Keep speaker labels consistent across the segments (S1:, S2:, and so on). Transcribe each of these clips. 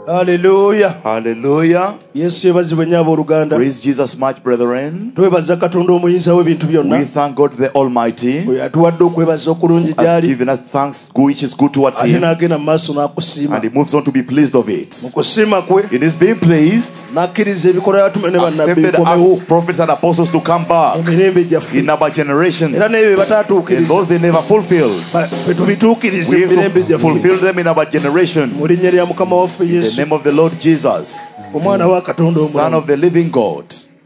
S1: Hallelujah.
S2: Hallelujah.
S1: Yesu yebazibwe nnyo abooluganda.
S2: Praise Jesus much, brethren.
S1: Twebaza Katonda omuyinza w'ebintu byonna.
S2: We thank God the Almighty.
S1: Oyo atuwadde okwebaza okulungi
S2: Has
S1: gy'ali.
S2: given us thanks which is good towards
S1: Ate
S2: Him.
S1: n'agenda mu maaso n'akusiima.
S2: And He moves on to be pleased of it.
S1: Mu kusiima kwe
S2: It is being pleased.
S1: n'akkiriza ebikola y'abatume ne bannabbi
S2: Accepted
S1: bikomewo
S2: as prophets and apostles to come
S1: mu
S2: back
S1: mirembe gyaffe.
S2: in our generations.
S1: Era n'ebyo bye
S2: And
S1: bataatuukiriza
S2: those they never fulfilled.
S1: ffe tubituukirize
S2: We
S1: mu mirembe gyaffe.
S2: fulfill them in our generation.
S1: Mu linnya lya Mukama waffe
S2: In the
S1: Yesu,
S2: name of the Lord Jesus,
S1: omwana wa Katonda
S2: Son
S1: omulamu.
S2: of the living God.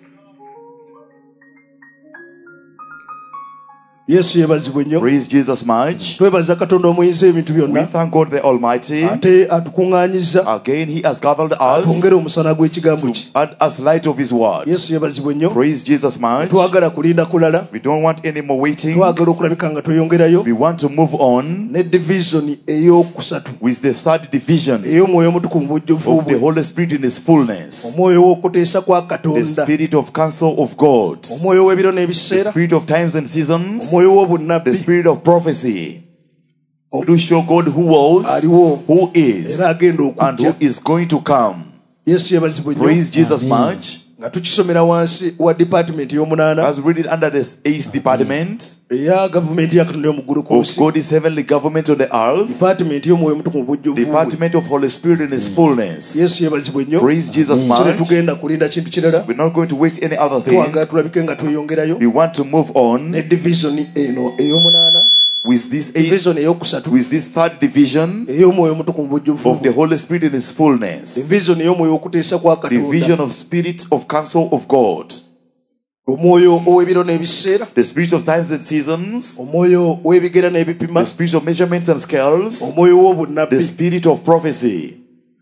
S1: Yesu yebazibwe nnyo.
S2: Praise Jesus much.
S1: Twebaza Katonda omuyinza ebintu
S2: We
S1: byonna.
S2: thank God the Almighty.
S1: Ate atukuŋŋaanyiza
S2: Again, He has gathered us
S1: atwongere omusana gw'ekigambo kye.
S2: to add us light of His word.
S1: Yesu yebazibwe nnyo.
S2: Praise Jesus much.
S1: Twagala kulinda kulala.
S2: We don't want any more waiting.
S1: Twagala okulabika nga tweyongerayo
S2: We want to move on
S1: ne division ey'okusatu
S2: with the third division
S1: ey'omwoyo omutukuvu mu bujjuvu
S2: of the
S1: bwe.
S2: Holy Spirit in His fullness.
S1: Omwoyo w'okuteesa kwa
S2: The
S1: Katonda,
S2: Spirit of counsel of God.
S1: omwoyo w'ebiro
S2: The
S1: n'ebiseera,
S2: Spirit of times and seasons.
S1: omwoyo w'obunnabbi
S2: The Spirit of prophecy. To show God who was,
S1: aliwo
S2: who is,
S1: era agenda
S2: and who
S1: okujja.
S2: is going to come.
S1: Yesu yebazibwe nnyo.
S2: Praise Jesus much.
S1: Nga tukisomera wansi wa department y'omunaana
S2: As we read it under this 8th department
S1: eya gavumenti ya Katonda y'omu ggulu ku
S2: of
S1: nsi,
S2: God's heavenly government on the earth,
S1: department y'omwoyo omutukuvu mu bujjuvu bwe.
S2: department of Holy Spirit in His fullness.
S1: Yesu yebazibwe nnyo.
S2: Praise Jesus
S1: So
S2: much.
S1: tetugenda kulinda kintu kirala,
S2: We're not going to wait any other thing.
S1: twagala tulabike nga tweyongerayo
S2: We want to move
S1: ne
S2: on
S1: division eno ey'omunaana,
S2: with this
S1: division ey'okusatu
S2: with this third division
S1: ey'omwoyo omutukuvu mu bujjuvu
S2: of the
S1: bwe.
S2: Holy Spirit in His fullness.
S1: Division ey'omwoyo okuteesa kwa
S2: Division
S1: Katonda,
S2: of spirit of counsel of God.
S1: omwoyo ow'ebiro n'ebiseera,
S2: The spirit of times and seasons.
S1: omwoyo w'ebigera n'ebipima,
S2: The spirit of measurements and scales.
S1: omwoyo
S2: The
S1: w'obunnabbi,
S2: spirit of prophecy.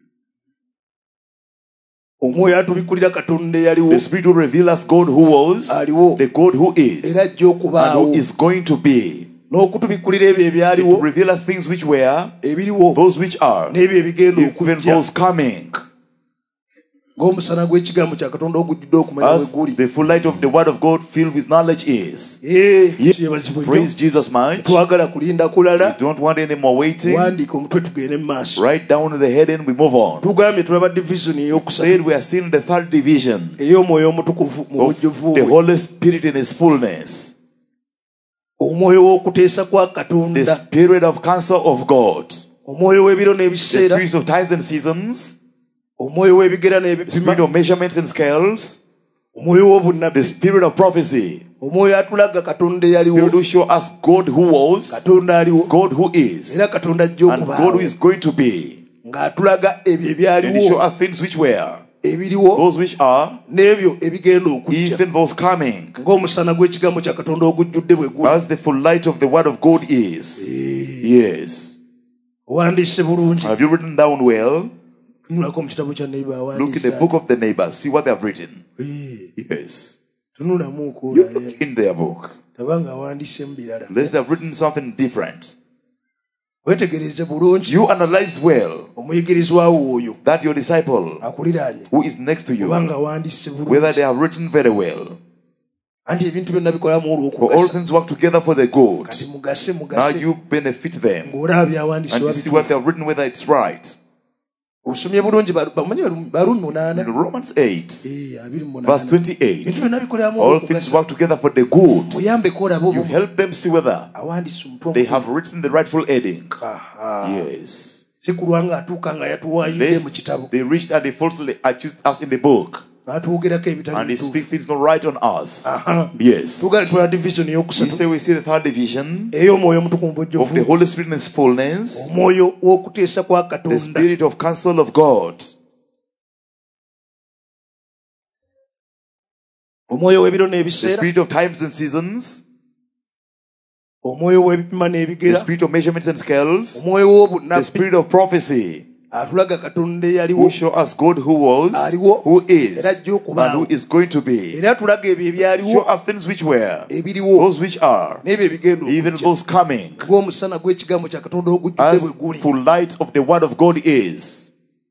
S1: omwoyo atubikkulira Katonda eyaliwo,
S2: The spirit will reveal us God who was,
S1: aliwo,
S2: the God who is,
S1: era ajja
S2: and
S1: okubaawo,
S2: who is going to be.
S1: n'okutubikkulira ebyo
S2: It will
S1: ebyaliwo,
S2: reveal us things which were,
S1: ebiriwo,
S2: those which are,
S1: n'ebyo ebigenda
S2: even
S1: okujja,
S2: those coming.
S1: ng'omusana gw'ekigambo kya Katonda ogujjudde okumanya we
S2: As
S1: guli.
S2: the full light of the word of God filled with knowledge is.
S1: Yesu yebazibwe nnyo.
S2: Praise Jesus much.
S1: Twagala kulinda kulala,
S2: We don't want any more waiting.
S1: wandiika omutwe tugende mu maaso.
S2: Right down to the head and we move on.
S1: Tugambye tulaba division ey'okusatu
S2: Said we are still in the third division
S1: ey'omwoyo omutukuvu mu
S2: of
S1: bujjuvu
S2: the
S1: bwe.
S2: Holy Spirit in His fullness.
S1: Omwoyo w'okuteesa kwa
S2: The
S1: Katonda,
S2: Spirit of counsel of God.
S1: omwoyo w'ebiro
S2: The
S1: n'ebiseera,
S2: Spirit of times and seasons.
S1: omwoyo w'ebigera
S2: The Spirit
S1: n'ebipima,
S2: of measurements and scales.
S1: omwoyo w'obunnabbi,
S2: The Spirit of prophecy.
S1: omwoyo atulaga Katonda
S2: The Spirit
S1: eyaliwo,
S2: will show us God who was,
S1: Katonda aliwo,
S2: God who is,
S1: era Katonda ajja
S2: and God who
S1: okubaawo,
S2: is going to be.
S1: ng'atulaga ebyo
S2: And He show
S1: ebyaliwo,
S2: us things which were,
S1: ebiriwo,
S2: those which are,
S1: n'ebyo ebigenda okujja,
S2: even those coming.
S1: ng'omusana gw'ekigambo kya Katonda ogujjudde bwe guli.
S2: As the full light of the word of God is. Yes.
S1: Owandiise bulungi.
S2: Have you written down well?
S1: Tunulako mu kitabo kya neighbor
S2: Look in the book of the neighbors. See what they have written. Yes.
S1: tunulamu
S2: You
S1: okuula
S2: look in their book.
S1: tabanga awandiisemu birala.
S2: Unless they have written something different.
S1: Wetegereze bulungi
S2: You analyze well
S1: omuyigirizwa wo oyo
S2: that your disciple
S1: akuliraanye
S2: who is next to you,
S1: kubanga awandiise
S2: whether
S1: bulungi.
S2: they have written very well.
S1: Anti ebintu byonna bikolamu
S2: For all
S1: olw'okugasa.
S2: things work together for the good.
S1: Kati mugase
S2: Now
S1: mugase
S2: you benefit them.
S1: ng'olaba byawandiise
S2: And you see what they have written, whether it's right.
S1: osomye bulungi bamanyi Barumi 8
S2: In Romans 8,
S1: 28
S2: verse 28.
S1: ebintu byonna bikolamu
S2: All things
S1: olw'okugasa.
S2: work together for the good.
S1: Muyambeko olaba
S2: You
S1: obo
S2: help them see whether
S1: awandiise omutwe
S2: they
S1: omutukuvu.
S2: have written the rightful heading.
S1: Aha.
S2: Yes.
S1: Si kulwa nga atuuka nga yatuwaayidde mu kitabo
S2: They reached and they falsely accused us in the book.
S1: n'atuwogerako ebitali
S2: And they
S1: bituufu.
S2: speak things not right on us.
S1: Aha.
S2: Yes.
S1: Tugale tulaba division
S2: We
S1: ey'okusatu
S2: say we see the third division
S1: ey'omwoyo omutukuvu mu
S2: of the
S1: bujjuvu,
S2: Holy Spirit in His fullness.
S1: omwoyo w'okuteesa kwa
S2: The
S1: Katonda,
S2: Spirit of counsel of God.
S1: omwoyo w'ebiro
S2: The
S1: n'ebiseera,
S2: Spirit of times and seasons.
S1: omwoyo w'ebipima
S2: The
S1: n'ebigera,
S2: Spirit of measurements and scales.
S1: omwoyo
S2: The
S1: w'obunnabbi
S2: Spirit of prophecy.
S1: atulaga Katonda
S2: Who
S1: eyaliwo,
S2: show us God who was,
S1: aliwo,
S2: who is,
S1: era ajja
S2: and
S1: okubaawo,
S2: who is going to be.
S1: era atulaga ebyo
S2: Show
S1: ebyaliwo,
S2: us things which were,
S1: ebiriwo,
S2: those which are,
S1: n'ebyo ebigenda
S2: even
S1: okujja,
S2: those coming.
S1: ng'omusana gw'ekigambo kya Katonda ogujjudde
S2: As
S1: bwe guli.
S2: full light of the word of God is.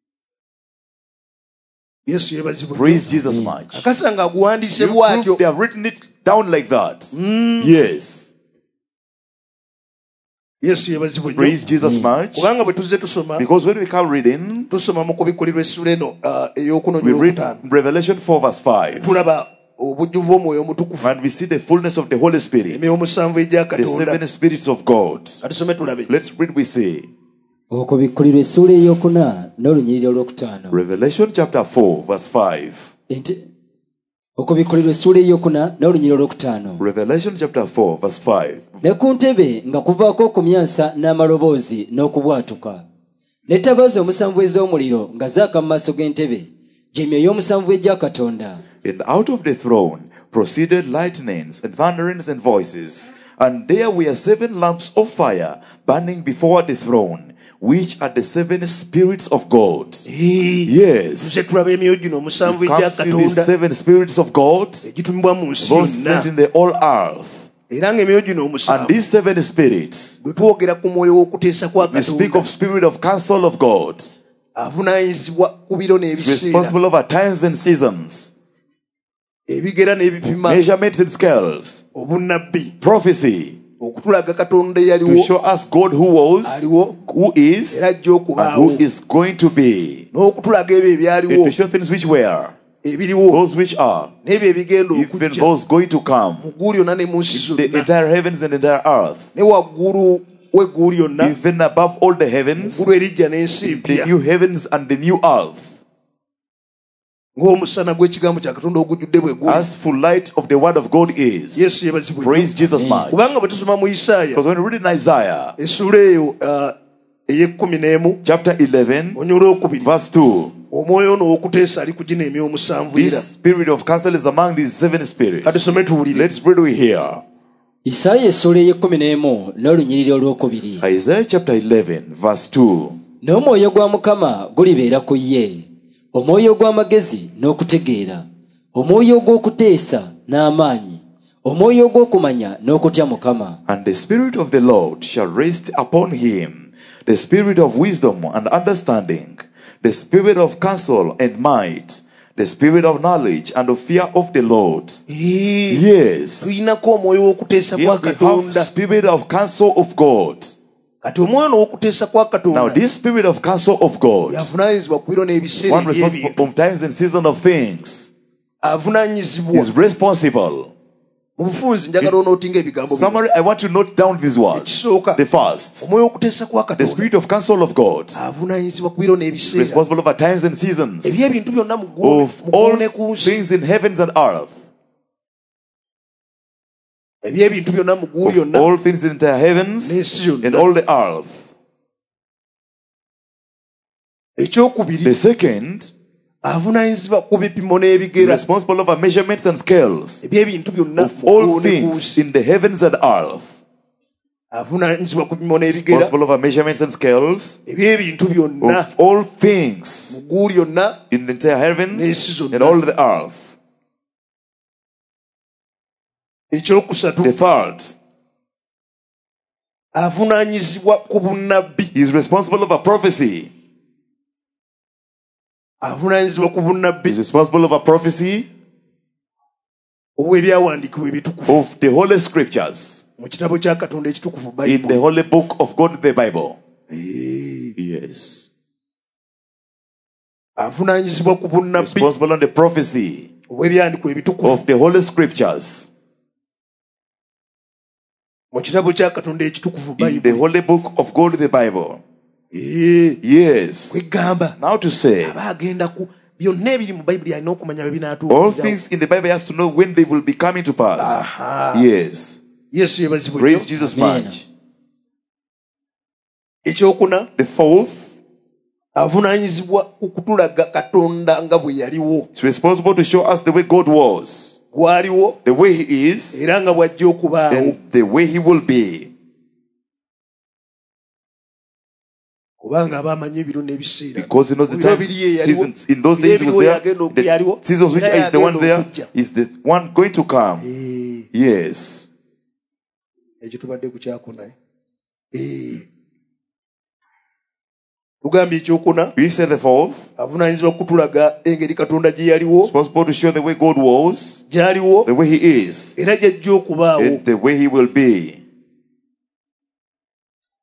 S1: Yesu yebazibwe.
S2: Praise Jesus much.
S1: Akasa nga aguwandiise
S2: You
S1: bw'atyo,
S2: prove they have written it down like that. Yes.
S1: Yesu yebazibwe
S2: Praise Jesus much.
S1: kubanga bwe tuzze tusoma
S2: Because when we come reading,
S1: tusoma mu kubikkulirwa essula eno ey'okunonyera
S2: we read
S1: okutaano
S2: Revelation 4 verse 5.
S1: tulaba obujjuvu omwoyo omutukufu
S2: And we see the fullness of the Holy Spirit,
S1: emyoyo omusanvu egya
S2: the
S1: katonda
S2: 7 spirits of God.
S1: katusome tulabe
S2: Let's read, we say.
S3: okubikkulirwa essula ey'okuna n'olunyiriri olwokutaano.
S2: Revelation chapter 4 verse 5.
S3: okubikkulirwa essula ey'okuna n'olunyiriri olwokutaano.
S2: Revelation chapter 4 verse 5.
S3: Ne ku ntebe nga kuvaako okumyansa n'amaloboozi n'okubwatuka. N'ettabaaza omusanvu ez'omuliro nga zaaka mu maaso g'entebe, gy'emyoyo y'omusanvu egya Katonda.
S2: And out of the throne proceeded lightnings and thunderings and voices. And there were 7 lamps of fire burning before the throne, which are the 7 spirits of God. Yes.
S1: tuzze tulaba emyoyo gino omusanvu egya
S2: Comes with these
S1: katonda
S2: 7 spirits of God,
S1: egitumibwa mu nsi
S2: those sent
S1: yonna
S2: in the all earth.
S1: era ng'emyoyo gino
S2: And
S1: omusanvu
S2: these 7 spirits,
S1: bwe twogera ku mwoyo w'okuteesa kwa
S2: we speak
S1: katonda
S2: of spirit of counsel of God,
S1: avunaanyizibwa ku biro n'ebiseera
S2: responsible over times and seasons,
S1: ebigera n'ebipima
S2: measurements and scales,
S1: obunnabbi
S2: prophecy,
S1: okutulaga katonda
S2: to
S1: eyaliwo
S2: show us God who was,
S1: aliwo
S2: who is,
S1: era ajja
S2: and
S1: okubaawo
S2: who is going to be,
S1: n'okutulaga ebyo
S2: and
S1: ebyaliwo
S2: to show things which were,
S1: ebiriwo
S2: those which are,
S1: n'ebyo ebigenda
S2: even
S1: okujja
S2: those going to come,
S1: mu ggulu lyonna ne mu nsi
S2: the
S1: zonna
S2: entire heavens and entire earth,
S1: ne waggulu w'eggulu lyonna
S2: even above all the heavens,
S1: ggulu erijja n'ensi
S2: the
S1: empya
S2: new heavens and the new earth,
S1: ng'omusana gw'ekigambo kya katonda ogujjudde bwe guli
S2: as full light of the word of God is.
S1: yesu yebazibwe
S2: Praise Jesus much.
S1: kubanga bwe tusoma mu isaaya
S2: Because when we read in Isaiah
S1: essula eyo ey'ekkumi n'emu
S2: chapter 11
S1: onya olwokubiri
S2: verse 2,
S1: omwoyo ono ow'okuteesa ali ku gino emyoyo omusanvu era
S2: this spirit of counsel is among these 7 spirits.
S1: katusome tuwulire
S2: Let's read we here.
S3: Isaaya essula ey'ekumi n'olunyiriri olwokubiri.
S2: Isaiah chapter 11 verse 2.
S3: N'omwoyo gwa Mukama gulibeera ku ye, omwoyo ogw'amagezi n'okutegeera, omwoyo ogw'okuteesa n'amaanyi, omwoyo ogw'okumanya n'okutya Mukama.
S2: And the spirit of the Lord shall rest upon him, the spirit of wisdom and understanding, the spirit of counsel and might, the spirit of knowledge and of fear of the Lord. Yes.
S1: tulinako omwoyo w'okuteesa
S2: Here
S1: kwa
S2: we have
S1: katonda
S2: spirit of counsel of God.
S1: kati omwoyo ono w'okuteesa kwa
S2: Now
S1: katonda
S2: this spirit of counsel of God,
S1: yavunaanyizibwa ku biro n'ebiseera
S2: one responsible
S1: eby'ebintu
S2: of times and season of things,
S1: avunaanyizibwa
S2: is responsible.
S1: mu bufunzi njagala onootinga ebigambo bino.
S2: Summary, I want to note down these words.
S1: Ekisooka
S2: The first,
S1: omwoyo w'okuteesa kwa
S2: the
S1: katonda
S2: spirit of counsel of God,
S1: avunaanyizibwa ku biro n'ebiseera
S2: responsible over times and seasons,
S1: eby'ebintu byonna mu ggulu
S2: of
S1: mu ggulu
S2: all
S1: ne ku nsi
S2: things in heavens and earth,
S1: eby'ebintu byonna mu ggulu
S2: of
S1: byonna
S2: all things in the entire heavens
S1: n'ensi
S2: and
S1: yonna
S2: all the earth.
S1: ekyokubiri
S2: The second,
S1: avunaanyizibwa ku bipimo n'ebigera
S2: responsible over measurements and scales,
S1: eby'ebintu byonna
S2: of
S1: mu
S2: all
S1: ggulu ne ku
S2: things
S1: nsi
S2: in the heavens and earth,
S1: avunaanyizibwa ku bipimo n'ebigera
S2: responsible over measurements and scales,
S1: eby'ebintu byonna
S2: of all
S1: mu
S2: things
S1: ggulu lyonna
S2: in the entire heavens
S1: n'ensi zonna.
S2: and all the earth.
S1: ekyokusatu
S2: The third,
S1: avunaanyizibwa ku bunnabbi
S2: he is responsible over prophecy.
S1: avunaanyizibwa ku
S2: He
S1: bunnabbi
S2: is responsible over prophecy
S1: obw'ebyawandiikibwa ebitukufu
S2: of the Holy Scriptures
S1: mu kitabo kya katonda ekitukufu
S2: in the
S1: bayibuli
S2: Holy Book of God, the Bible. Yes.
S1: avunaanyizibwa ku bunnabbi
S2: Responsible on the prophecy
S1: obw'ebyandikwa ebitukufu
S2: of the Holy Scriptures
S1: mu kitabo kya katonda ekitukufu
S2: in the
S1: bayibuli
S2: Holy Book of God, the Bible. Yes.
S1: kwegamba
S2: Now to say,
S1: aba agenda ku byonna ebiri mu bayibuli alina okumanya bwe
S2: all
S1: binaatuukirawo.
S2: things in the Bible he has to know when they will be coming to pass.
S1: Aha.
S2: Yes.
S1: yesu yebazibwe
S2: Praise
S1: nnyo.
S2: Jesus
S3: Amen.
S2: much.
S1: ekyokuna
S2: The fourth,
S1: avunaanyizibwa okutulaga katonda nga bwe yaliwo
S2: is responsible to show us the way God was,
S1: gwaliwo
S2: the way he is,
S1: era nga bw'ajja okubaawo
S2: and the way he will be.
S1: kubanga aba amanyi ebiro n'ebiseera
S2: Because he knows the
S1: Mu biro
S2: times,
S1: biri ye yaliwo.
S2: seasons. In those
S1: Biro
S2: days he was
S1: ebiriwo
S2: there.
S1: yagenda
S2: The
S1: yaliwo.
S2: seasons which
S1: Era
S2: is the one
S1: yagenda
S2: there
S1: okujja.
S2: is the one going to come. Yes.
S1: ekyo tubadde ku kyakuna tugambye ekyokuna
S2: We said the fourth,
S1: avunaanyizibwa kutulaga engeri katonda gye yaliwo
S2: responsible to show the way God was,
S1: gy'aliwo
S2: the way he is,
S1: era gy'ajja okubaawo
S2: and the way he will be.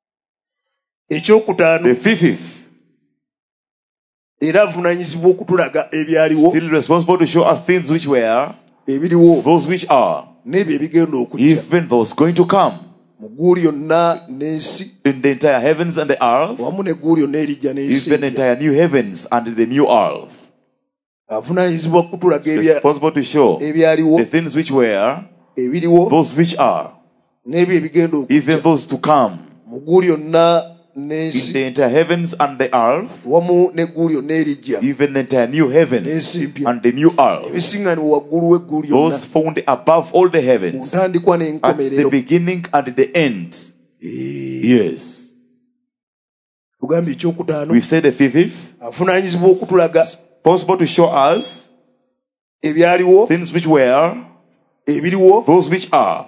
S1: ekyokutaano
S2: The fifth,
S1: era avunaanyizibwa okutulaga ebyaliwo
S2: still responsible to show us things which were,
S1: ebiriwo
S2: those which are,
S1: n'ebyo ebigenda okujja
S2: even those going to come,
S1: mu ggulu lyonna n'ensi
S2: in the entire heavens and the earth,
S1: wamu n'eggulu lyonna erijja n'ensi
S2: even the entire new heavens and the new earth.
S1: avunaanyizibwa kutulaga
S2: Responsible to show
S1: ebyaliwo
S2: the things which were,
S1: ebiriwo
S2: those which are,
S1: n'ebyo ebigenda
S2: even
S1: okujja
S2: those to come,
S1: mu ggulu lyonna
S2: in
S1: n'ensi
S2: the entire heavens and the earth,
S1: wamu n'eggulu lyonna erijja
S2: even the entire new heavens
S1: n'ensi mpya
S2: and the new earth,
S1: ebisiŋŋanibwa waggulu w'eggulu lyonna
S2: those found above all the
S1: mu
S2: heavens,
S1: ntandikwa
S2: at the
S1: n'enkomerero
S2: beginning and the end. Yes.
S1: tugambye ekyokutaano
S2: We've said the fifth,
S1: avunaanyizibwa okutulaga
S2: possible to show us
S1: ebyaliwo
S2: things which were,
S1: ebiriwo
S2: those which are,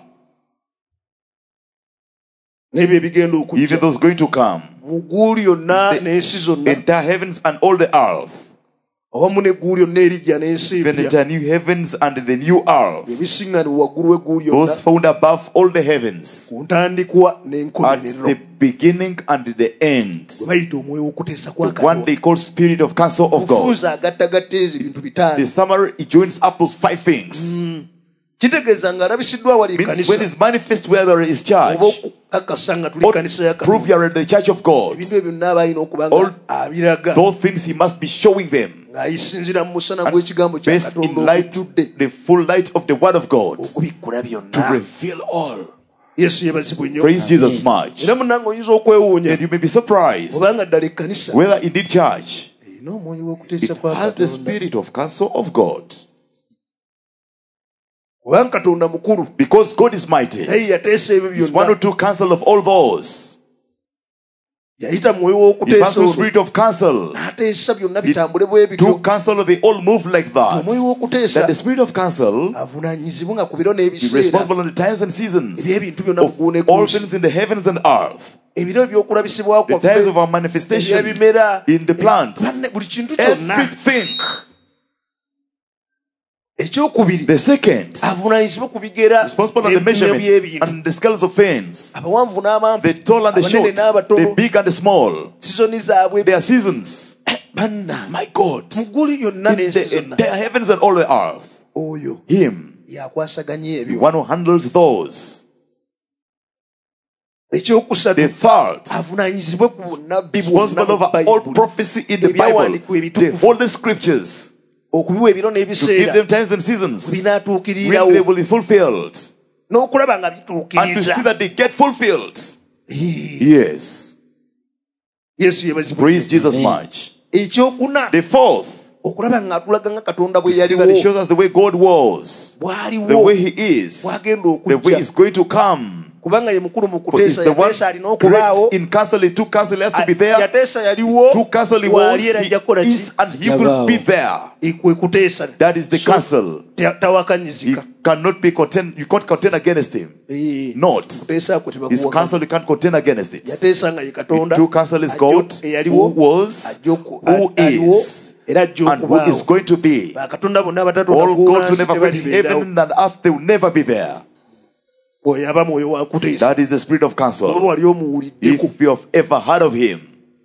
S1: n'ebyo ebigenda
S2: even
S1: okujja
S2: those going to come,
S1: mu ggulu lyonna
S2: The-
S1: n'ensi
S2: the
S1: zonna
S2: entire heavens and all the earth,
S1: awamu n'eggulu lyonna erijja n'ensi
S2: even the
S1: empya
S2: entire new heavens and the new earth,
S1: ebisiŋŋanibwa waggulu w'eggulu lyonna
S2: those found above all the heavens,
S1: ku ntandikwa
S2: at
S1: n'enkomerero
S2: the beginning and the end.
S1: bwe bayita omwoyo w'okuteesa kwa
S2: The one
S1: katonda
S2: they call Spirit of Counsel of God.
S1: mufunza agattagatta ezi bintu bitaano
S2: The summary, it joins up those five things.
S1: kitegeeza ng'alabisiddwa wali
S2: Means
S1: ekkanisa
S2: when it's manifest where there is
S1: oba
S2: church,
S1: okukakasa nga tuli
S2: or
S1: kkanisa ya
S2: prove
S1: katonda
S2: you are in the church of God,
S1: ebintu ebyo byonna aba alina okuba
S2: All-
S1: nga abiraga
S2: those things he must be showing them.
S1: ng'ayisinzira mu musana gw'ekigambo kya
S2: Based in
S1: katonda
S2: light,
S1: okutudde
S2: the full light of the word of God,
S1: okubikkula
S2: to
S1: byonna
S2: reveal all.
S1: yesu yebazibwa ennyo
S2: Praise Jesus much.
S1: era munnange oyinza okwewuunya
S2: And you may be surprised
S1: obanga ddala ekkanisa
S2: whether indeed church,
S1: erina omwoyo w'okuteesa
S2: it
S1: kwa
S2: has the
S1: katonda
S2: Spirit of Counsel of God.
S1: kubanga katonda mukulu
S2: Because God is mighty.
S1: naye yateesa ebyo
S2: He's one who
S1: byonna
S2: took counsel of all those.
S1: yayita mwoyo
S2: He
S1: w'okuteesa
S2: passed through
S1: ono
S2: Spirit of counsel.
S1: n'ateesa byonna bitambule bwe bityo
S2: Took counsel, they all move like that.
S1: omwoyo w'okuteesa
S2: That the Spirit of counsel
S1: avunaanyizibwa nga ku biro
S2: be
S1: n'ebiseera
S2: responsible on the times and seasons
S1: eby'ebintu byonna
S2: of
S1: mu ggulu ne ku
S2: all
S1: nsi
S2: things in the heavens and earth.
S1: ebiro ebyokulabisibwa
S2: The times of
S1: kwaffe
S2: our manifestation
S1: ebyebimera
S2: in the plants.
S1: buli kintu kyonna
S2: Everything.
S1: ekyokubiri
S2: The second,
S1: avunaanyizibwa ku bigera
S2: responsible on the
S1: n'ebipimo
S2: measurements
S1: by'ebintu
S2: and the scales of things.
S1: abawanvu n'abampi
S2: The tall and the
S1: abanene
S2: short, the
S1: n'abatono
S2: big and the small.
S1: sizoni zaabwe
S2: Their seasons.
S1: banna
S2: My God.
S1: mu ggulu yonna
S2: In
S1: n'ensi
S2: the
S1: zonna
S2: entire heavens and all the earth.
S1: oyo
S2: Him,
S1: yakwasaganya
S2: the
S1: ebyo
S2: one who handles those.
S1: ekyokusatu
S2: The third,
S1: avunaanyizibwe ku bunnabbi
S2: responsible
S1: bwonna mu
S2: over all
S1: Bayibuli
S2: prophecy in the Bible,
S1: ebyawandiikibwa
S2: the
S1: ebitukuvu
S2: holy scriptures,
S1: okubiwa ebiro
S2: to give
S1: n'ebiseera
S2: them times and seasons when they
S1: binaatuukirirawo
S2: will be fulfilled,
S1: n'okulaba nga
S2: and to
S1: bituukiriza
S2: see that they get fulfilled. Yes.
S1: yesu yebazibwe
S2: Praise Jesus
S3: Amen.
S2: much.
S1: ekyokuna
S2: The fourth,
S1: okulaba nga atulaga nga katonda bwe
S2: to see that
S1: yaliwo
S2: He shows us the way God was, the
S1: bw'aliwo
S2: way He is,
S1: bw'agenda
S2: the way
S1: okujja
S2: He's going to come.
S1: kubanga ye mukulu mu
S2: For He's
S1: kuteesa
S2: the one
S1: yateesa alina okubaawo
S2: great in counsel. He took counsel, He has to be there.
S1: yateesa yaliwo
S2: Took counsel, He was,
S1: waali era ajja kukola
S2: He
S1: ki
S2: is, and He will be there.
S1: kwe kuteesa
S2: That is the
S1: So,
S2: counsel. He
S1: tawakanyizika
S2: cannot be contend. You can't contend against Him. Not
S1: kuteesa kwe
S2: His
S1: tebakuwakanya
S2: counsel. You can't contend against it.
S1: yateesa nga ye katonda
S2: True counsel is
S1: ajja
S2: God,
S1: eyaliwo
S2: who was, who
S1: aliwo
S2: is,
S1: era ajja
S2: and who is
S1: okubaawo
S2: going to be.
S1: bakatonda bonna abatatonda
S2: All
S1: ku
S2: gods who
S1: nsi
S2: never created
S1: tebalibeerawo
S2: heaven and earth, they will never be there.
S1: oyo aba mwoyo wa kuteesa
S2: That is the Spirit of
S1: oba
S2: counsel.
S1: wali omuwuliddeko
S2: If you have ever heard of Him,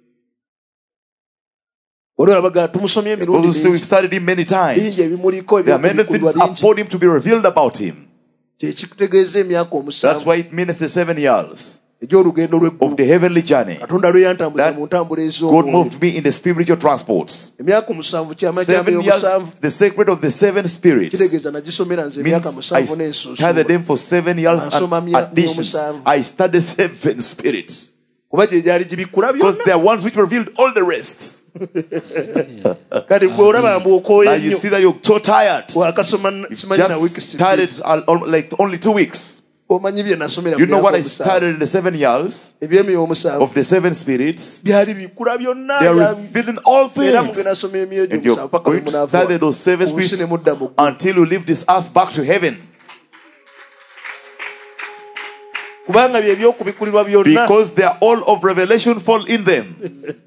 S1: olwo abaga tumusomye emirundi
S2: those who
S1: mingi
S2: we've studied Him many
S1: bingi
S2: times.
S1: ebimuliko
S2: There are many
S1: ebyokubikulwa
S2: things
S1: bingi
S2: upon Him to be revealed about Him.
S1: kyekitegeeza emyaka
S2: That's
S1: omusanvu
S2: why it meaneth the 7 years
S1: egy'olugendo
S2: of
S1: lw'eggulu
S2: the heavenly journey.
S1: katonda lwe yantambuza
S2: That
S1: mu ntambula
S2: God
S1: ez'omwoyo
S2: moved me in the spiritual transports.
S1: emyaka omusanvu kyama
S2: 7
S1: kyama
S2: years,
S1: omusanvu
S2: the secret of the 7 spirits.
S1: kitegeeza nagisomera nze emyaka
S2: Means I
S1: musanvu
S2: studied
S1: n'ensunsula
S2: them for 7 years
S1: Nasoma
S2: and
S1: mya-
S2: additions.
S1: myomusanvu.
S2: I studied 7 spirits.
S1: kuba gye gyali gibikkula
S2: Because
S1: byonna
S2: they are ones which revealed all the rest.
S1: kati gwe olaba mbu
S2: Now
S1: okooye
S2: you
S1: nnyo
S2: see that you're so tired.
S1: wakasoma simanyi na
S2: Just
S1: wiikisi
S2: started like only 2 weeks.
S1: omanyi bye nasomera
S2: You know what I
S1: myaka omusanvu.
S2: started in the 7 years
S1: ebyemyoyo omusanvu
S2: of the 7 spirits?
S1: byali bikkula byonna
S2: They are
S1: bya-
S2: revealing all
S1: era
S2: things.
S1: mugenda nasoma emyoyo
S2: And you're
S1: omusanvu paka
S2: going to study those 7
S1: munsi
S2: spirits
S1: ne mudda mu ggulu.
S2: until you leave this earth back to heaven.
S1: kubanga bye byokubikkulirwa byonna
S2: Because they are all of revelation fall in them.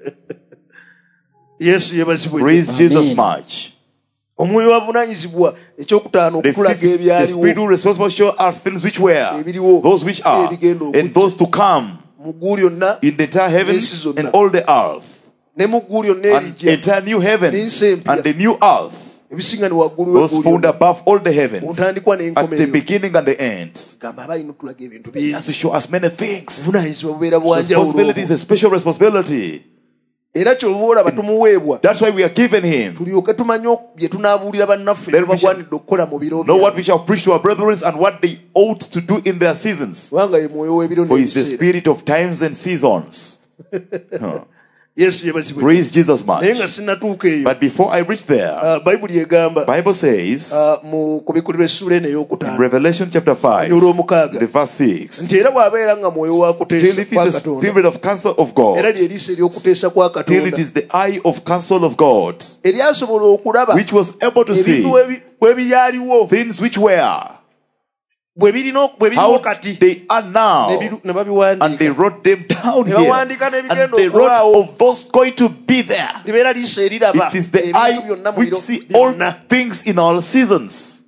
S1: yesu yebazibwe
S2: Praise
S3: Amen.
S2: Jesus much.
S1: omwoyo wavunaanyizibwa ekyokutaano
S2: The
S1: okutulaga
S2: Spirit
S1: ebyaliwo
S2: who responsible show are things which were,
S1: Ebiriwo,
S2: those which are,
S1: ebigenda okujja.
S2: and those to come.
S1: mu ggulu lyonna
S2: in the entire heavens and all the earth,
S1: ne mu ggulu lyonna
S2: and
S1: erijja
S2: entire new heavens and the new earth,
S1: ebisinga ne waggulu
S2: those
S1: w'eggulu
S2: found
S1: lyonna
S2: above all the heavens,
S1: ontandikwa
S2: at the
S1: n'enkomerero
S2: beginning and the end.
S1: gamba aba alina otulaga ebintu
S2: He has
S1: bingi
S2: to show us many things.
S1: buvunaanyizibwa bubeera
S2: Responsibility is
S1: bwanjawulo
S2: a special responsibility.
S1: era kyova olaba tumuweebwa
S2: That's why we are given him.
S1: tulyoke tumanye bye tunaabuulira bannaffe
S2: Then we shall
S1: nebagwanidde okukola mu biro
S2: know what we
S1: byabwe
S2: shall preach to our brethren and what they ought to do in their seasons.
S1: kubanga ye mwoyo w'ebiro
S2: For he is the
S1: n'ebiseera
S2: spirit of times and seasons.
S1: yesu yebazibwe
S2: Praise Jesus
S1: naye nga
S2: much.
S1: sinnatuuka eyo
S2: But before I reach there,
S1: bayibuli egamba
S2: Bible says
S1: ku bikulirwa essuula eno
S2: in
S1: ey'okutaano
S2: Revelation chapter 5,
S1: olw'omukaaga
S2: the verse 6,
S1: nti era bw'abeera nga mwoyo wa
S2: till
S1: kuteesa
S2: it
S1: kwa
S2: is the
S1: katonda
S2: spirit of counsel of
S1: era
S2: God,
S1: lyeriiso ery'okuteesa kwa
S2: till
S1: katonda
S2: it is the eye of counsel of God,
S1: eryasobola okulaba
S2: which was able to see
S1: ebintu bwe byaliwo
S2: things which were,
S1: bwe biriwo
S2: how
S1: kati
S2: they are now.
S1: ne
S2: And they
S1: babiwandiika
S2: wrote them down
S1: Ne
S2: here.
S1: bawandiika
S2: And
S1: n'ebigenda
S2: they wrote
S1: okulaawo.
S2: of those going to be there.
S1: libeera liiso eriraba
S2: It is the
S1: ebintu
S2: eye
S1: byonna mu
S2: which
S1: biro
S2: see all
S1: byonna
S2: things in all seasons.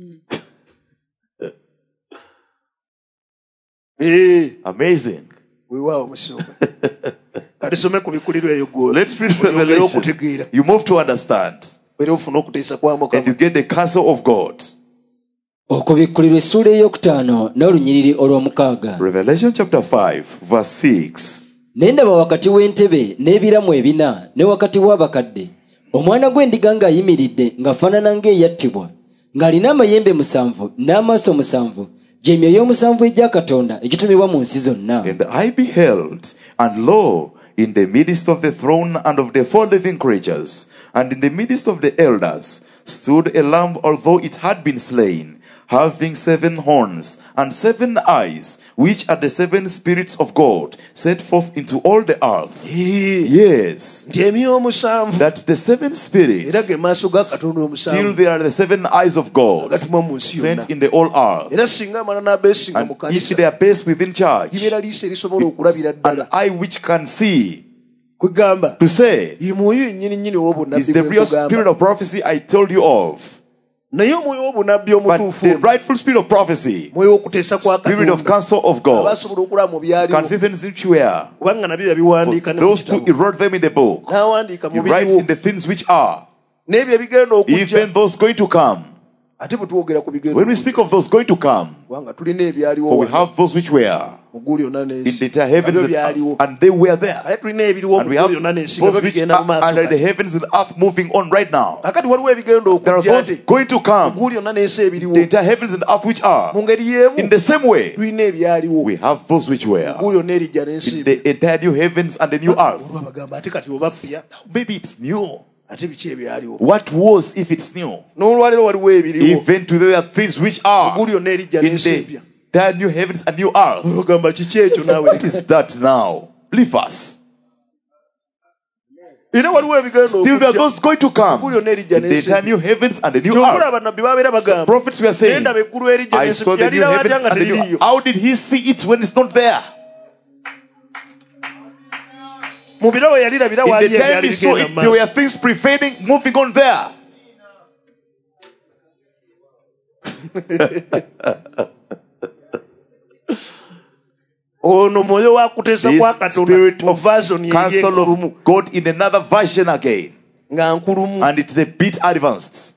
S2: Amazing.
S1: weewaawo musooka katusome ku bikulirwa eyo gwe
S2: Let's read
S1: oyongere
S2: Revelation.
S1: okutegeera
S2: You move to understand.
S1: era ofune okuteesa kwa
S2: And you
S1: mukama
S2: get the counsel of God.
S3: okubikkulirwa essuula ey'okutaano n'olunyiriri olw'omukaaga.
S2: Revelation chapter 5, verse 6.
S3: Ne ndaba wakati w'entebe n'ebiramu ebina ne wakati w'abakadde omwana gw'endiga ng'ayimiridde ng'afaanana ng'eyattibwa ng'alina amayembe 7 n'amaaso 7 gy'emyoyo 7 egya katonda egitumibwa mu nsi zonna.
S2: And I beheld, and lo, in the midst of the throne and of the 4 living creatures, and in the midst of the elders, stood a lamb, although it had been slain, having 7 horns and 7 eyes, which are the 7 spirits of God, sent forth into all the earth. Yes,
S1: nti emyoyo omusanvu
S2: that the 7 spirits,
S1: era ge maaso ga katonda
S2: till
S1: omusanvu
S2: they are the 7 eyes of God,
S1: gatumwa mu nsi yonna
S2: sent in the whole earth.
S1: era singa amala n'abeesinga mu
S2: And if
S1: kanisa
S2: they are based within church,
S1: libeera liiso erisobola okulabira
S2: an
S1: ddala
S2: eye which can see,
S1: kwegamba
S2: to say,
S1: ye mwoyo yennyini nnyini
S2: is
S1: w'obunabbi
S2: the real
S1: bwekugamba
S2: spirit of prophecy I told you of.
S1: naye omwoyo w'obunabbi
S2: But
S1: omutuufu
S2: the rightful spirit of prophecy,
S1: mwoyo w'okuteesa kwa
S2: spirit of
S1: katonda
S2: counsel of God,
S1: abasobola okulaba mu byaliwo
S2: can see things which were.
S1: kubanga nabyo yabiwandiika ne mu
S2: Those two, he
S1: kitabo
S2: wrote them in the book.
S1: n'awandiika
S2: He
S1: mu
S2: writes in
S1: biriwo
S2: the things which are,
S1: n'ebyo ebigenda okujja
S2: even those going to come.
S1: ate bwe twogera ku bigenda
S2: When we speak of those going to come,
S1: kubanga tulina ebyaliwo
S2: for we
S1: wano
S2: have those which were
S1: mu ggulu lyonna
S2: in the
S1: n'ensi
S2: entire heavens
S1: nabyo
S2: and
S1: byaliwo
S2: earth, and they were there.
S1: ate tulina ebiriwo mu
S2: And we
S1: ggulu
S2: have
S1: lyonna n'ensi nga
S2: those
S1: byo
S2: which
S1: bigenda mu
S2: are
S1: maaso
S2: under the
S1: kati.
S2: heavens and earth moving on right now.
S1: akati waliwo ebigenda
S2: There are
S1: okujja
S2: those
S1: ate
S2: going to
S1: mu
S2: come,
S1: ggulu lyonna n'ensi ebiriwo
S2: the entire heavens and earth which are.
S1: mu ngeri
S2: In
S1: y'emu
S2: the same way,
S1: tulina ebyaliwo
S2: we have those which
S1: mu
S2: were
S1: ggulu lyonna erijja n'ensi
S2: in the entire new heavens and the new earth.
S1: olwabagamba ate kati oba ppya
S2: Maybe it's new.
S1: ate biki ebyaliwo
S2: What was if it's new?
S1: n'olwaleero waliwo ebiriwo
S2: Even today there are things which are
S1: ggulu lyonna erijja
S2: in
S1: n'ensi
S2: the
S1: empya
S2: entire new heavens and new earth.
S1: olwagamba kiki ekyo
S2: So
S1: naawe
S2: what is that now? Leave us.
S1: era waliwo ebigenda
S2: Still there are
S1: okujja
S2: those going to come
S1: ggulu lyonna erijja
S2: in the
S1: n'ensi
S2: entire
S1: empya
S2: new heavens and the new
S1: kyokola
S2: earth.
S1: abannabbi babeera bagamba
S2: Prophets were saying,
S1: nendaba eggulu erijja
S2: I
S1: n'ensi
S2: saw the new
S1: yaliraba atya
S2: heavens
S1: nga
S2: and the new
S1: teririiyo
S2: How did he see it when it's not there?
S1: mu biro we yalirabira
S2: In
S1: waali
S2: the time
S1: ebyali
S2: he saw
S1: bigenda
S2: it,
S1: mu
S2: there
S1: maaso
S2: were things prevailing, moving on there.
S1: ono mwoyo wa kuteesa
S2: This
S1: kwa katonda
S2: spirit
S1: mu
S2: of
S1: version eri
S2: counsel
S1: enkulumu
S2: of God in another version again.
S1: nga nkulumu
S2: And it's a bit advanced.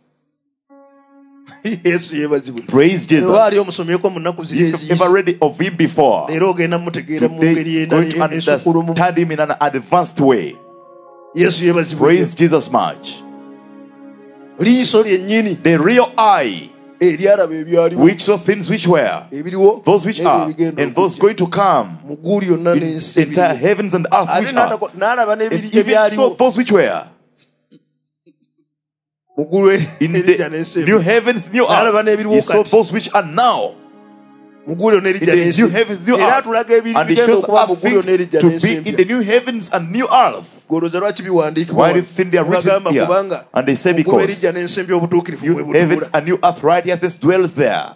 S1: yesu yeebazibwe
S2: Praise
S1: oba ali
S2: Jesus.
S1: omusomyeko mu nnaku ziri
S2: If you've ever
S1: eziyise
S2: read of him before,
S1: leero ogenda mutegeera mu ngeri
S2: today going to
S1: endala ensukulumu
S2: understand him in an advanced way.
S1: yesu yeebazibwe
S2: Praise Jesus much.
S1: liiso lyennyini
S2: The real eye,
S1: eryalaba ebyaliwo
S2: which saw things which were,
S1: ebiriwo
S2: those which
S1: n'ebyo
S2: are,
S1: ebigenda
S2: and those
S1: okujja.
S2: going to come,
S1: mu ggulu lyonna
S2: in
S1: n'ensi
S2: the entire
S1: ebiriwo.
S2: heavens and earth
S1: ate
S2: which are,
S1: n'alaba
S2: and
S1: n'ebiri
S2: even saw
S1: ebyaliwo
S2: those which were
S1: mu ggulu
S2: in
S1: erijja n'ensi
S2: the new
S1: ebiriwo.
S2: heavens, new
S1: N'alaba
S2: earth.
S1: n'ebiriwo
S2: He saw
S1: kati.
S2: those which are now
S1: mu ggulu lyonna
S2: in
S1: erijja
S2: the
S1: n'ensi
S2: new heavens, new
S1: era
S2: earth.
S1: atulaga ebiri
S2: And he
S1: bigenda
S2: shows
S1: okuba mu
S2: us
S1: ggulu
S2: things
S1: lyonna erijja
S2: to
S1: n'ensi
S2: be in
S1: empya
S2: the new heavens and new earth.
S1: golooza lwaki biwandiikibwa
S2: Why do you think they are written
S1: Bagamba
S2: here?
S1: kubanga
S2: And they say
S1: mu ggulu
S2: because
S1: erijja n'ensi empya obutuukirivu
S2: new
S1: mwe
S2: heavens
S1: butuula
S2: and new earth righteousness dwells there.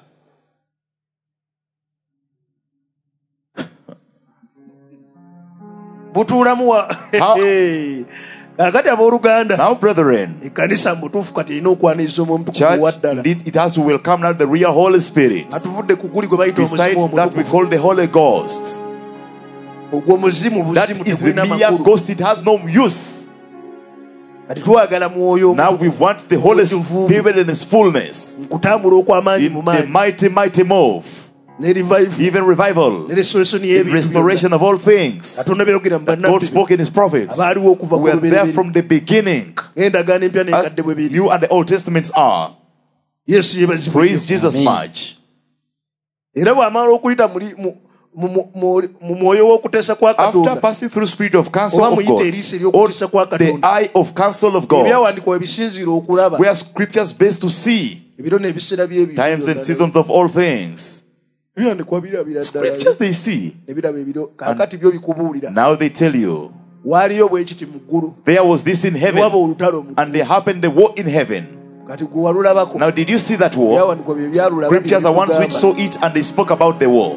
S1: butuulamu wa akati abooluganda
S2: Now, brethren,
S1: ekkanisa mu butuufu kati erina okwaniriza omwoyo omutukuvu wa
S2: church,
S1: ddala
S2: indeed, it has to welcome now the real Holy Spirit.
S1: atuvudde ku guli gwe bayita omuzimu
S2: Besides that, we
S1: omutukuvu
S2: call the Holy Ghost.
S1: ogwo muzimu
S2: That
S1: buzimu
S2: is the
S1: tebulina
S2: mere
S1: makulu.
S2: ghost. It has no use.
S1: Kati twagala mwoyo
S2: Now we want the Holy Spirit in His fullness.
S1: kutambula okw'amaanyi mu
S2: In the
S1: maanyi
S2: mighty, mighty move.
S1: ne revival
S2: Even revival.
S1: ne restoration
S2: In
S1: y'ebintu byonna.
S2: restoration of all things.
S1: Katonda byogera mu
S2: God
S1: bannabbi
S2: spoke in His prophets.
S1: abaaliwo okuva
S2: We
S1: ku
S2: are there
S1: lubereberye
S2: from the beginning.
S1: ng'endagaano empya
S2: As
S1: n'enkadde bwe biri.
S2: New and the Old Testaments are.
S1: Yesu yeebazibwe
S2: Praise
S1: nnyo.
S2: Jesus
S3: Amen.
S2: much.
S1: Era bw'amala okuyita mu mwoyo w'okuteesa kwa
S2: After
S1: Katonda
S2: passing through spirit of counsel
S1: oba
S2: of
S1: muyite
S2: God,
S1: eriiso
S2: or
S1: ery'okuteesa kwa
S2: the
S1: Katonda
S2: eye of counsel of God,
S1: ebyawandiikibwa ebisinziira okulaba
S2: where scriptures based to see
S1: ebiro n'ebiseera by'ebintu
S2: times and
S1: byonna.
S2: seasons of all things.
S1: Ebyandikwa birabira ddala
S2: Scriptures they see.
S1: ne biraba ebiro kaakati byo bikubuulira
S2: Now they tell you,
S1: waaliyo bwe kiti mu ggulu
S2: there was this in
S1: waba
S2: heaven,
S1: olutalo mu
S2: and there happened the war in heaven.
S1: kati gwe walulabako
S2: Now did you see that war?
S1: ebyawandikwa bye byalulaba
S2: Scriptures are ones which
S1: bye
S2: saw it and they spoke about the war.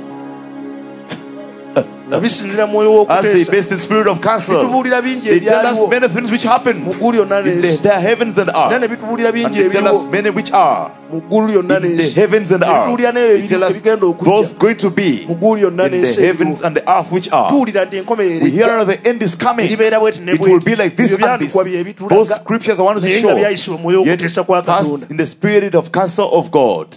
S1: nga bisinzira mwoyo
S2: As they
S1: w'okuteesa
S2: based in spirit of counsel,
S1: bitubuulira bingi
S2: they tell us
S1: ebyaliwo
S2: many things which happened
S1: mu ggulu yonna
S2: in the
S1: n'ensi
S2: heavens and
S1: era ne
S2: earth.
S1: bitubuulira
S2: And
S1: bingi
S2: they tell us
S1: ebiriwo
S2: many which are
S1: mu ggulu yonna
S2: in the
S1: n'ensi
S2: heavens and earth.
S1: bitubuulira n'ebyo
S2: They tell us
S1: ebigenda
S2: those
S1: okujja
S2: going to be
S1: mu ggulu yonna
S2: in the
S1: n'ensi
S2: heavens
S1: ebiriwo
S2: and the earth which are.
S1: tuwulira nti enkomerero
S2: We hear
S1: ejja
S2: the end is coming.
S1: eribeera bweti ne
S2: It will be like this
S1: ebyo
S2: and this.
S1: byandikwa bye
S2: Those
S1: bitulaga
S2: scriptures are ones which
S1: naye nga
S2: show,
S1: byayisibwa mu mwoyo
S2: yet
S1: w'okuteesa kwa
S2: passed
S1: Katonda
S2: in the spirit of counsel of God.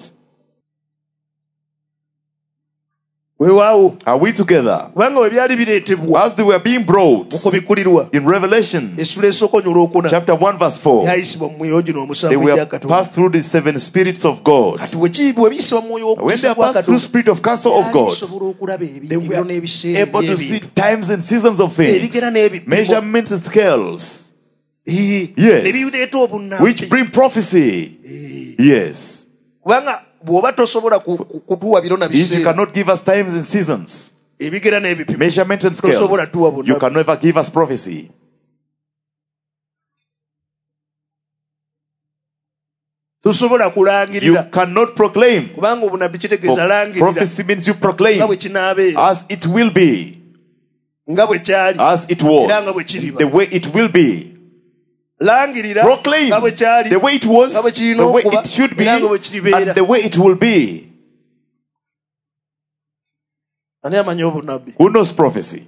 S1: weewaawo
S2: Are we together?
S1: kubanga bwe byali bireetebwa
S2: As they were being brought
S1: mu kubikkulirwa
S2: in Revelation
S1: essula esooka olwokuna
S2: chapter 1 verse 4,
S1: byayisibwa mu mwoyo gino
S2: they
S1: omusanvu
S2: were
S1: egya Katonda
S2: passed through the 7 spirits of God.
S1: kati bwe biyisibwa mu mwoyo
S2: When they
S1: w'okuteesa
S2: are
S1: kwa
S2: passed through
S1: Katonda
S2: spirit of counsel of
S1: byali
S2: God,
S1: bisobola okulaba
S2: they
S1: ebiro
S2: were
S1: n'ebiseera
S2: able to see
S1: by'ebintu
S2: times and seasons of things,
S1: ebigera n'ebipimo
S2: measurements and scales,
S1: ne
S2: yes,
S1: bireeta obunnansi
S2: which bring prophecy. Yes.
S1: kubanga bw'oba tosobola kutuwa biro na
S2: If you
S1: biseera
S2: cannot give us times and seasons,
S1: ebigera n'ebipimo
S2: measurement and scales,
S1: tosobola tuwa
S2: you
S1: bunnabbi
S2: can never give us prophecy.
S1: tosobola
S2: You
S1: kulangirira
S2: cannot proclaim.
S1: kubanga obunabbi
S2: For
S1: kitegeeza langirira
S2: prophecy means you
S1: nga
S2: proclaim
S1: bwe kinaabeera
S2: as it will be,
S1: nga bwe kyali
S2: as it
S1: era nga bwe
S2: was,
S1: kiriba
S2: the way it will be.
S1: langirira
S2: Proclaim
S1: nga bwe kyali
S2: the way it was,
S1: nga bwe kirina
S2: the way
S1: okuba
S2: it should be,
S1: era nga bwe kiribeera
S2: and the way it will be.
S1: ani amanyi obunabbi
S2: Who knows prophecy?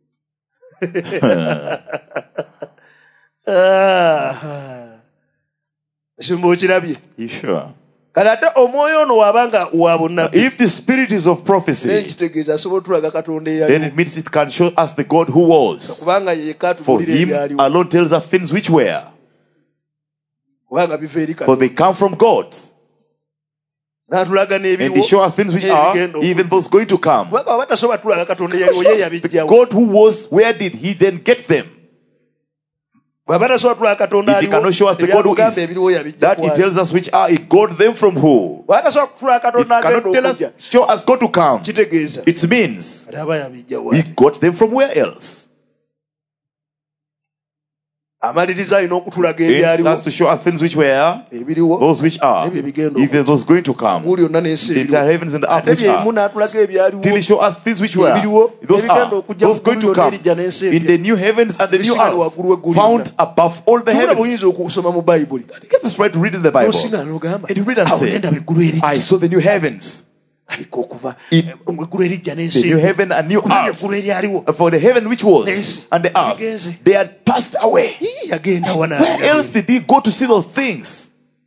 S1: simba okirabye
S2: You sure?
S1: kale ate omwoyo ono waabanga wa bunnabbi
S2: If the spirit is of
S1: naye
S2: prophecy,
S1: nkitegeeza asobola otulaga Katonda
S2: then
S1: eyaliwo
S2: it means it can show us the God who was.
S1: kubanga yekka
S2: For
S1: atubulira
S2: him
S1: ebyaliwo
S2: alone tells us things which were.
S1: kubanga biva eri
S2: For
S1: Katonda
S2: they come from God.
S1: n'atulaga
S2: And they
S1: n'ebiriwo
S2: show us things which are, even those going to come.
S1: kubanga waba tasobola tulaga Katonda eyaliwo ye
S2: Shows the
S1: yabijjawo
S2: God who was, where did he then get them?
S1: bwaba tasobola tulaga Katonda
S2: If he cannot show us the God who
S1: ebyatugamba
S2: is,
S1: ebiriwo
S2: that he
S1: yabijja
S2: tells us which are, he got them from who?
S1: bwaba tasobola kutulaga
S2: If he
S1: Katonda
S2: cannot
S1: agenda
S2: tell us,
S1: okujja
S2: show us God to come,
S1: kitegeeza
S2: it means
S1: ate aba yabijja
S2: he
S1: wa
S2: got them from where else?
S1: amaliriza alina okutulaga
S2: It
S1: ebyaliwo
S2: has to show us things which were,
S1: ebiriwo
S2: those which are,
S1: ebyo ebigenda
S2: even those going to come.
S1: okugulu yonna n'ensi
S2: The entire
S1: eriwo
S2: heavens and the earth
S1: ate
S2: which
S1: byemu
S2: are.
S1: n'atulaga ebyaliwo
S2: Till he show us things which were,
S1: ebiriwo
S2: those
S1: ebigenda
S2: are,
S1: okujja
S2: those going to
S1: mu ggulu
S2: come.
S1: n'erijja n'ensi
S2: In the new heavens and the new
S1: Bisinga waggulu
S2: earth,
S1: w'eggulu
S2: found
S1: lyonna.
S2: above all the
S1: tubula
S2: heavens.
S1: buyinza okusoma mu bayibuli
S2: Give us right to read in the Bible.
S1: nosinga n'ogamba
S2: And you read and
S1: awo
S2: say,
S1: nendaba eggulu erijja
S2: I saw the new heavens,
S1: aliko okuva
S2: It-
S1: mu eggulu erijja
S2: the
S1: n'ensi
S2: new heaven and new
S1: kubanga
S2: earth.
S1: eggulu eryaliwo
S2: For the heaven which was
S1: Yes.
S2: and the earth,
S1: Yes.
S2: they had passed away.
S1: yagenda wana
S2: Where else did he go to see those things?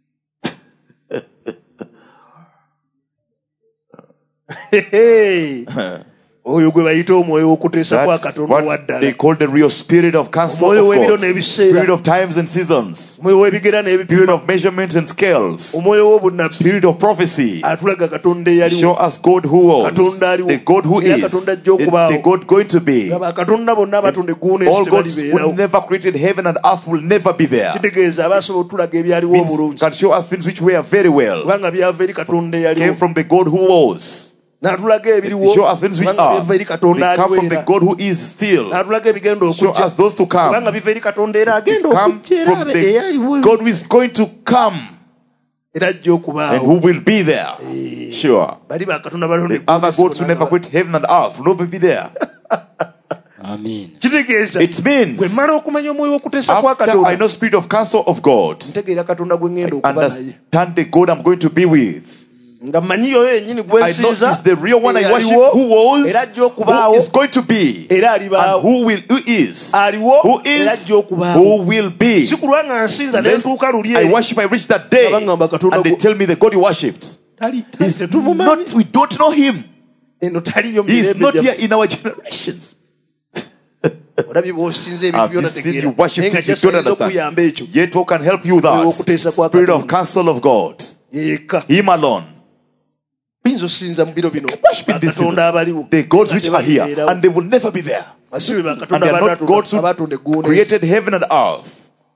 S1: oyo gwe bayita omwoyo w'okuteesa kwa
S2: That's
S1: Katonda wa
S2: what they
S1: ddala
S2: call the real spirit of counsel
S1: Omwoyo
S2: of
S1: w'ebiro
S2: God,
S1: n'ebiseera.
S2: spirit of times and seasons,
S1: omwoyo w'ebigera
S2: spirit
S1: n'ebipimo
S2: of measurement and scales,
S1: omwoyo w'obunabbi
S2: spirit of prophecy.
S1: atulaga Katonda eyaliwo
S2: Show us God who was,
S1: Katonda aliwo.
S2: the God who
S1: Era
S2: is,
S1: Katonda ajja okubaawo.
S2: the God going to be.
S1: nga bakatonda bonna abatonda eggulu n'ensi
S2: All gods who
S1: tebalibeerawo
S2: never created heaven and earth will never be there.
S1: kitegeeza abasobola otulaga ebyaliwo
S2: Means
S1: obulungi
S2: can show us things which were very well.
S1: kubanga byava eri Katonda
S2: Came
S1: eyaliwo
S2: from the God who was.
S1: n'atulaga ebiriwo
S2: Show us things which
S1: kubanga
S2: are.
S1: biva eri Katonda
S2: They come from the
S1: aliwo
S2: God who is still.
S1: n'atulaga ebigenda
S2: Show
S1: okujja
S2: us those to
S1: kubanga
S2: come.
S1: biva eri Katonda era agenda
S2: Come
S1: okujja era
S2: from
S1: abe
S2: the
S1: eyaliwo
S2: God who is going to come
S1: era ajja
S2: and
S1: okubaawo
S2: who will be there. Sure.
S1: bali bakatonda balonda
S2: The other gods who never created heaven and earth will not be there.
S3: Amen.
S1: kitegeeza
S2: It means
S1: bwe mmala okumanya omwoyo w'okuteesa kwa
S2: after I
S1: Katonda
S2: know spirit of counsel of God,
S1: ntegeera Katonda gwe ŋŋenda okuba naye
S2: understand the God I'm going to be with.
S1: nga manyiyo yenyini
S2: I know
S1: gwensinza
S2: is the real one I worship, who was,
S1: era ajja
S2: who
S1: okubaawo
S2: is going to be,
S1: era
S2: and
S1: alibaawo
S2: who is,
S1: aliwo
S2: who
S1: era
S2: is,
S1: ajja okubaawo
S2: who will be.
S1: si kulwa nga nsinza ne
S2: Lest
S1: ntuuka luli
S2: I worship, I reach that day,
S1: Abangamba Katonda
S2: and they
S1: go-
S2: tell me the God you worshipped. He's not, we don't know him.
S1: eno taliyo mu
S2: He is
S1: mirembe
S2: not
S1: gyaffe.
S2: here in our generations.
S1: olabye bw'osinza ebintu
S2: I've
S1: byonna
S2: just seen
S1: tegeera
S2: you worship
S1: naye nga
S2: things you don't
S1: kyasobola
S2: understand.
S1: okuyamba ekyo
S2: Yet who can help you with that?
S1: Okuteesa kwa
S2: Spirit of
S1: Katonda.
S2: counsel of God.
S1: yekka
S2: Him alone.
S1: oyinza osinza mu biro bino
S2: Worship in this
S1: bakatonda
S2: season.
S1: abaliwo
S2: The gods which are here,
S1: Tebabeerawo.
S2: and they will never be there.
S1: basibe
S2: And
S1: bakatonda
S2: they are not gods who
S1: abatonda eggulu n'ensi.
S2: created heaven and earth.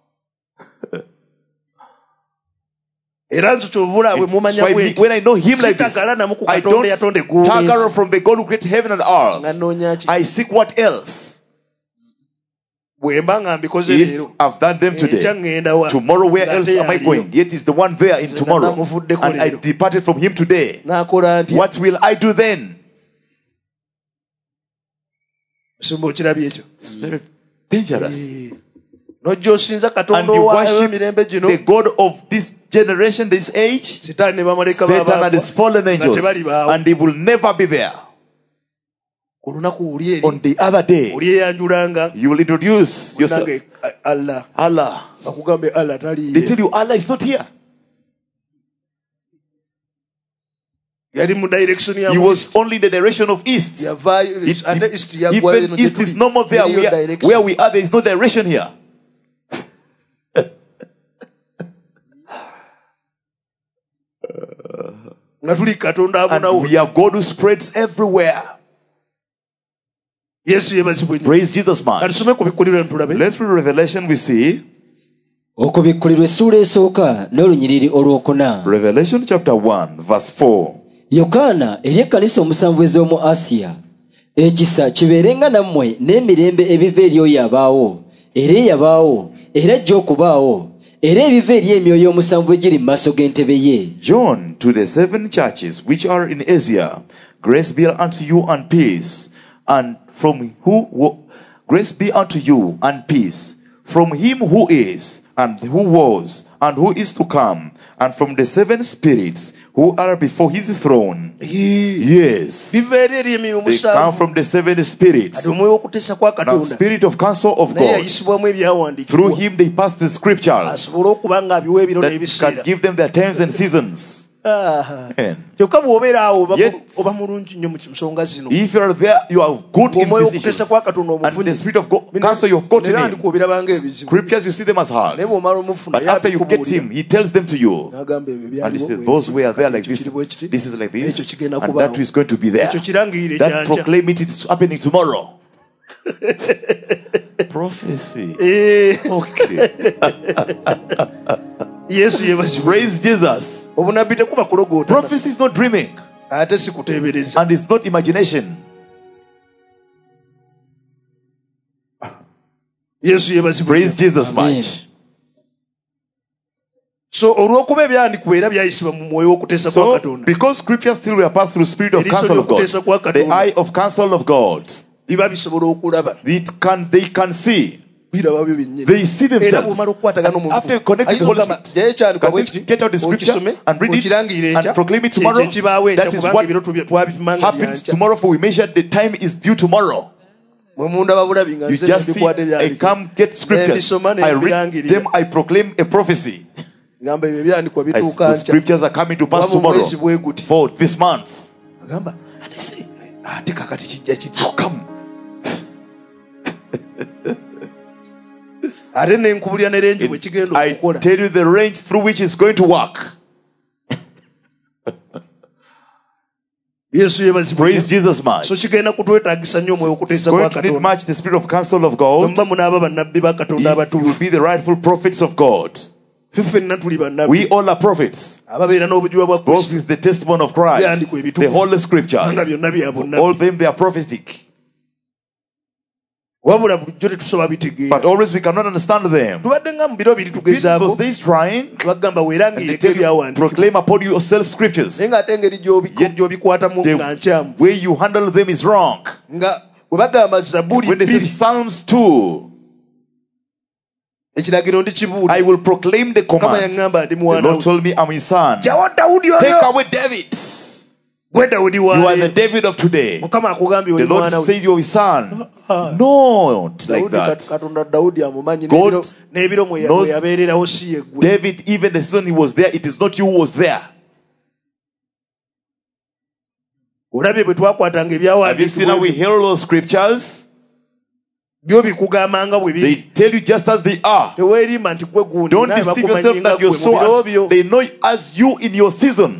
S1: era nzo kyovula bwe
S2: So
S1: mumanya bwenti
S2: when I know him like this,
S1: sitagala namu ku
S2: I
S1: katonda yatonda eggulu
S2: don't
S1: n'ensi.
S2: tag from the God who created heaven and
S1: nga
S2: earth.
S1: nnoonya ki
S2: I seek what else?
S1: bwe mba nga mbikoze
S2: If
S1: leero
S2: I've done them
S1: enkya
S2: today,
S1: ŋŋenda wa
S2: tomorrow where
S1: ng'ate
S2: else am I
S1: yaliyo.
S2: going? Yet is the one there in
S1: Nze
S2: tomorrow.
S1: namuvuddeko
S2: And I
S1: leero.
S2: departed from him today.
S1: n'akola ntya
S2: What will I do then?
S1: simba okirabye ekyo
S2: It's very dangerous.
S1: nojja osinza
S2: And
S1: katonda
S2: you
S1: owaayo
S2: worship
S1: emirembe gino
S2: the God of this generation, this age,
S1: sitaani ne bamaleka
S2: Satan and his fallen
S1: nga
S2: angels,
S1: tebalibaawo
S2: and they will never be there.
S1: ku lunaku uli eri
S2: On the other day,
S1: oli eyanjulanga
S2: you will introduce yourself.
S1: munange allah
S2: Allah.
S1: akugambe allah
S2: They
S1: taliye
S2: tell you Allah is not here.
S1: yali mu direction ya
S2: He was only in the direction of east.
S1: yavaayo ate east yaggwayo
S2: Even east is no more there. Where we are, there is no direction here.
S1: nga tuli katonda
S2: And
S1: abonawo
S2: we are God who spreads everywhere.
S1: yesu yebazibwe nnyo
S2: Praise Jesus, man.
S1: katusome ku bikkulirwa ntulabe
S2: Let's read Revelation. We see
S3: okubikkulirwa essuula esooka n'olunyiriri olwokuna
S2: Revelation chapter 1, verse 4.
S3: yokaana eri ekkanisa omusanvu ez'omu asiya ekisa kibeerenga nammwe n'emirembe ebiva eri oyo abaawo era eyabaawo era ajja okubaawo era ebiva eri emyoyo omusanvu egiri mu maaso g'entebe ye
S2: John, to the 7 churches which are in Asia, grace be unto you and peace, and from grace be unto you and peace, from him who is, and who was, and who is to come, and from the 7 spirits who are before his throne. Yes.
S1: biva eri eri emyoyo
S2: They come
S1: omusanvu
S2: from the 7 spirits.
S1: ate omwoyo w'okuteesa kwa
S2: Now,
S1: katonda
S2: spirit of counsel of
S1: naye
S2: God.
S1: yayisibwamu
S2: Through
S1: ebyawandiikibwa
S2: him they pass the scriptures
S1: asobole okuba nga abiwa ebiro
S2: that can
S1: n'ebiseera
S2: give them their times and seasons. And
S1: kyokka bw'obeera awo
S2: Yet-
S1: oba mulungi nnyo mu nsonga zino
S2: if you are there, you are good in
S1: omwoyo
S2: decisions.
S1: w'okuteesa kwa katonda
S2: And the
S1: omufunye
S2: spirit of God, counsel you've got in
S1: era
S2: him.
S1: ndikuwa obirabanga ebizibu
S2: Scriptures, you see them as hard.
S1: naye bw'omala omufuna
S2: But after you get him, he tells them to you.
S1: n'agamba ebyo
S2: And he
S1: byaliwo
S2: says,
S1: bwe
S2: those
S1: biti,
S2: were there like
S1: ekyo
S2: this.
S1: kiri bwe kiti,
S2: This is like
S1: ekyo
S2: this.
S1: kigenda
S2: And
S1: kubaawo.
S2: that is going to be there.
S1: ekyo kirangirire
S2: That
S1: kyankya
S2: proclaim it, it's happening tomorrow. Prophecy. Okay.
S1: yesu yebazibwe
S2: Praise Jesus.
S1: obunabbi tekuba kulogoota
S2: Prophecy is not dreaming.
S1: ate si kuteebereza
S2: And it's not imagination.
S1: yesu yebazibwe
S2: Praise Jesus
S3: Amen.
S2: much.
S1: so olw'okuba ebyandikwa era byayisibwa mu mwoyo w'okuteesa kwa
S2: So,
S1: katonda
S2: because scriptures still were passed through spirit of
S1: Eriiso
S2: counsel of God,
S1: ly'okuteesa kwa
S2: the
S1: Katonda.
S2: eye of counsel of God,
S1: biba bisobola okulaba
S2: they can see.
S1: biraba byo byennyini
S2: They see
S1: era
S2: themselves.
S1: bw'omala okukwatagana
S2: After you connect with the Holy Spirit,
S1: jaye kyandikwa bwe
S2: can you
S1: kiti
S2: get out the scripture
S1: okisome
S2: and read it
S1: okirangirire
S2: and
S1: ekya
S2: proclaim it tomorrow?
S1: ekibaawo
S2: That
S1: ekya
S2: is
S1: kubanga
S2: what
S1: ebiro twabipimanga
S2: happens
S1: byankya
S2: tomorrow, for we measured the time is due tomorrow.
S1: mwe mundaba bulabi nga
S2: You
S1: nze
S2: just see,
S1: ndikwata
S2: I
S1: ebyandikwa
S2: come get scriptures,
S1: Nebisoma
S2: I read
S1: nebirangirira.
S2: them, I proclaim a prophecy.
S1: ngamba ebyo ebyandikwa
S2: The
S1: bituuka nkya
S2: scriptures are coming to pass
S1: Oba mu
S2: tomorrow
S1: mwezi bwe guti
S2: for this month.
S1: agamba
S2: And I say,
S1: ate kakati kijja kitya
S2: how come?
S1: ate nenkubulya ne rengi bwe kigenda
S2: I
S1: okukola
S2: tell you the range through which it's going to work.
S1: yesu yebazibwe
S2: Praise Jesus much.
S1: so kigenda kutwetaagisa nnyo omwoyo
S2: It's
S1: okuteesa
S2: going
S1: kwa
S2: to need
S1: katonda
S2: much the spirit of counsel of God.
S1: mba munaaba bannabbi ba katonda
S2: You will
S1: abatuufu
S2: be the rightful prophets of God.
S1: ffe ffenna tuli bannabbi
S2: We all are prophets.
S1: ababeera n'obujuwa bwa
S2: Both
S1: kristo
S2: with the testimony of Christ,
S1: Byandikwa ebituufu.
S2: the Holy
S1: nga
S2: Scriptures.
S1: byonna bya bonna
S2: All them, they are prophetic.
S1: wabula bulijjo tetusobola bitegeera
S2: But always we cannot understand them.
S1: tubadde nga mu biro biri
S2: Been those
S1: tugezaako
S2: days trying,
S1: bagamba
S2: and they
S1: weerangireko
S2: tell you,
S1: ebyawandiikibwa
S2: proclaim upon yourself scriptures.
S1: naye ng'ate engeri gy'obikwatamu nga
S2: The
S1: nkyamu
S2: way you handle them is wrong.
S1: nga bwe bagamba zabuli
S2: When they say
S1: 2
S2: Psalms 2,
S1: ekiragiro
S2: I
S1: ndikibuulira.
S2: will proclaim the
S1: Mukama
S2: command.
S1: yaŋŋamba ndi
S2: The
S1: mwana
S2: Lord
S1: we.
S2: told me, I'm his son.
S1: Jjawo Dawudi
S2: Take
S1: oyo.
S2: away David.
S1: Gwe Dawudi
S2: You are the
S1: waaleero.
S2: David of today.
S1: Mukama akugambye
S2: The
S1: oli
S2: Lord
S1: mwana we.
S2: said you're his son. Not like
S1: Dawudi
S2: that.
S1: Katonda Dawudi amumanyi
S2: God
S1: n'ebiro mwe
S2: knows
S1: yabeererawo si ye ggwe.
S2: David, even the season he was there, it is not you who was there.
S1: Olabye bwe twakwatanga
S2: Have you seen how we
S1: ebyawandiikibwa
S2: hear those scriptures?
S1: byo bikugamba nga bwe
S2: They
S1: biri.
S2: tell you just as they are.
S1: Teweerimba nti gwe gundi
S2: Don't
S1: naye
S2: deceive
S1: bakumanyi
S2: yourself
S1: nga
S2: that
S1: gwe
S2: you're
S1: mu
S2: so
S1: biro byo.
S2: as they know as you in your season.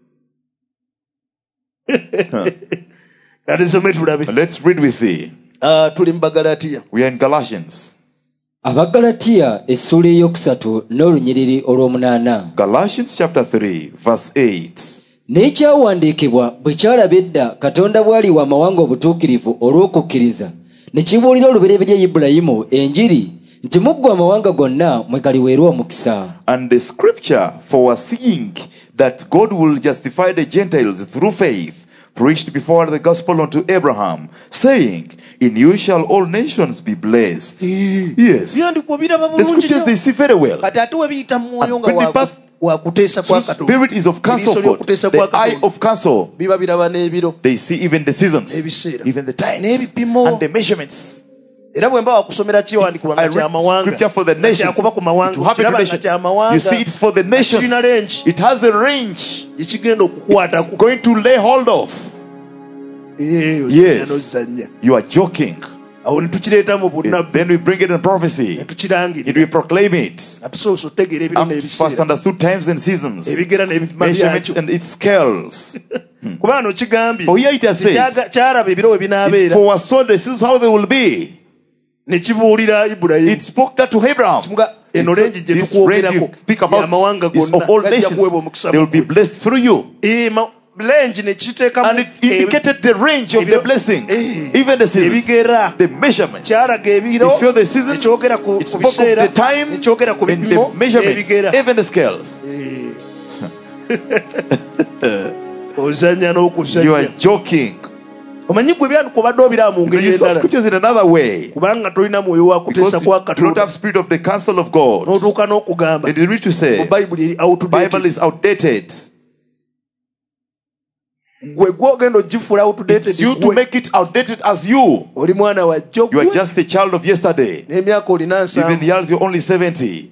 S1: Kati nsome tulabe.
S2: Let's read, we see.
S1: Tuli mu Bagalatiya.
S2: We are in Galatians.
S3: Abagalatiya essula eyokusatu n'olunyiriri olw'omunaana.
S2: Galatians chapter 3, verse 8.
S3: N'ekyawandiikibwa bwe kyalaba edda Katonda bw'ali wa mawanga obutuukirivu olw'okukkiriza ne kibuulira olubereberye Ibulayimu enjiri nti mu ggwe amawanga gonna mwe galiweerwa omukisa.
S2: And the scripture foreseeing that God will justify the Gentiles through faith preached before the gospel unto Abraham, saying, in you shall all nations be blessed. Yes.
S1: Byandikwa biraba
S2: The
S1: bulungi
S2: scriptures,
S1: nnyo.
S2: they see very well.
S1: Kati ate we biyita mu mwoyo nga
S2: And when they pass-
S1: wa kuteesa kwa
S2: So
S1: Katonda.
S2: spirit is of counsel of
S1: Eriiso
S2: God.
S1: ly'okuteesa kwa
S2: The eye
S1: Katonda.
S2: of counsel.
S1: Biba biraba n'ebiro.
S2: They see even the seasons,
S1: Ebiseera.
S2: even the times,
S1: N'ebipimo.
S2: and the measurements.
S1: Era bwe mba wakusomera kiwandikibwa
S2: I
S1: nga kya
S2: read
S1: mawanga.
S2: scripture for the nations.
S1: Kyakuba ku mawanga.
S2: To happen to
S1: Kiraba nga
S2: nations.
S1: kya mawanga.
S2: You see, it's for the nations.
S1: Kirina range.
S2: It has a range.
S1: Ekigenda okukwatako.
S2: It's going to lay hold of. Yes.
S1: N'ozannya.
S2: You are joking.
S1: Awo ne tukireeta mu bunnabbi.
S2: Then we bring it in prophecy.
S1: Ne tukirangirira.
S2: And we proclaim it.
S1: Atusobola otegeera ebiro
S2: I've first
S1: n'ebiseera.
S2: understood times and seasons,
S1: Ebigera n'ebipima
S2: measurements
S1: byakyo.
S2: and its scales.
S1: Kubanga no kigambye.
S2: For here it has said,
S1: Kyalaba ebiro we binaabeera.
S2: for us so this is how they will be.
S1: Ne kibuulira Ibulayimu.
S2: It spoke that to Abraham.
S1: Muga eno range gye
S2: This range
S1: tukwogerako.
S2: you speak about
S1: Amawanga
S2: is
S1: gonna
S2: of all
S1: gajja
S2: nations.
S1: kuweebwa omukisa
S2: They will be
S1: mu ggwe.
S2: blessed through you.
S1: Range ne kiteekamu
S2: And it indicated the range of the blessing, even the seasons,
S1: ebigera.
S2: the measurements.
S1: Kyalaga ebiro.
S2: It showed the seasons,
S1: Ne kyogera ku
S2: it spoke of
S1: biseera.
S2: the time,
S1: Ne kyogera ku
S2: and
S1: bipimo.
S2: the measurements,
S1: N'ebigera.
S2: even the scales.
S1: Ozannya
S2: You are
S1: n'okuzannya.
S2: joking.
S1: Omanyi gwe byandika obadde obiraba mu ngeri
S2: You saw
S1: endala.
S2: scriptures in another way.
S1: Kubanga tolina mwoyo wa
S2: Because
S1: kuteesa
S2: you
S1: kwa
S2: do not
S1: Katonda.
S2: have spirit of the counsel of God.
S1: N'otuuka n'okugamba.
S2: And you read to
S1: Mu
S2: say,
S1: Bayibuli eri outdated.
S2: Bible is outdated.
S1: Gwe gw'ogenda ogifuula outdated.
S2: It's you to
S1: gwe.
S2: make it outdated as you.
S1: Oli mwana wa jjo
S2: You are
S1: gwe.
S2: just a child of yesterday.
S1: N'emyaka olina
S2: Even
S1: 7.
S2: years, you're only 70.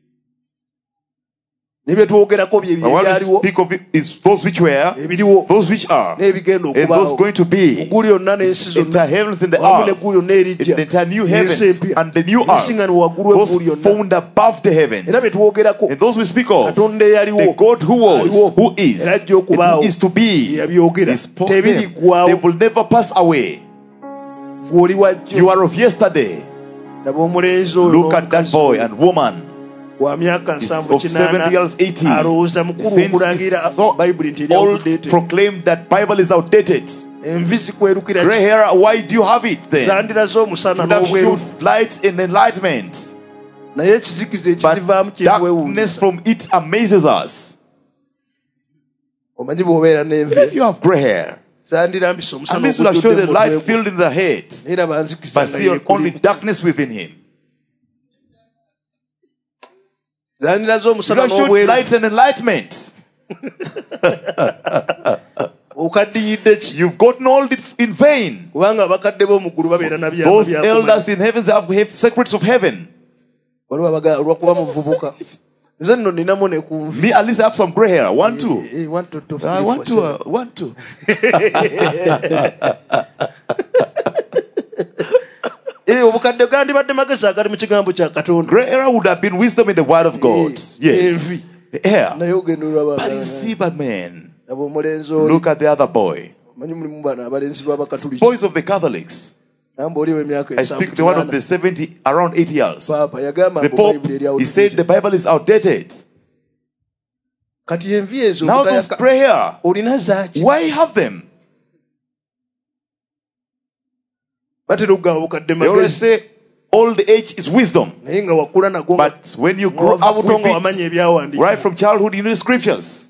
S1: Ne bye twogerako bye
S2: But what we
S1: byaliwo.
S2: speak of it is those which were,
S1: Ebiriwo.
S2: those which are,
S1: N'ebigenda
S2: and those
S1: okubaawo.
S2: going to be.
S1: Eggulu lyonna n'ensi
S2: The entire
S1: zonna.
S2: heavens and the
S1: Wamu
S2: earth.
S1: n'eggulu lyonna erijja.
S2: The entire new
S1: N'ensi
S2: heavens
S1: empya.
S2: and the new earth.
S1: Ebisiŋŋaano waggulu
S2: Those
S1: w'eggulu lyonna.
S2: found above the heavens.
S1: Era bye twogerako.
S2: And those we speak of,
S1: Katonda eyaliwo.
S2: the God who was,
S1: Aliwo.
S2: who is,
S1: Era
S2: and
S1: ajja okubaawo.
S2: who is to be,
S1: Yabyogera.
S2: He spoke them.
S1: Tebiriggwaawo.
S2: They will never pass away.
S1: Ggwe oli wa jjo.
S2: You are of yesterday.
S1: Laba omulenzi oyo
S2: Look at that
S1: n'omukazi
S2: boy and woman.
S1: wa myaka
S2: He's
S1: 7
S2: of 7 years, 80.
S1: alowooza mukulu
S2: Thinks
S1: okulangira
S2: he's so
S1: Bayibuli nti eri
S2: old,
S1: outdated.
S2: proclaim that Bible is outdated.
S1: Envi zikwerukira
S2: Gray
S1: ki?
S2: hair, why do you have it then?
S1: Zandiraze omusana
S2: Should have
S1: n'obwerufu.
S2: showed light and enlightenment.
S1: Naye ekizikiza
S2: But
S1: ekizivaamu
S2: darkness
S1: kyebwewuunyisa.
S2: from it amazes us.
S1: Omanyi bw'obeera
S2: If
S1: n'envi.
S2: you have gray hair,
S1: Zandirambisa
S2: at
S1: omusana
S2: least will have shown the
S1: ogujjudde mu
S2: light
S1: mutwe gwe.
S2: filled in the head,
S1: Era banzikiza
S2: but
S1: nga
S2: see only
S1: yeekulimu.
S2: darkness within him.
S1: Zandiraze
S2: Should
S1: omusana
S2: have showed
S1: n'obwerufu.
S2: light and enlightenment.
S1: Okaddiyidde ki?
S2: You've gotten all it in vain.
S1: Kubanga abakadde b'omu ggulu babeera na byama
S2: Those
S1: byakumanya.
S2: elders in heavens have secrets of heaven.
S1: Waliwo abagala olwakuba muvubuka. Nze nno ninamu ne ku nvi.
S2: Me, at least I have some gray hair. One, two.
S1: 1, 2, 3,
S2: I
S1: 4,
S2: want
S1: 7.
S2: to, want to.
S1: Obukadde gandibadde magezi agali mu kigambo kya Katonda.
S2: Gray hair would have been wisdom in the word of God. Yes.
S1: Envi.
S2: Hair.
S1: Naye ogenda olaba
S2: But you see, but man,
S1: aba omulenzi oli.
S2: look at the other boy.
S1: Manyi mulimu bano abalenzi b'Abakatuliki.
S2: Boys of the Catholics.
S1: Namba oli w'emyaka
S2: I speak to one of the 70, around 80 years.
S1: Papa yagamba
S2: The
S1: mbu
S2: Pope,
S1: Bayibuli eri
S2: he said the Bible is outdated.
S1: Kati envi ezo
S2: Now those
S1: obutayaka-
S2: gray hair,
S1: olina zaaki.
S2: why have them?
S1: Batera okugamba obukadde
S2: They always
S1: magezi.
S2: say old age is wisdom.
S1: Naye nga wakula nago nga
S2: But when you grow
S1: wava
S2: up
S1: buto nga
S2: with
S1: wamanya
S2: it,
S1: ebyawandiika.
S2: right from childhood, you know the scriptures,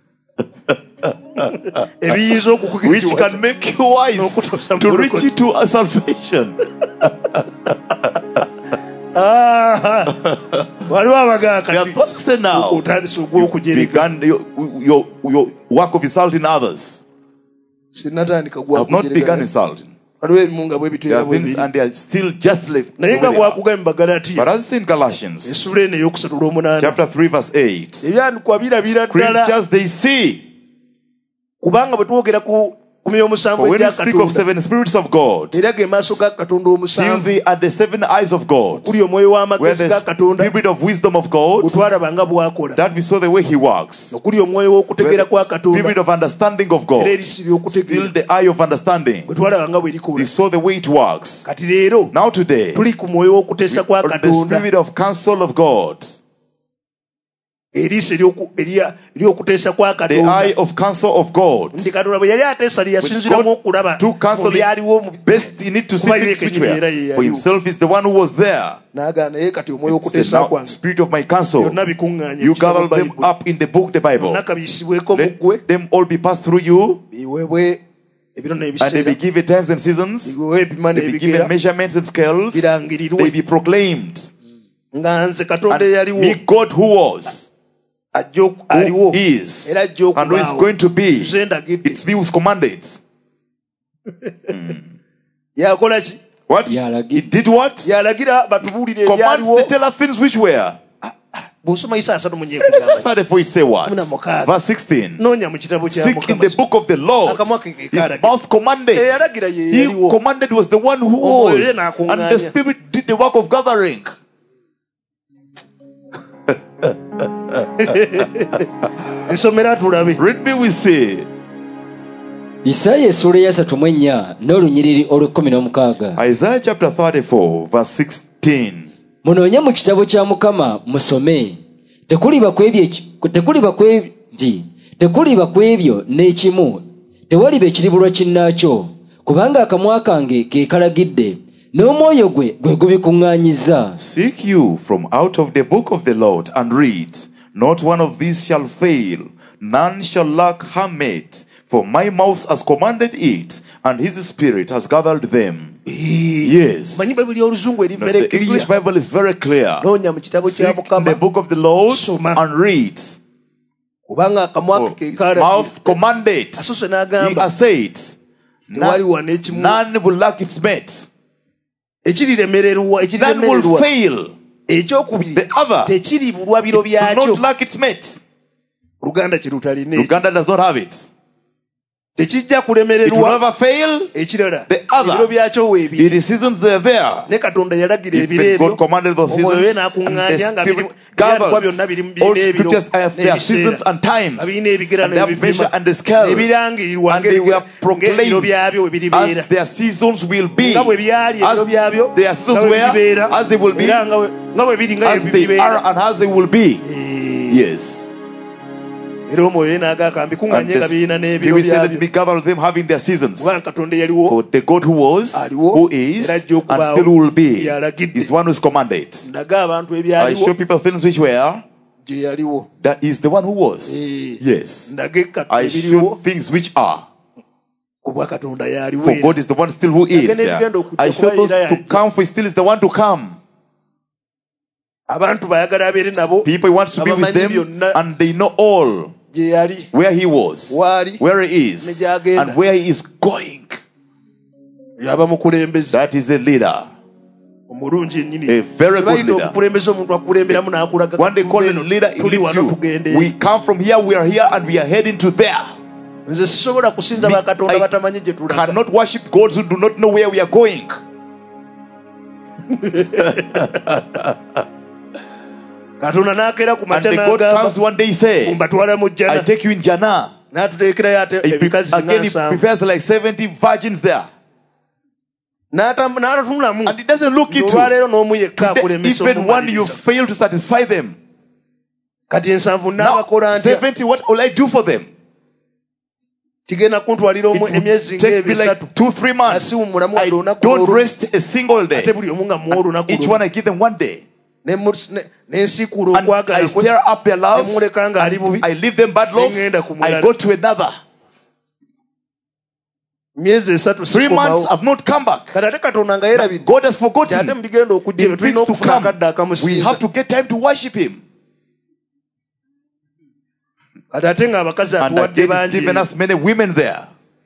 S1: Ebiyinza
S2: which
S1: okukugiriza.
S2: can make you wise to reach you to a salvation.
S1: waliwo abagaa
S2: There are
S1: kati
S2: those who say now,
S1: otandise
S2: you
S1: ogw'okujereka.
S2: began your work of insulting others.
S1: Sinnatandika
S2: I have not begun
S1: gwakujereka.
S2: insulting.
S1: Waliwo ebimu nga bwe
S2: There
S1: bitwera
S2: are
S1: bwe
S2: things
S1: biri.
S2: and they are still just like
S1: naye nga
S2: the way they are.
S1: bwakugambye mu Bagalatiya
S2: But as in Galatians
S1: essula eno ey'okusatula omunaana
S2: chapter 3 verse 8,
S1: ebyandikwa birabira ddala
S2: scriptures they see.
S1: kubanga bwe twogera ku kumya omusanvu
S2: For when you
S1: egya
S2: speak of
S1: Katonda
S2: 7 spirits of God,
S1: era ge maaso ga Katonda
S2: till
S1: omusanvu
S2: they are the 7 eyes of God,
S1: kuli omwoyo
S2: where
S1: w'amagezi ga
S2: the
S1: Katonda
S2: spirit of wisdom of God,
S1: gwe twalaba nga bw'akola
S2: that we saw the way he works,
S1: okuli omwoyo
S2: where
S1: w'okutegeera kwa
S2: the
S1: Katonda
S2: spirit of understanding of
S1: era
S2: God,
S1: erisi
S2: still
S1: ly'okutegeera
S2: the eye of understanding,
S1: bwe twalaba nga bwe
S2: we
S1: likola
S2: saw the way it works.
S1: kati leero
S2: Now today,
S1: tuli ku mwoyo w'okuteesa kwa
S2: the
S1: Katonda
S2: spirit of counsel of God,
S1: eriiso ery'okuteesa kwa
S2: the eye
S1: Katonda
S2: of counsel of God.
S1: nti Katonda bwe yali ateesa lye yasinziramu
S2: God
S1: okulaba
S2: to counsel
S1: mu byaliwo mu
S2: best in it to see
S1: Kuba
S2: things
S1: ye
S2: which
S1: kenyini era
S2: were.
S1: ye
S2: For
S1: yaliwo.
S2: himself is the one who was there.
S1: n'agaana naye kati omwoyo
S2: Said,
S1: w'okuteesa
S2: now,
S1: kwange
S2: spirit of my counsel,
S1: byonna bikuŋŋaanye
S2: you
S1: ekitabo
S2: gather them
S1: Bayibuli.
S2: up in the book, the Bible.
S1: byonna kabiyisibweko mu
S2: Let
S1: ggwe
S2: them all be passed through you,
S1: biweebwe ebiro
S2: and they be
S1: n'ebiseera
S2: given times and seasons.
S1: biweebwe ebipima
S2: They be
S1: n'ebigera
S2: given measurements and scales. They
S1: birangirirwe
S2: be proclaimed.
S1: nga nze Katonda
S2: And
S1: eyaliwo
S2: me, God who was,
S1: aliwo
S2: who is,
S1: era ajja
S2: and who is
S1: okubaawo
S2: going to be.
S1: nze ndagidde
S2: It's me who's commanded.
S1: yakola ki
S2: What?
S3: Yalagi-
S2: He did what?
S1: yalagira batubuulire
S2: Commands
S1: ebyaliwo
S2: to tell us things which were.
S1: bw'osoma Isaaya 3 mu
S2: It is
S1: nyeekugamba
S2: 34 it say what?
S1: Kumi na mukaaga.
S2: Verse 16.
S1: noonya mu kitabo kya
S2: Seek in the
S1: Mukama
S2: book of the Lord.
S1: Akamwa ke
S2: His
S1: kalagira.
S2: mouth commanded.
S1: Eyalagira ye
S2: He
S1: yaliwo.
S2: commanded was the one who
S1: Omwoyo ye
S2: was.
S1: n'akuŋŋaanya.
S2: And the Spirit did the work of gathering.
S1: ensomera tulabe
S2: Read me, we see.
S3: Isaaya essula eya 34 n'olunyiriri olw'16.
S2: Isaiah chapter 34, verse 16.
S3: Munoonye mu kitabo kya Mukama musome. Tekuliba ku ebyo n'ekimu, tewaliba ekiribulwa kinnaakyo, kubanga akamwa kange ke kalagidde, n'omwoyo gwe gubikuŋŋaanyizza.
S2: Seek you from out of the book of the Lord and read. Not one of these shall fail, none shall lack her mate. For my mouth has commanded it, and his spirit has gathered them. Yes.
S1: manyi Bayibuli oluzungu
S2: Now, the English
S1: eriberekirya
S2: Bible is very clear.
S1: noonya mu kitabo kya
S2: Seek in the
S1: Mukama
S2: book of the Lord
S1: Soma.
S2: and read.
S1: kubanga akamwa
S2: For
S1: ke
S2: his
S1: kalagira
S2: mouth commanded.
S1: asose
S2: He
S1: n'agamba
S2: has said,
S1: tewaliwa n'ekimu
S2: none will lack its mate.
S1: ekiriremererwa
S2: None will fail.
S1: ekyokubiri
S2: The other
S1: tekiribulwa biro
S2: will
S1: byakyo
S2: not lack its mate.
S1: Luganda kirutalina ekyo.
S2: Uganda does not have it.
S1: tekijja
S2: It will
S1: kulemererwa
S2: never fail.
S1: ekirala
S2: The other,
S1: ebiro byakyo weebiri
S2: it is seasons they are there.
S1: ne Katonda yalagira ebiro
S2: Even
S1: ebyo
S2: God commanded those
S1: omwoyo
S2: seasons,
S1: we
S2: and the
S1: n'akuŋŋaanya nga
S2: Spirit
S1: byandikwa
S2: gathers.
S1: byonna biri
S2: All
S1: birina ebiro
S2: scriptures have their seasons and times,
S1: nga birina ebigera
S2: and they have measure and the
S1: n'ebipima
S2: scales,
S1: ebirangirirwa
S2: and they were
S1: ng'ebiro byabyo we
S2: proclaimed
S1: biribeera
S2: as their seasons will be,
S1: nga bwe byali ebiro byabyo
S2: as their seasons
S1: nga bwe
S2: were,
S1: biribeera
S2: as they will be,
S1: era nga bwe biri nga
S2: as
S1: bwe
S2: they
S1: bibeera
S2: are, and as they will be. Yes.
S1: era omwoyo n'agaaka
S2: And
S1: mbikuŋŋaanye nga birina n'ebiro
S2: David said that
S1: byabyo
S2: we gather them having their seasons.
S1: kubanga Katonda yaliwo
S2: For the God who was,
S1: aliwo
S2: who is,
S1: era ajja
S2: and
S1: okubaawo
S2: still will be,
S1: yalagidde
S2: is one who is commanded.
S1: ndaga abantu
S2: I
S1: ebyaliwo
S2: show people things which were,
S1: gye yaliwo
S2: that is the one who was. Yes.
S1: ndage
S2: I show
S1: ebiriwo
S2: things which are.
S1: kubwa Katonda yaliwo
S2: For God is the one still who is there. I show those to come, for he still is the one to come.
S1: abantu bayagala abeere nabo
S2: People he wants to be with
S1: abamanyi
S2: them,
S1: byonna
S2: and they know all
S1: gye yali
S2: where he was,
S1: Wali.
S2: where he is,
S1: Ne gy'agenda.
S2: and where he is going.
S1: yaba mukulembeze
S2: That is a leader.
S1: omulungi ennyini
S2: A very good
S1: Tebayita
S2: leader.
S1: omukulembeze omuntu akulemberamu n'akulaga
S2: One day call a leader, he
S1: tuli
S2: leads
S1: wano
S2: you.
S1: tugende
S2: We come from here, we are here, and we are heading to there.
S1: nze sisobola kusinza
S2: Me,
S1: bakatonda
S2: I
S1: batamanyi gye tulaga
S2: cannot worship gods who do not know where we are going.
S1: Katonda n'akeera ku
S2: And
S1: makya
S2: the God comes
S1: n'agamba
S2: one day, say,
S1: mbatwala mu
S2: I
S1: jjana
S2: take you in Jannah.
S1: n'atuteekerayo ate ebikazi
S2: Again, he
S1: nga 7
S2: prepares like 70 virgins there.
S1: n'atatunulamu
S2: And he doesn't look into
S1: olwaleero n'omu yekka
S2: today,
S1: akulemesa
S2: even one you
S1: omumaliza
S2: fail to satisfy them.
S1: kati ensanvu
S2: Now,
S1: n'abakola ntya
S2: 70, what will I do for them?
S1: kigenda kuntwalira
S2: It will
S1: emyezi
S2: take me
S1: ng'ebisatu
S2: like 2-3 months.
S1: asiwumulamu
S2: I
S1: wadde olunaku
S2: don't
S1: olwo
S2: rest a single day.
S1: ate buli omu nga muwa olunaku
S2: Each one I give them one day.
S1: n'ensiikuula
S2: And I
S1: okwagala kwe
S2: stir up their love.
S1: nemuleka ng'ali bubi
S2: I leave them bad love.
S1: Nengenda ku
S2: I
S1: mulala.
S2: go to another.
S1: myezi 3
S2: 3 months have not come back.
S1: kati ate katonda nga yerabidde
S2: God has
S1: ate
S2: forgotten.
S1: mu bigenda okujja
S2: In
S1: tulina
S2: things to
S1: okufuna
S2: come,
S1: akadde
S2: we
S1: akamusinza
S2: have to get time to worship Him.
S1: kati ate ng'abakazi
S2: And
S1: atuwadde
S2: again, He's
S1: bangi
S2: given us many women there.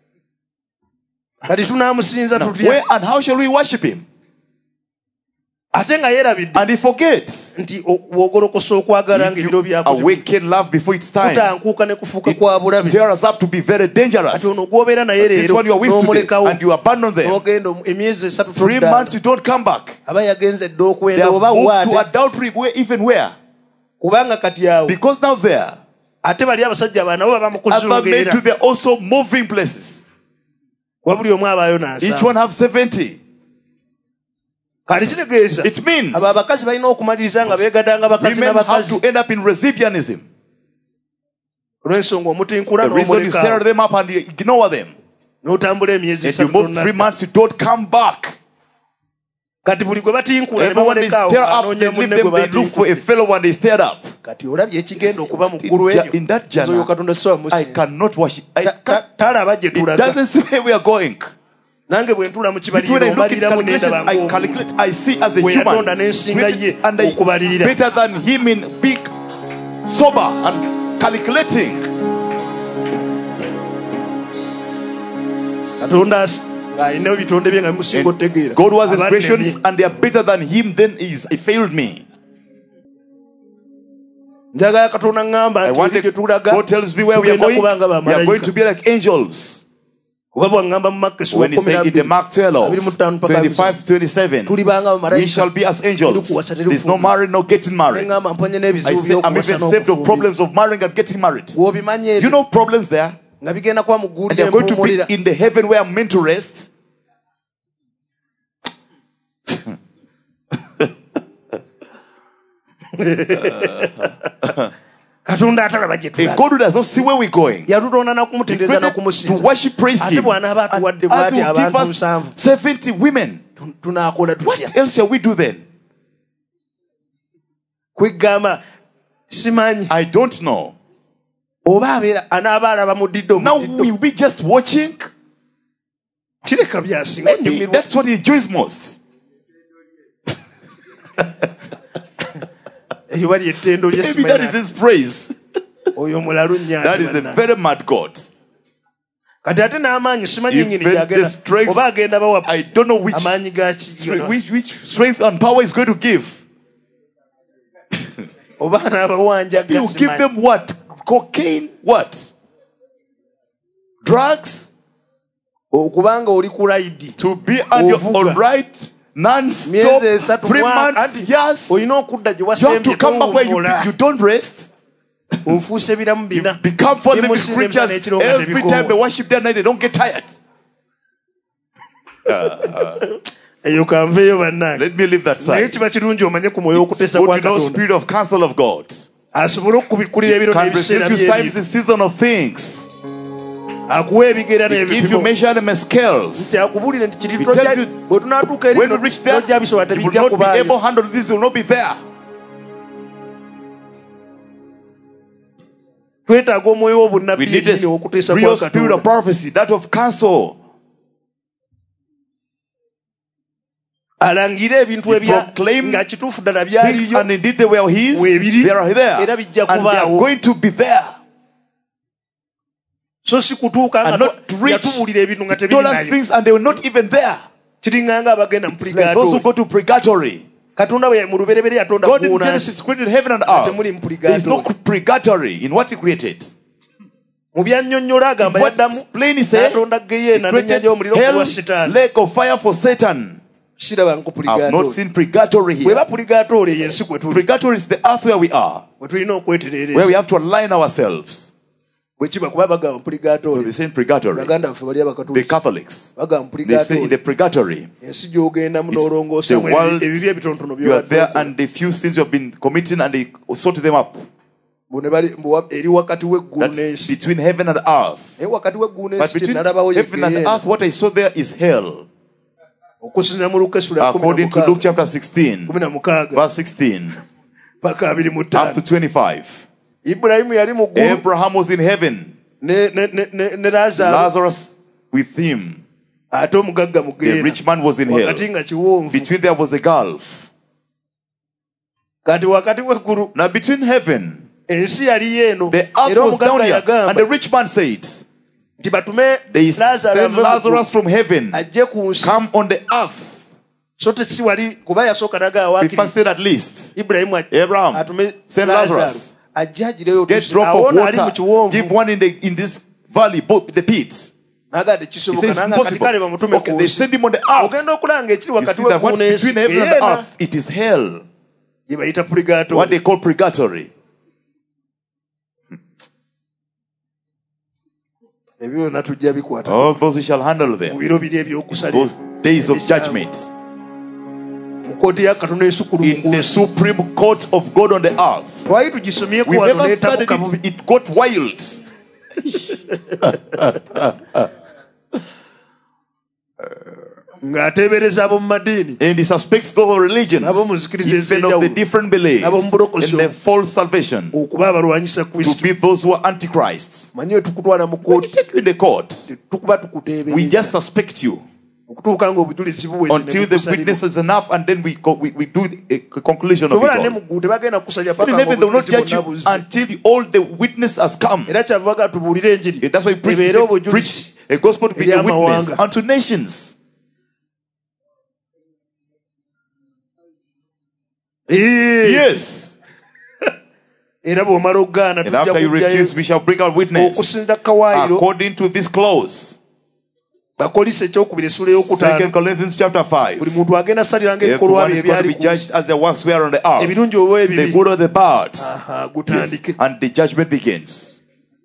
S1: kati tunaamusinza
S2: Now,
S1: tutya
S2: where and how shall we worship Him?
S1: ate nga yerabidde
S2: And He forgets.
S1: nti bw'ogolokosa okwagala
S2: If
S1: ng'ebiro
S2: you
S1: byako
S2: awaken love before its time,
S1: kutankuuka ne kufuuka kwa
S2: it
S1: bulabe
S2: tears us up to be very dangerous.
S1: kati ono gw'obeera naye
S2: This
S1: leero
S2: one you are with today,
S1: n'omulekawo
S2: and you abandon them.
S1: n'ogenda emyezi 3
S2: 3 months you don't come back.
S1: aba yagenze dde
S2: They
S1: okwenda
S2: have
S1: oba
S2: moved to
S1: waate
S2: adultery, even where?
S1: kubanga kati awo
S2: Because now there,
S1: ate bali abasajja aba nabo baba mu
S2: other men
S1: kuzungeera
S2: too, they're also moving places.
S1: kuba buli omu abaayo
S2: Each
S1: n'asanga
S2: one have 70.
S1: kati kitegeeza
S2: It means
S1: abo abakazi balina okumaliriza nga beegadanga bakazi
S2: women have
S1: n'abakazi
S2: to end up in recipianism.
S1: olw'ensonga omutinkula
S2: The reason you stir
S1: n'omulekaawo
S2: them up and you ignore them.
S1: n'otambula emyezi
S2: If you
S1: 3
S2: move 3 months, you don't come back.
S1: kati buli gwe batinkula ne
S2: Everyone is
S1: bamulekaawo
S2: stirred up,
S1: anoonya
S2: they leave
S1: munne
S2: them,
S1: gwe
S2: they look for a
S1: batinkula
S2: fellow one, they stirred up.
S1: kati olabye ekigenda okuba mu ggulu
S2: In
S1: eryo
S2: that
S1: nzoyo
S2: jana,
S1: katonda siwa
S2: I
S1: musinza
S2: cannot worship. I can't.
S1: talaba gye
S2: It
S1: tulaga
S2: doesn't see where we are going.
S1: nange bwe ntula mu
S2: When I
S1: kibaliro
S2: look at
S1: mbaliramu
S2: calculation,
S1: nendaba
S2: I calculate, I see as a
S1: Bwe
S2: human,
S1: yatonda n'ensinga ye
S2: great- and I
S1: okubalirira.
S2: better than him in big, sober and calculating.
S1: katonda ng'alina ebitonde bye nga bimusinga otegeera
S2: God was his
S1: Abannemi.
S2: creations, and they are better than him. Then he failed me.
S1: njagala katonda ŋŋamba
S2: I
S1: nti
S2: want
S1: eri gye tulaga
S2: God tells me where we are
S1: tugenda
S2: going.
S1: kubanga
S2: We are going to
S1: bamalayika
S2: be like angels.
S1: kuba bwaŋŋamba mu Makka
S2: When he said in the Mark 12, 25 to 27,
S1: tulibanga
S2: we shall be as angels. There's no marrying, no getting married.
S1: neŋŋamba mponye
S2: I
S1: n'ebizibu
S2: say I'm
S1: by'okuwasa
S2: even saved of
S1: n'okufumbirwa
S2: problems of marrying and getting married.
S1: bw'obimanye
S2: You know problems there?
S1: nga bigenda kuba mu
S2: And
S1: gguulira
S2: they're going to be
S1: empuumulira
S2: in the heaven where I'm meant to rest.
S1: katonda atalaba gye
S2: A
S1: tulaga
S2: God who does not see where we're going.
S1: yatutonda
S2: He
S1: nakumutendereza
S2: created to
S1: nakumusinza
S2: worship, praise
S1: ate
S2: Him.
S1: bw'anaaba
S2: And
S1: atuwadde
S2: as
S1: bw'ati
S2: He will give
S1: abantu
S2: us
S1: 7
S2: 70 women,
S1: tunaakola tutya
S2: what else shall we do then?
S1: kwegamba simanyi
S2: I don't know.
S1: oba anaaba alaba mudidde
S2: Now
S1: omudiddo
S2: we'll be just watching.
S1: kireka byasinga
S2: Maybe
S1: onyumirwa
S2: that's what He enjoys most.
S1: eyo bali ettendo lye
S2: Maybe that is
S1: simanyi
S2: His praise.
S1: oyo mulalu
S2: That is a
S1: nnyange
S2: very mad God.
S1: kati ate n'amaanyi simanyi
S2: If
S1: nnyini
S2: the
S1: gyagenda
S2: strength-
S1: oba agenda bawa
S2: I don't know which
S1: amaanyi gaki
S2: which strength and power is going to give.
S1: oba n'abawanja
S2: He will give them what? Cocaine? What? Drugs?
S1: okubanga oli ku layidi
S2: To be on your
S1: Ovuga.
S2: all right? Non-stop?
S1: myezi 3
S2: 3 months? Yes?
S1: olina okudda gye
S2: You have to
S1: wasembye
S2: come back where
S1: towummula
S2: you don't rest.
S1: onfuusa ebiramu
S2: You
S1: bina
S2: become for living
S1: Bimusinza
S2: creatures.
S1: n'ekiro nga
S2: Every
S1: tebikoowa.
S2: time they worship their night, they don't get tired.
S1: eyo kanveeyo bannange
S2: Let me leave that
S1: naye
S2: side.
S1: kiba kirungi omanye ku mwoyo
S2: It's
S1: w'okuteesa
S2: good
S1: kwa
S2: to know
S1: katonda
S2: spirit of counsel of God.
S1: asobole okubikkulira ebiro
S2: Can
S1: n'ebiseera
S2: receive you times
S1: bye
S2: the season of things.
S1: akuwa ebigera
S2: If you
S1: n'ebipimo
S2: measure them as scales,
S1: nti akubulire nti kiri
S2: He tells
S1: tojja
S2: you,
S1: bwe tunaatuuka eri
S2: when you reach there,
S1: tojja bisobola
S2: you will
S1: tebijja
S2: not be
S1: kubaayo
S2: able to handle this, will not be there.
S1: twetaaga omwoyo
S2: We
S1: w'obunnabbi
S2: need
S1: ennyo
S2: a
S1: okuteesa
S2: real
S1: kwa
S2: spirit
S1: katonda
S2: of prophecy, that of counsel.
S1: alangire ebintu
S2: He
S1: ebya
S2: proclaimed
S1: nga kituufu ddala
S2: Things,
S1: byaliyo
S2: and indeed they were His,
S1: Weebiri,
S2: they are there.
S1: era bijja
S2: And they are
S1: kubaawo.
S2: going to be there.
S1: so si kutuuka
S2: And
S1: nga
S2: not to reach
S1: yatubuulira ebintu nga
S2: told us
S1: tebirinayo
S2: things and they were not even there.
S1: kiringanga abagenda mu
S2: It's like those who
S1: purigatori
S2: go to purgatory.
S1: katonda bwe mu lubereberye yatonda
S2: God in
S1: ggulu
S2: Genesis
S1: n'ensi.
S2: created heaven and earth.
S1: Temuli mu
S2: There is no
S1: purgatory.
S2: purgatory in what He created.
S1: mu byannyonnyola agamba
S2: What
S1: yaddamu
S2: plain He said,
S1: n'atonda
S2: He
S1: geyeena
S2: created
S1: n'ennyanja y'omuliro
S2: hell,
S1: okuwa sitaani
S2: lake of fire for Satan.
S1: sirabanga ku
S2: I have not
S1: purigatori
S2: seen purgatory
S1: bweba
S2: here.
S1: purigatori eyo ensi kwe tuli
S2: Purgatory is the earth where we are,
S1: bwe tulina
S2: where
S1: okwetereereza
S2: we have to align ourselves.
S1: bwe kiba kuba bagamba
S2: So
S1: purigatori
S2: they say in purgatory,
S1: baganda baffe bali
S2: the
S1: abakatuliki
S2: Catholics,
S1: bagamba
S2: they say in the
S1: purigatori
S2: purgatory,
S1: ensi gy'ogendamu
S2: It's
S1: n'olongoosamu
S2: the world,
S1: ebibi ebitonotono
S2: you are there
S1: by'owadde
S2: and the few sins you have been committing and they sort them up.
S1: eri wakati w'eggulu
S2: That's
S1: n'ensi
S2: between heaven and earth.
S1: naye wakati w'eggulu
S2: But
S1: n'ensi kye
S2: between
S1: nalabawo
S2: heaven and
S1: yegeyeena
S2: earth, what I saw there is hell.
S1: okusinza mu lukesula
S2: According to Luke chapter 16,
S1: 16
S2: verse 16
S1: paka
S2: up to
S1: 25
S2: 25.
S1: ibulayimu yali mu ggulu
S2: Abraham was in heaven.
S1: ne lazaro
S2: Lazarus with him.
S1: ate omugagga
S2: The
S1: mugenda
S2: rich man was in
S1: wakati
S2: hell.
S1: nga kiwonvu.
S2: Between there was a gulf.
S1: Kati wakati w'eggulu
S2: Now between heaven,
S1: ensi yali yeeno
S2: the earth
S1: era
S2: was down
S1: omugagga
S2: here. And
S1: yagamba
S2: the rich man said,
S1: nti batume
S2: they sent
S1: Lazaro
S2: Lazarus from heaven,
S1: ajje ku nsi.
S2: come on the earth.
S1: So tesi wali kuba yasooka naga
S2: He first
S1: awaakiri
S2: said at least,
S1: Ibulayimu
S2: Abraham,
S1: atume
S2: send Lazarus.
S1: ajje agireyo
S2: Get
S1: tusi.
S2: drop of
S1: Awona ali mu
S2: water, give
S1: kiwonvu
S2: one in this valley, both the pits.
S1: naga
S2: He
S1: tekisoboka
S2: says
S1: nanga kati kale
S2: impossible.
S1: bamutume
S2: Okay,
S1: ku
S2: they
S1: nsi.
S2: send him on the earth.
S1: Ogenda okulanga ekiri
S2: You
S1: wakati
S2: see that what's
S1: w'eggulu
S2: between
S1: n'ensi
S2: heaven and the
S1: yeena
S2: earth, it is hell.
S1: gye bayita purigato.
S2: What they call purgatory.
S1: ebyo byonna tujja bikwata
S2: All those we shall handle
S1: mu
S2: them.
S1: biro biri eby'okusalira
S2: Those days of judgment.
S1: mu kkooti ya katonda esukulu mu
S2: In the
S1: nsi.
S2: supreme court of God on the earth.
S1: twali tugisomyeko
S2: We've
S1: wano
S2: ever studied
S1: n'etabuka bubi.
S2: it got wild.
S1: ng'ateebereza ab'omu madiini
S2: And he suspects those religions,
S1: Nabo muzikiriza
S2: even of the
S1: ez'enjawulo.
S2: different beliefs,
S1: Nabo mubulokozi
S2: and the false salvation,
S1: okuba abalwanyisa
S2: to
S1: kristo.
S2: be those who are antichrists.
S1: manyi we tukutwala mu
S2: When we
S1: kkooti
S2: take you in the court,
S1: tukuba
S2: we
S1: tukuteebereza
S2: just suspect you
S1: okutuuka ng'obujulizi buweze ne
S2: until the
S1: bukusalirwa.
S2: witness is enough, and then we do a conclusion of
S1: tobula ne
S2: it
S1: mu ggulu tebagenda kukusalira
S2: all.
S1: paka
S2: In heaven, they will not
S1: ng'obujulizi
S2: judge
S1: bwonna
S2: you
S1: buzze.
S2: until all the witness has come.
S1: era kyavuga tubuulire enjiri
S2: That's why we preach,
S1: ebeere
S2: preach
S1: obujulizi.
S2: a gospel to be a witness
S1: Eby'amawanga.
S2: unto nations. Yes.
S1: era bw'omala okugaana
S2: And
S1: tujja
S2: after you
S1: kujjayo
S2: refuse, we shall bring our witness
S1: okusinza kawaayiro
S2: according to this clause.
S1: bakolisa ekyokubiri essula
S2: 2
S1: ey'okutaano.
S2: Corinthians chapter 5.
S1: buli muntu agenda asaliranga ebikolwa
S2: Everyone
S1: bye
S2: is going to
S1: ebyali
S2: be
S1: ku
S2: judged as their works were on the earth.
S1: ebirungi oba
S2: The
S1: ebibi.
S2: good or the bad.
S1: Aha,
S2: Yes.
S1: gutandike.
S2: And the judgment begins.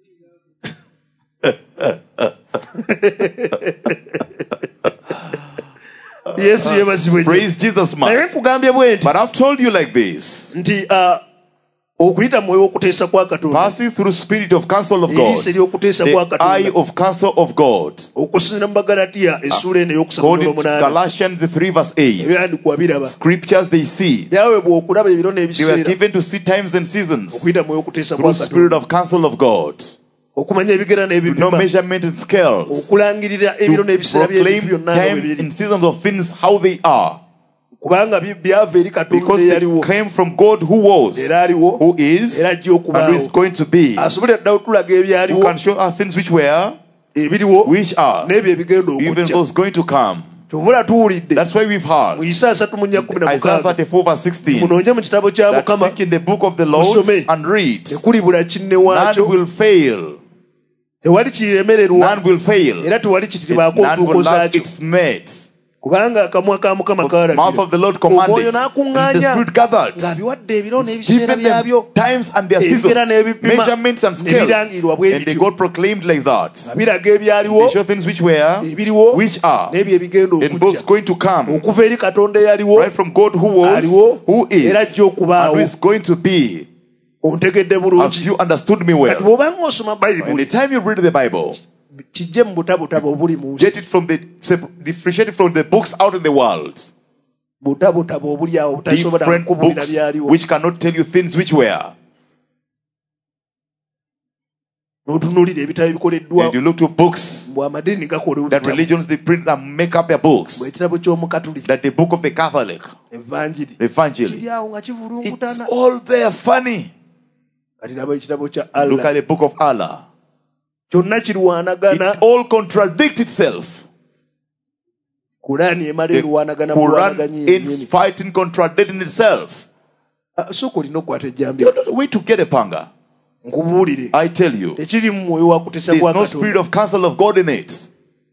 S1: yesu yeebazibwe nnyo.
S2: Praise Jesus,
S1: naye
S2: man.
S1: nkugambye bwe nti
S2: But I've told you like this.
S1: nti okuyita mu mwoyo w'okuteesa kwa katonda
S2: Passing through spirit of counsel of God,
S1: eriiso ery'okuteesa kwa
S2: the eye
S1: katonda
S2: of counsel of God,
S1: okusinzira mu bagalatiya essula eno
S2: according to
S1: ey'okusatu
S2: Galatians 3 verse 8.
S1: ebyandikwa biraba
S2: Scriptures they see.
S1: byaweebwa okulaba ebiro
S2: They were
S1: n'ebiseera
S2: given to see times and seasons
S1: okuyita mu mwoyo w'okuteesa
S2: through
S1: kwa
S2: spirit
S1: katonda
S2: of counsel of God.
S1: okumanya ebigera
S2: To know
S1: n'ebipima
S2: measurement and scales.
S1: okulangirira ebiro
S2: To
S1: n'ebiseera by'ebintu
S2: proclaim
S1: byonna nga bwe
S2: time
S1: biri
S2: and seasons of things how they are.
S1: kubanga byava eri katonda
S2: Because they
S1: eyaliwo
S2: came from God who was,
S1: era aliwo
S2: who is,
S1: era ajja
S2: and who is
S1: okubaawo
S2: going to be.
S1: asobole ddawo tulaga
S2: Who
S1: ebyaliwo
S2: can show us things which were,
S1: ebiriwo
S2: which are,
S1: n'ebyo ebigenda
S2: even
S1: okujja
S2: those going to come.
S1: kyovula tuwulidde
S2: That's why we've heard
S1: mu Isaaya 3:16
S2: Isaiah 34 verse 16.
S1: munonje mu kitabo kya
S2: That
S1: mukama
S2: seek in the book of the Lord
S1: Musome.
S2: and read.
S1: tekulibula kinne
S2: None
S1: waakyo
S2: will fail.
S1: tewali kiremererwa
S2: None will fail.
S1: era tewali kitiribaako
S2: None
S1: ntuuko
S2: will lack
S1: zaakyo
S2: its mate.
S1: kubanga akamwa ka mukama
S2: The mouth of the Lord commanded,
S1: omwoyo
S2: and the
S1: n'akuŋŋaanya
S2: Spirit gathered.
S1: ng'abiwadde ebiro n'ebiseera
S2: Given
S1: byabyo
S2: them times and their seasons,
S1: ebigera n'ebipima
S2: measurements and
S1: ne
S2: scales.
S1: birangirwa bwe
S2: And they
S1: bityo
S2: God proclaimed like that.
S1: nga biraga ebyaliwo
S2: They show things which were,
S1: ebiriwo
S2: which are,
S1: n'ebyo ebigenda
S2: and those
S1: okujja
S2: going to come.
S1: okuva eri katonda eyaliwo
S2: Right from God who was,
S1: aliwo
S2: who
S1: era
S2: is,
S1: ajja
S2: and
S1: okubaawo
S2: who is going to be.
S1: ontegedde
S2: Have
S1: bulungi
S2: you understood me
S1: kati
S2: well?
S1: bw'obanga osoma
S2: By the
S1: bayibuli
S2: time you read the Bible,
S1: kijje mu butabutabo obuli mu nsi
S2: get it from differentiate it from the books out in the world.
S1: butabutabo obuli awo butasobola
S2: Different
S1: kukubulira
S2: books
S1: byaliwo
S2: which cannot tell you things which were.
S1: n'otunuulira ebitabo ebikoleddwa
S2: And you look to books
S1: bwe amadiini gakola
S2: that
S1: obutabo
S2: religions they print and make up their books.
S1: bw'ekitabo ky'omukatuliki
S2: That the book of the Catholic,
S1: evanjiri
S2: the Evangel,
S1: kiri awo nga
S2: it's
S1: kivulungutana
S2: all there funny.
S1: kati naba ekitabo kya
S2: Look
S1: allah
S2: at the book of Allah.
S1: kyonna kirwanagana
S2: It all contradicts itself.
S1: kulaani emala
S2: The
S1: erwanagana
S2: Quran
S1: bulwanaganyi
S2: ends
S1: yennyini
S2: fighting, contradicting itself.
S1: sooka olina okukwata ejjambi
S2: You don't wait to get a panga.
S1: nkubuulire
S2: I tell you,
S1: tekiri mu mwoyo wa kutesa
S2: there's
S1: kwa
S2: no spirit
S1: katonda
S2: of counsel of God in it.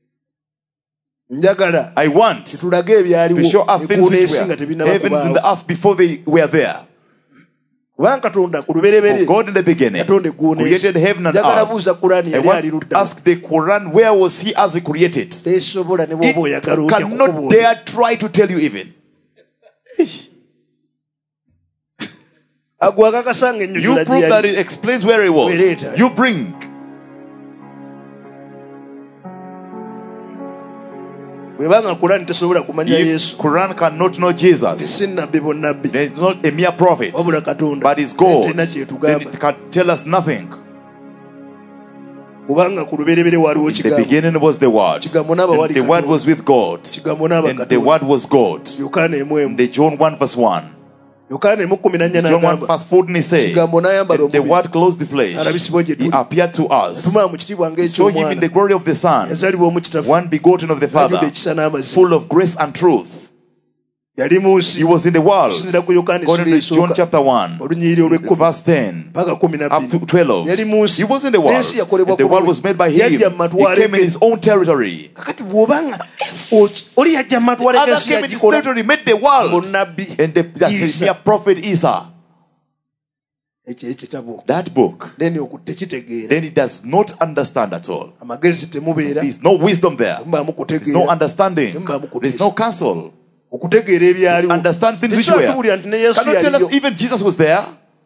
S1: njagala
S2: I want to
S1: tulage ebyaliwo
S2: show us things
S1: eggulu
S2: which
S1: n'ensi nga
S2: were
S1: tebinaba
S2: heavens and
S1: kubaawo
S2: the earth before they were there.
S1: kubanga katonda ku
S2: For
S1: lubereberye
S2: God in the beginning
S1: katonda eggulu n'ensi
S2: created heaven and
S1: njagala
S2: earth.
S1: buuza kulaani
S2: I
S1: yali
S2: want
S1: ali
S2: to
S1: ludda
S2: ask the Quran, where was he as he created?
S1: tesobola ne
S2: It
S1: bw'oba oyagala ojja
S2: cannot
S1: kukubuulira
S2: dare try to tell you even.
S1: agwa kakasanga
S2: You
S1: ennyonnyola
S2: prove
S1: gye
S2: that
S1: yali
S2: it explains where he was.
S1: Weleeta.
S2: You bring.
S1: bwebanga kulaani tesobola kumanya
S2: If
S1: yesu
S2: Quran cannot know Jesus,
S1: si nnabbi bonnabbi
S2: then it's not a mere prophet,
S1: wabula katonda
S2: but it's God.
S1: terina
S2: Then
S1: kyetugamba
S2: it can tell us nothing.
S1: kubanga ku lubereberye waliwo
S2: In the
S1: kigambo
S2: beginning was the Word,
S1: Kigambo n'aba
S2: and the
S1: wali
S2: Word
S1: Katonda.
S2: was with God,
S1: kigambo n'aba
S2: and the
S1: Katonda.
S2: Word was God.
S1: Yokaana emu emu.
S2: The John 1 verse 1.
S1: Yokaana emu kkumi na nnya
S2: John 1
S1: n'agamba
S2: verse 14 says,
S1: kigambo n'ayambala
S2: and the
S1: omubiri
S2: Word clothed the flesh.
S1: alabisibwa gye
S2: He
S1: tuli
S2: appeared to us.
S1: tumala mu kitiibwa
S2: Saw him in the
S1: ng'eky'omwana
S2: glory of the Son,
S1: yazaalibwa omu kitafu
S2: one begotten of the
S1: ajjudde
S2: Father,
S1: ekisa n'amazima
S2: full of grace and truth.
S1: yali mu nsi
S2: He was in the world.
S1: okusinziira ku Yokaana
S2: According
S1: essula
S2: to John
S1: esooka
S2: chapter 1,
S1: olunyiriri olw'ekkumi
S2: verse 10
S1: mpaka kkumi na
S2: up to
S1: bbiri
S2: 12.
S1: yali mu nsi
S2: He was in the world.
S1: n'ensi yakolebwa
S2: And the
S1: ku
S2: world
S1: lulwe.
S2: was made by him.
S1: yajja mu
S2: He
S1: matwale
S2: came in
S1: ge
S2: his own territory.
S1: kakati bw'obanga oli yajja mu matwale
S2: Others
S1: g'ensi
S2: came in his
S1: yagikola
S2: territory, made the world.
S1: munnabbi
S2: And that's the
S1: Isa.
S2: mere prophet Isa.
S1: ekyo ekitabo
S2: That book.
S1: then tekitegeera
S2: Then he does not understand at all.
S1: amagezi temubeera
S2: There's no wisdom there.
S1: mubaamu
S2: There's no
S1: kutegeera
S2: understanding. There's no counsel.
S1: okutegeera ebyaliwo
S2: Understand things which
S1: Tekisobola
S2: were.
S1: kutubulira nti ne yesu
S2: Cannot tell us
S1: yaliyo
S2: even Jesus was there.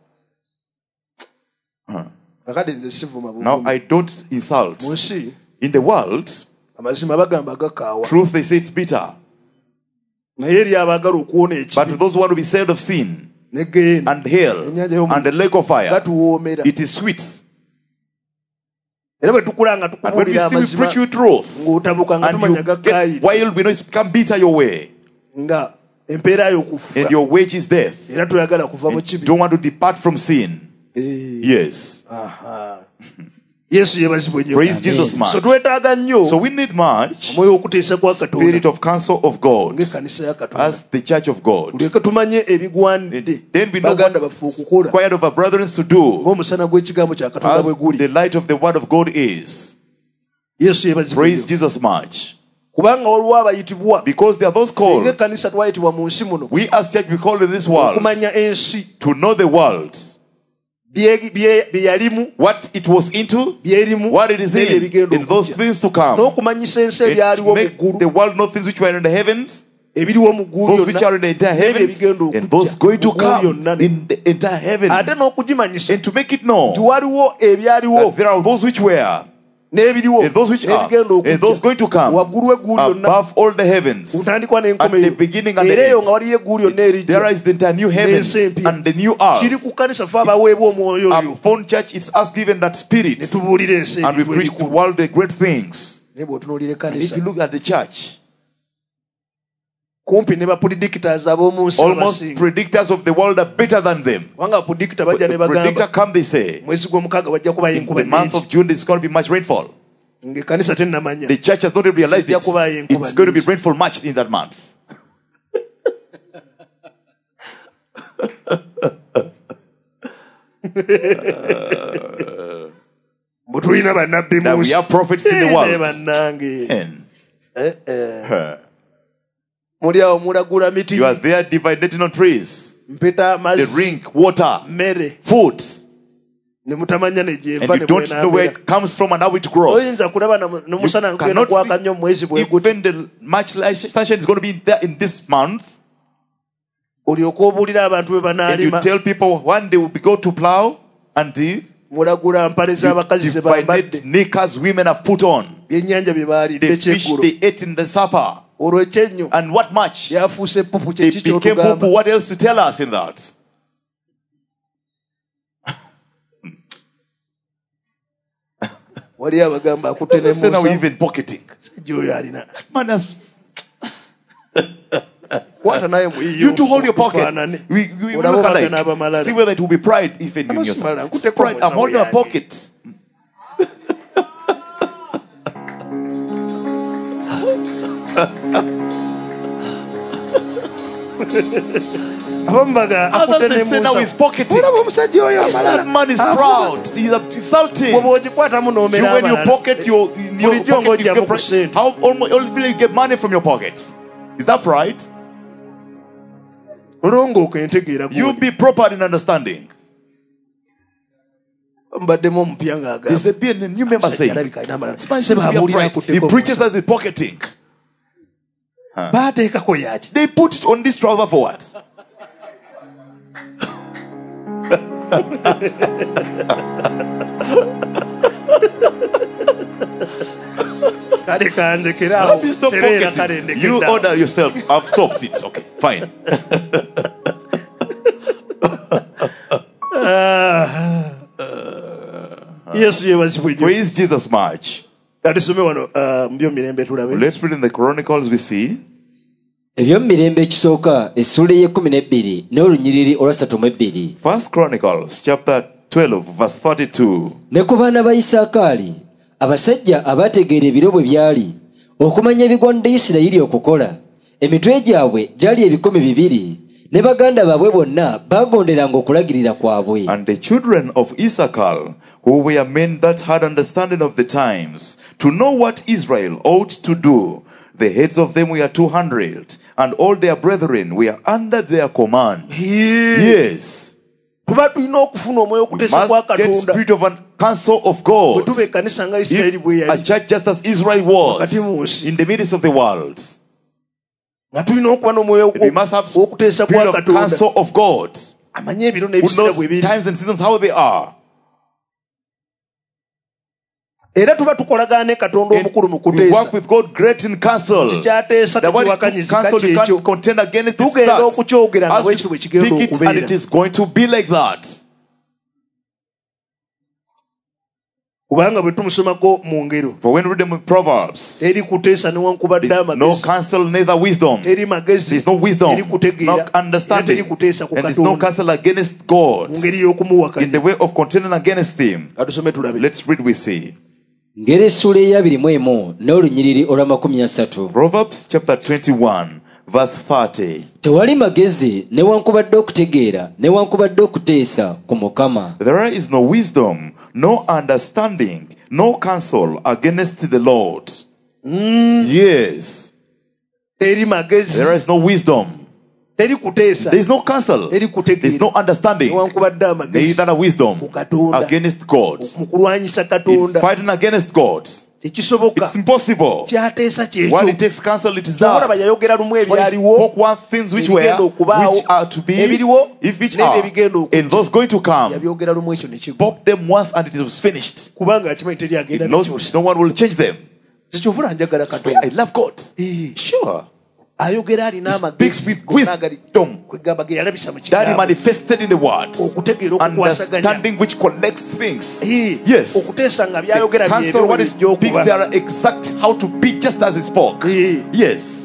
S1: kakati nze sivuma
S2: Now
S1: buvumu
S2: I don't insult.
S1: mu nsi
S2: In the world,
S1: amazima bagamba gakaawa
S2: truth they say it's bitter.
S1: naye eri abaagala okuwona
S2: But to
S1: ekibi
S2: those who want to be saved of sin
S1: ne geeni
S2: and hell and the lake of fire,
S1: gatuwoomera
S2: it is sweet.
S1: era bwe tukula nga
S2: And when we
S1: tukubuulira
S2: see we
S1: amazima
S2: preach you truth,
S1: ng'otabuka nga
S2: and
S1: tumanya
S2: you get
S1: gakkaayiri
S2: wild, we know it's become bitter your way,
S1: nga empeera yo kufa
S2: and your wage is death.
S1: era toyagala kuva mu
S2: You
S1: kibi
S2: don't want to depart from sin.
S1: Eh,
S2: Yes.
S1: aha. yesu yeebazibwe nnyo
S2: Praise Jesus much.
S1: so twetaaga nnyo
S2: So we need much
S1: omwoyo w'okuteesa kwa
S2: spirit
S1: katonda
S2: of counsel of God
S1: ng'ekkanisa ya katonda
S2: as the church of God.
S1: tuleke tumanye ebigwanidde
S2: Then we know
S1: baganda
S2: what
S1: baffe okukola
S2: required of our brethren to do
S1: ng'omusana gw'ekigambo kya katonda
S2: as
S1: bwe guli
S2: the light of the word of God is.
S1: yesu yeebazibwe
S2: Praise
S1: nnyo
S2: Jesus much.
S1: kubanga waliwo abayitibwa
S2: Because there are those called,
S1: ng'ekkanisa twayitibwa mu nsi muno
S2: we as church we call in this world,
S1: okumanya ensi
S2: to know the world,
S1: bye yalimu
S2: what it was into,
S1: byerimu
S2: what it is
S1: n'ebyo
S2: in,
S1: ebigenda
S2: and those
S1: okujja
S2: things to come.
S1: n'okumanyisa ensi
S2: And
S1: ebyaliwo
S2: to
S1: mu
S2: make
S1: ggulu
S2: the world know things which were in the heavens,
S1: ebiriwo mu ggulu
S2: those which are in the entire
S1: n'ebyo
S2: heavens,
S1: ebigenda
S2: and those
S1: okujja
S2: going to
S1: mu ggulu
S2: come
S1: yonna ne-
S2: in the entire heaven.
S1: ate n'okugimanyisa
S2: And to make it known
S1: nti waliwo ebyaliwo
S2: that there are those which were,
S1: n'ebiriwo
S2: and those which are,
S1: n'ebigenda
S2: and those going to come
S1: waggulu w'eggulu lyonna
S2: above all the heavens.
S1: kutandikwa
S2: At
S1: n'enkomeyo
S2: the beginning and the
S1: era eyo
S2: end.
S1: nga waliyo eggulu lyonna
S2: There
S1: erijja
S2: is the entire new heavens
S1: n'ensi empya.
S2: and the new earth.
S1: kiri ku kkanisa fe abaweebwa omwoyo oyo
S2: Upon church, it's us given that
S1: ne
S2: spirit,
S1: tubuulira ensi
S2: and we
S1: ebintu
S2: preach to the
S1: ebikulu
S2: world the great things.
S1: naye bw'otunuulira
S2: And if
S1: ekkanisa
S2: you look at the church,
S1: kumpi ne bapredictors ab'omu nsi
S2: almost
S1: abasinga
S2: predictors of the world are better than them.
S1: kubanga bapredictor bajja ne
S2: The predictor
S1: bagamba
S2: come, they say,
S1: mwezi gw'omukaaga bajja kubayo
S2: in
S1: enkuba
S2: the month
S1: nnyingi
S2: of June, there's going to be much rainfall.
S1: ng'ekkanisa tennamanya
S2: The church has not even realized it.
S1: Ejja kubayo enkuba
S2: It's going to be
S1: nnyingi.
S2: rainful much in that month.
S1: bwe tulina bannabbi mu
S2: That we
S1: nsi
S2: have prophets in the
S1: ne
S2: world.
S1: bannange
S2: And
S1: muli awo mulagula miti
S2: you are there dividing on trees,
S1: mpeta
S2: the
S1: amazzi
S2: drink, water,
S1: mmere
S2: food,
S1: ne mutamanya ne
S2: and
S1: gyeva
S2: you
S1: ne
S2: don't know where
S1: bwenabeera
S2: it comes from and how it grows.
S1: oyinza kulaba n'omusana
S2: You
S1: gugenda
S2: cannot
S1: kwaka
S2: see
S1: nnyo mu mwezi bwe guti
S2: even the much light sunshine is going to be there in this month.
S1: olyoka obuulira abantu bwe
S2: And you
S1: banaalima
S2: tell people one day will be go to plow until
S1: mulagula mpale z'abakazi ze
S2: divided
S1: bambadde
S2: knickers women have put on.
S1: byennyanja bye baalidde
S2: The fish
S1: kyeggulo
S2: they ate in the supper.
S1: olwo ekyennyo
S2: And what much?
S1: yafuuse pupu
S2: They
S1: kyeki
S2: became
S1: kyotugamba
S2: poo. What else to tell us in that?
S1: wali abagamba akutte
S2: This is now
S1: nemusa
S2: even pocketing.
S1: gyoyo alina
S2: Man has,
S1: kwata naye muyiyo
S2: you to hold your pocket.
S1: kufaanane.
S2: We
S1: Olaba
S2: look
S1: bagenda
S2: alike.
S1: abamalala.
S2: See whether it will be pride even in
S1: Ano
S2: yourself.
S1: simala,
S2: It's
S1: nkuteko
S2: pride. I'm
S1: musawo
S2: holding my
S1: yange.
S2: pockets.
S1: abamu baga akutte
S2: Others they say now he's pocketing.
S1: olaba omusajja oyo
S2: Yes,
S1: amalala
S2: that man is proud. He's insulting.
S1: bwe bw'ogikwatamu
S2: You,
S1: n'omera
S2: when you
S1: abalala
S2: pocket your
S1: bulijjo
S2: pocket, you
S1: ng'ojja mu
S2: get
S1: kusente
S2: how almost you get money from your pockets. Is that pride?
S1: olongooka entegeera
S2: You be proper in understanding.
S1: mbaddemu omupya
S2: There's
S1: ng'agamba
S2: a be a new member saying,
S1: alabika alina amalala
S2: "This man seems to be a
S1: sebabuulira
S2: pride. He
S1: akutteko
S2: preaches as a pocketing."
S1: baateekako yaki
S2: They put it on this trouser for what?
S1: kale kandekera awo
S2: Please stop
S1: tereera kale
S2: pocketing.
S1: ndekera
S2: You
S1: awo.
S2: order yourself. I've stopped it. Okay, fine.
S1: yesu yebazibwe nnyo.
S2: Praise Jesus much.
S1: Katusome wano mu byomirembe tulabe.
S2: Let's read in the Chronicles, we see.
S3: ebyomumirembe ekisooka essula ey'ekumi n'olunyiriri olwa 32.
S2: First Chronicles chapter 12 verse 32.
S3: Ne ku baana ba Isaakaali abasajja abaategeera ebiro bwe byali okumanya ebigwanidde Isirayiri okukola, emitwe gyabwe gyali 200, ne baganda baabwe bonna baagonderanga okulagirira kwabwe.
S2: And the children of Issachar, who were men that had understanding of the times, to know what Israel ought to do, the heads of them were 200, and all their brethren were under their command. Yes.
S1: Kuba tulina okufuna omwoyo
S2: We
S1: okuteesa kwa
S2: must get
S1: Katonda.
S2: spirit of a counsel of God.
S1: Bwe tuba ekkanisa nga Isirayiri bwe
S2: If a
S1: yali.
S2: church just as Israel was
S1: Wakati mu nsi.
S2: in the midst of the world,
S1: Nga tulina okuba n'omwoyo
S2: we must have
S1: okuteesa
S2: spirit
S1: kwa
S2: of
S1: Katonda.
S2: counsel of God.
S1: Amanye ebiro
S2: Who
S1: n'ebiseera bwe
S2: knows
S1: biri.
S2: times and seasons how they are.
S1: Era tuba tukolagana ne Katonda
S2: And
S1: omukulu mu
S2: we work
S1: kuteesa.
S2: with God great in counsel.
S1: Kikyateesa
S2: The word
S1: tekiwakanyizika
S2: counsel you
S1: kyekyo.
S2: can't contend against it
S1: Tugenda
S2: starts.
S1: okukyogera nga
S2: As we
S1: bwekyo bwe kigenda
S2: speak it, and
S1: okubeera.
S2: it is going to be like that.
S1: Kubanga bwe tumusomako mu ngero.
S2: For when we read them in Proverbs,
S1: Teri kuteesa newankubadde
S2: there is no
S1: amagezi.
S2: counsel, neither wisdom.
S1: Teri magezi.
S2: There is no wisdom,
S1: Teri kutegeera.
S2: no
S1: Era
S2: understanding,
S1: teri kuteesa ku
S2: and there is no
S1: Katonda.
S2: counsel against God
S1: Mu ngeri y'okumuwakanya.
S2: in the way of contending against Him.
S1: Katusome tulabe.
S2: Let's read, we see.
S3: Ngero essula eya 21 n'olunyiriri olwa 30.
S2: Proverbs chapter 21, verse 30.
S3: Tewali magezi newankubadde okutegeera newankubadde okuteesa ku Mukama.
S2: There is no wisdom, no understanding, no counsel against the Lord. Yes.
S1: Teri magezi.
S2: There is no wisdom.
S1: Teri kuteesa.
S2: There is no counsel.
S1: Teri kutegeera.
S2: There is no understanding.
S1: Newankubadde amagezi.
S2: Neither a wisdom
S1: Ku Katonda.
S2: against God.
S1: Mu kulwanyisa
S2: In
S1: Katonda.
S2: fighting against God,
S1: Tekisoboka.
S2: it's impossible.
S1: Kyateesa
S2: While
S1: kyekyo.
S2: it takes counsel, it is
S1: Tewalaba
S2: that.
S1: yayogera lumu
S2: For he
S1: ebyaliwo.
S2: spoke one things which were,
S1: Ebigenda okubaawo,
S2: which are to be,
S1: ebiriwo,
S2: if which
S1: n'ebyo
S2: are,
S1: ebigenda okujja.
S2: and those going to come,
S1: Yabyogera lumu ekyo ne kigwa.
S2: spoke them once and it was finished.
S1: Kubanga akimanyi teri
S2: It
S1: agenda
S2: knows
S1: bikyusa.
S2: no one will change them.
S1: Kikyovula njagala
S2: That's why
S1: Katonda.
S2: I love God. Sure.
S1: Ayogera alina
S2: He speaks
S1: amagezi.
S2: with wisdom
S1: Kwegamba ge yalabisa mu
S2: that he
S1: kigambo.
S2: manifested in the word.
S1: Okutegeera okukwasaganya.
S2: Understanding which connects things.
S1: Yes.
S2: Yes.
S1: Okuteesa nga
S2: The
S1: byayogera
S2: counsel, what he
S1: byebyo
S2: speaks,
S1: okuba.
S2: they are exact how to be just as he spoke. Yes.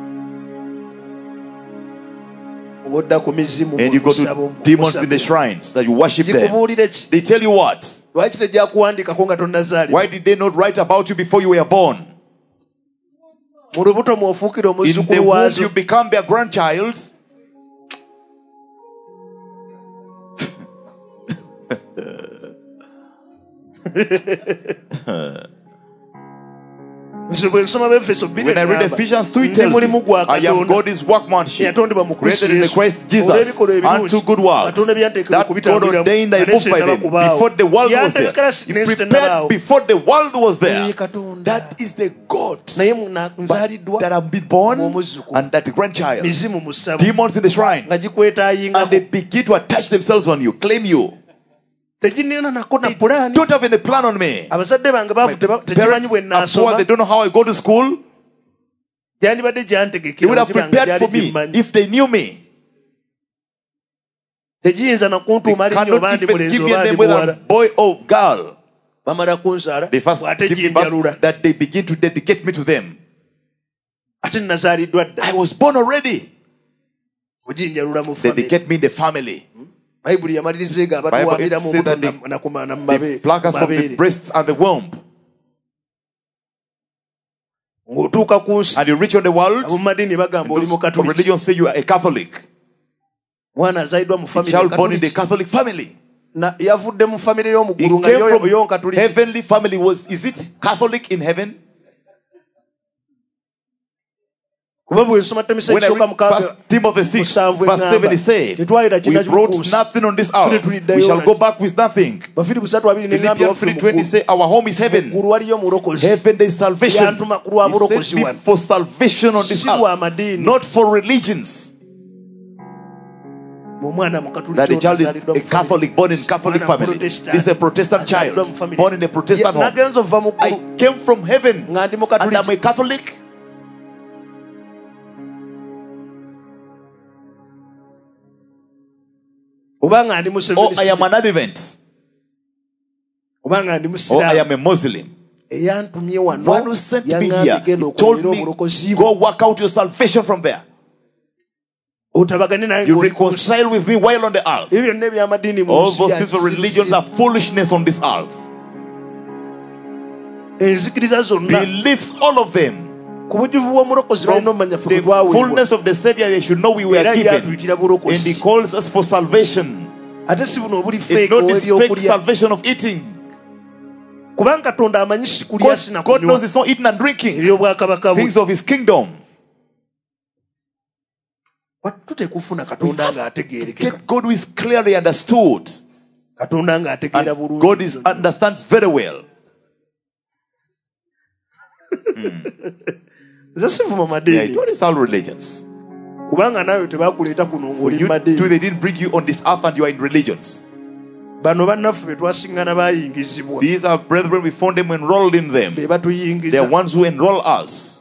S1: Odda ku mizimu
S2: And you go to demons in the shrines that you worship them.
S1: Gikubuulire ki?
S2: They tell you what?
S1: Lwaki tejjakuwandiikako nga tonnazaalibwa?
S2: Why did they not write about you before you were born?
S1: Mu lubuto mw'ofuukira
S2: In the
S1: omuzzukulu
S2: womb
S1: waazo.
S2: you become their grandchild.
S1: Nze bwe nsoma b'Efeso 2
S2: When I read Ephesians 2, it
S1: ndi
S2: tells
S1: mulimu
S2: me,
S1: gwa
S2: I am
S1: Katonda.
S2: God's workmanship,
S1: Eyatondebwa mu Kristo
S2: created in the
S1: Yesu.
S2: Christ Jesus,
S1: Olw'ebikolwa ebirungi.
S2: unto good works
S1: Katonda byanteekera
S2: that God
S1: okubitambuliramu.
S2: ordained I
S1: Nga
S2: moved by
S1: n'ensi
S2: them
S1: tennaba kubaawo.
S2: before the world was there.
S1: Yantegekera
S2: He
S1: n'ensi
S2: prepared
S1: tennabaawo.
S2: before the world was
S1: Ye
S2: there.
S1: Katonda.
S2: That is the God
S1: Naye nzaaliddwa
S2: that have been born
S1: Omuzukulu.
S2: and that grandchild.
S1: mizimu mu ssabo.
S2: Demons in the shrine.
S1: Nga gikwetaayingako.
S2: And they begin to attach themselves on you, claim you.
S1: Teginina nako na pulaani.
S2: Don't have any plan on me.
S1: Abazadde bange baavu tebamanyi
S2: Parents
S1: bwe
S2: are poor,
S1: nnaasoma.
S2: they don't know how I go to school.
S1: Gyandibadde
S2: They
S1: gyantegekera
S2: would have
S1: okibanga
S2: prepared for
S1: gyali
S2: me
S1: gimmanyi.
S2: if they knew me.
S1: Tegiyinza
S2: They
S1: nakuntuma linnya oba
S2: cannot
S1: ndi
S2: even
S1: mulenzi
S2: give
S1: oba
S2: them
S1: ndi
S2: whether
S1: muwala.
S2: boy or girl.
S1: Bamala kunzaala
S2: They first
S1: bw'ate
S2: give me
S1: jinjalula.
S2: birth that they begin to dedicate me to them.
S1: Ate nazaaliddwa dda.
S2: I was born already.
S1: Ojinjalula mu family.
S2: Dedicate me in the family.
S1: Bayibuli yamaliriza ega
S2: Bible
S1: abatuwaabira mu
S2: said
S1: buto
S2: that
S1: nakumaana
S2: They pluck us from the breasts and the womb.
S1: ng'otuuka ku nsi
S2: And you reach on the world,
S1: ab'omumadini bagamba
S2: and
S1: oli
S2: those
S1: mu
S2: of
S1: katoliki.
S2: religion say you are a Catholic.
S1: Mwana azaaliddwa mu
S2: A
S1: family
S2: child born in the
S1: Catholic.
S2: Catholic family.
S1: Yavudde mu family
S2: He
S1: y'omugulu nga
S2: came
S1: yo
S2: from
S1: Katoliki.
S2: heavenly family. Is it Catholic in heaven?
S1: Kuba bwe nsoma Ttemisa
S2: When I
S1: ekisooka
S2: read
S1: mukaaga
S2: 1 Timothy 6,
S1: musanvu
S2: verse 7, he said,
S1: tetwayira
S2: we
S1: kinna
S2: brought
S1: kimukuusa.
S2: nothing on this earth.
S1: Tuliddayo
S2: We shall
S1: na-
S2: go back with nothing.
S1: Bafiripi 3:2 ne ngamba
S2: Philippians
S1: waffe mu
S2: 3:20
S1: ggulu.
S2: say, our home is heaven.
S1: Ggulu waliyo mulokozi.
S2: Heaven there is salvation.
S1: Yantuma ku lwa
S2: He
S1: bulokozi
S2: sent me
S1: wano.
S2: for salvation on this
S1: Si lwa
S2: earth,
S1: madiini.
S2: not for religions.
S1: Omwana Mukatoliki
S2: That the child is
S1: azaaliddwa
S2: a
S1: mu family.
S2: Catholic born in Catholic
S1: Mwana
S2: family.
S1: Protestant.
S2: This is a Protestant
S1: Azaaliddwa mu
S2: child
S1: family.
S2: born in a Protestant home.
S1: Nagenza ova mu
S2: I
S1: ggulu
S2: came from heaven
S1: nga ndi
S2: and I'm
S1: Mukatoliki.
S2: a Catholic.
S1: Oba nga ndi mu
S2: Or I am
S1: Seventh-day.
S2: an Advent.
S1: kubanga ndi
S2: or I am
S1: musiraamu
S2: a Muslim.
S1: eyantumye
S2: One
S1: wano
S2: who sent me
S1: yaŋŋambye
S2: here
S1: genda
S2: told
S1: okolera
S2: me,
S1: obulokozi
S2: go work out your salvation from there.
S1: otabagane naye
S2: You
S1: ng'oli ku nsi.
S2: reconcile with me while on the earth.
S1: ebyo byonna ebyamadiini mu
S2: All
S1: nsi
S2: those
S1: ya
S2: things of religions
S1: kisirusiru.
S2: are foolishness on this earth.
S1: enzikiriza zonna
S2: Beliefs, all of them.
S1: ku bujuvu bw'omulokozi
S2: From
S1: balina omumanya ffe
S2: the
S1: bwe twaweebwa
S2: fullness of the Savior, they should know we were
S1: era
S2: given.
S1: yatuyitira
S2: And He
S1: bulokozi
S2: calls us for salvation.
S1: ate si buno obuli
S2: It's
S1: feeke
S2: not this fake
S1: ow'ebyokulya
S2: salvation of eating.
S1: kubanga katonda amanyi si kulya
S2: God,
S1: sina
S2: God knows
S1: kunywa
S2: it's not eating and drinking.
S1: ebyobwakabaka bwe
S2: Things of His kingdom.
S1: tutekufuna katonda ng'ategeerekeka
S2: Get God who is clearly understood.
S1: katonda ng'ategeera
S2: And
S1: bulungi
S2: God understands very well.
S1: nze sivuma
S2: Yeah,
S1: madeeni
S2: God is all religions.
S1: kubanga naawe tebakuleeta kuno ng'oli
S2: You too,
S1: madeeni
S2: they didn't bring you on this earth and you are in religions.
S1: bano bannaffe be twasingana baayingizibwa
S2: These are brethren, we found them enrolled in them.
S1: be
S2: They are
S1: batuyingiza
S2: ones who enroll us.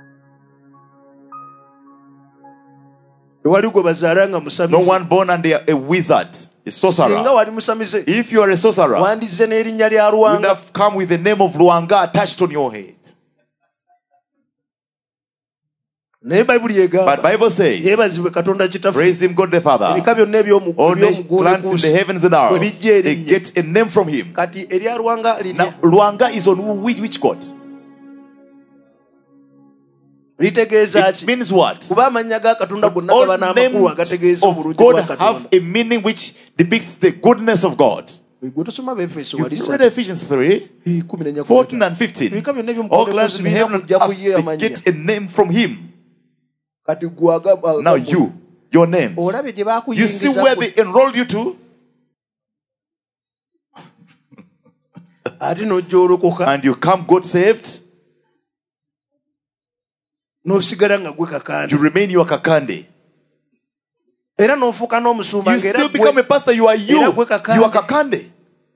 S1: tewali gwe bazaala nga
S2: No
S1: musamize
S2: one born under a wizard, a
S1: singa
S2: sorcerer.
S1: wali musamize
S2: If you are a sorcerer,
S1: wandizze n'erinnya lya
S2: you would
S1: Ruwanga
S2: have come with the name of Luanga attached on your head.
S1: naye bayibuli
S2: But
S1: egamba
S2: Bible says,
S1: yeebazibwe katonda kitaffe
S2: praise Him, God the Father.
S1: ebika byonna
S2: All the
S1: ebyomugguule
S2: plants in the heavens and
S1: bwe
S2: earth,
S1: bijja
S2: they
S1: erinnya
S2: get a name from Him.
S1: kati erya Ruwanga
S2: Now, Luanga is on which God?
S1: litegeeza
S2: It
S1: ki
S2: means what?
S1: kuba amannya ga katonda gonna
S2: All
S1: gaba n'amakulu
S2: names
S1: agategeeza
S2: of
S1: obulungi bwa
S2: God have
S1: katonda
S2: a meaning which depicts the goodness of God.
S1: gwe tosoma befeso
S2: You've
S1: wali
S2: read Ephesians 3, 14 and 15.
S1: ebika byonna
S2: All
S1: ebyomugguule
S2: plants in heaven and
S1: mujja
S2: earth,
S1: kuye
S2: they
S1: amannya
S2: get a name from Him.
S1: kati gwe
S2: Now you, your names.
S1: olabye gye
S2: You see
S1: baakuyingiza
S2: where they enrolled you to?
S1: ate n'ojja olokoka
S2: And you come God saved,
S1: n'osigala nga gwe
S2: you
S1: kakandi
S2: remain your kakande.
S1: era n'ofuuka n'omusumba
S2: You
S1: ng'era
S2: still become a pastor, you are you.
S1: Era gwe kakande.
S2: You are kakande.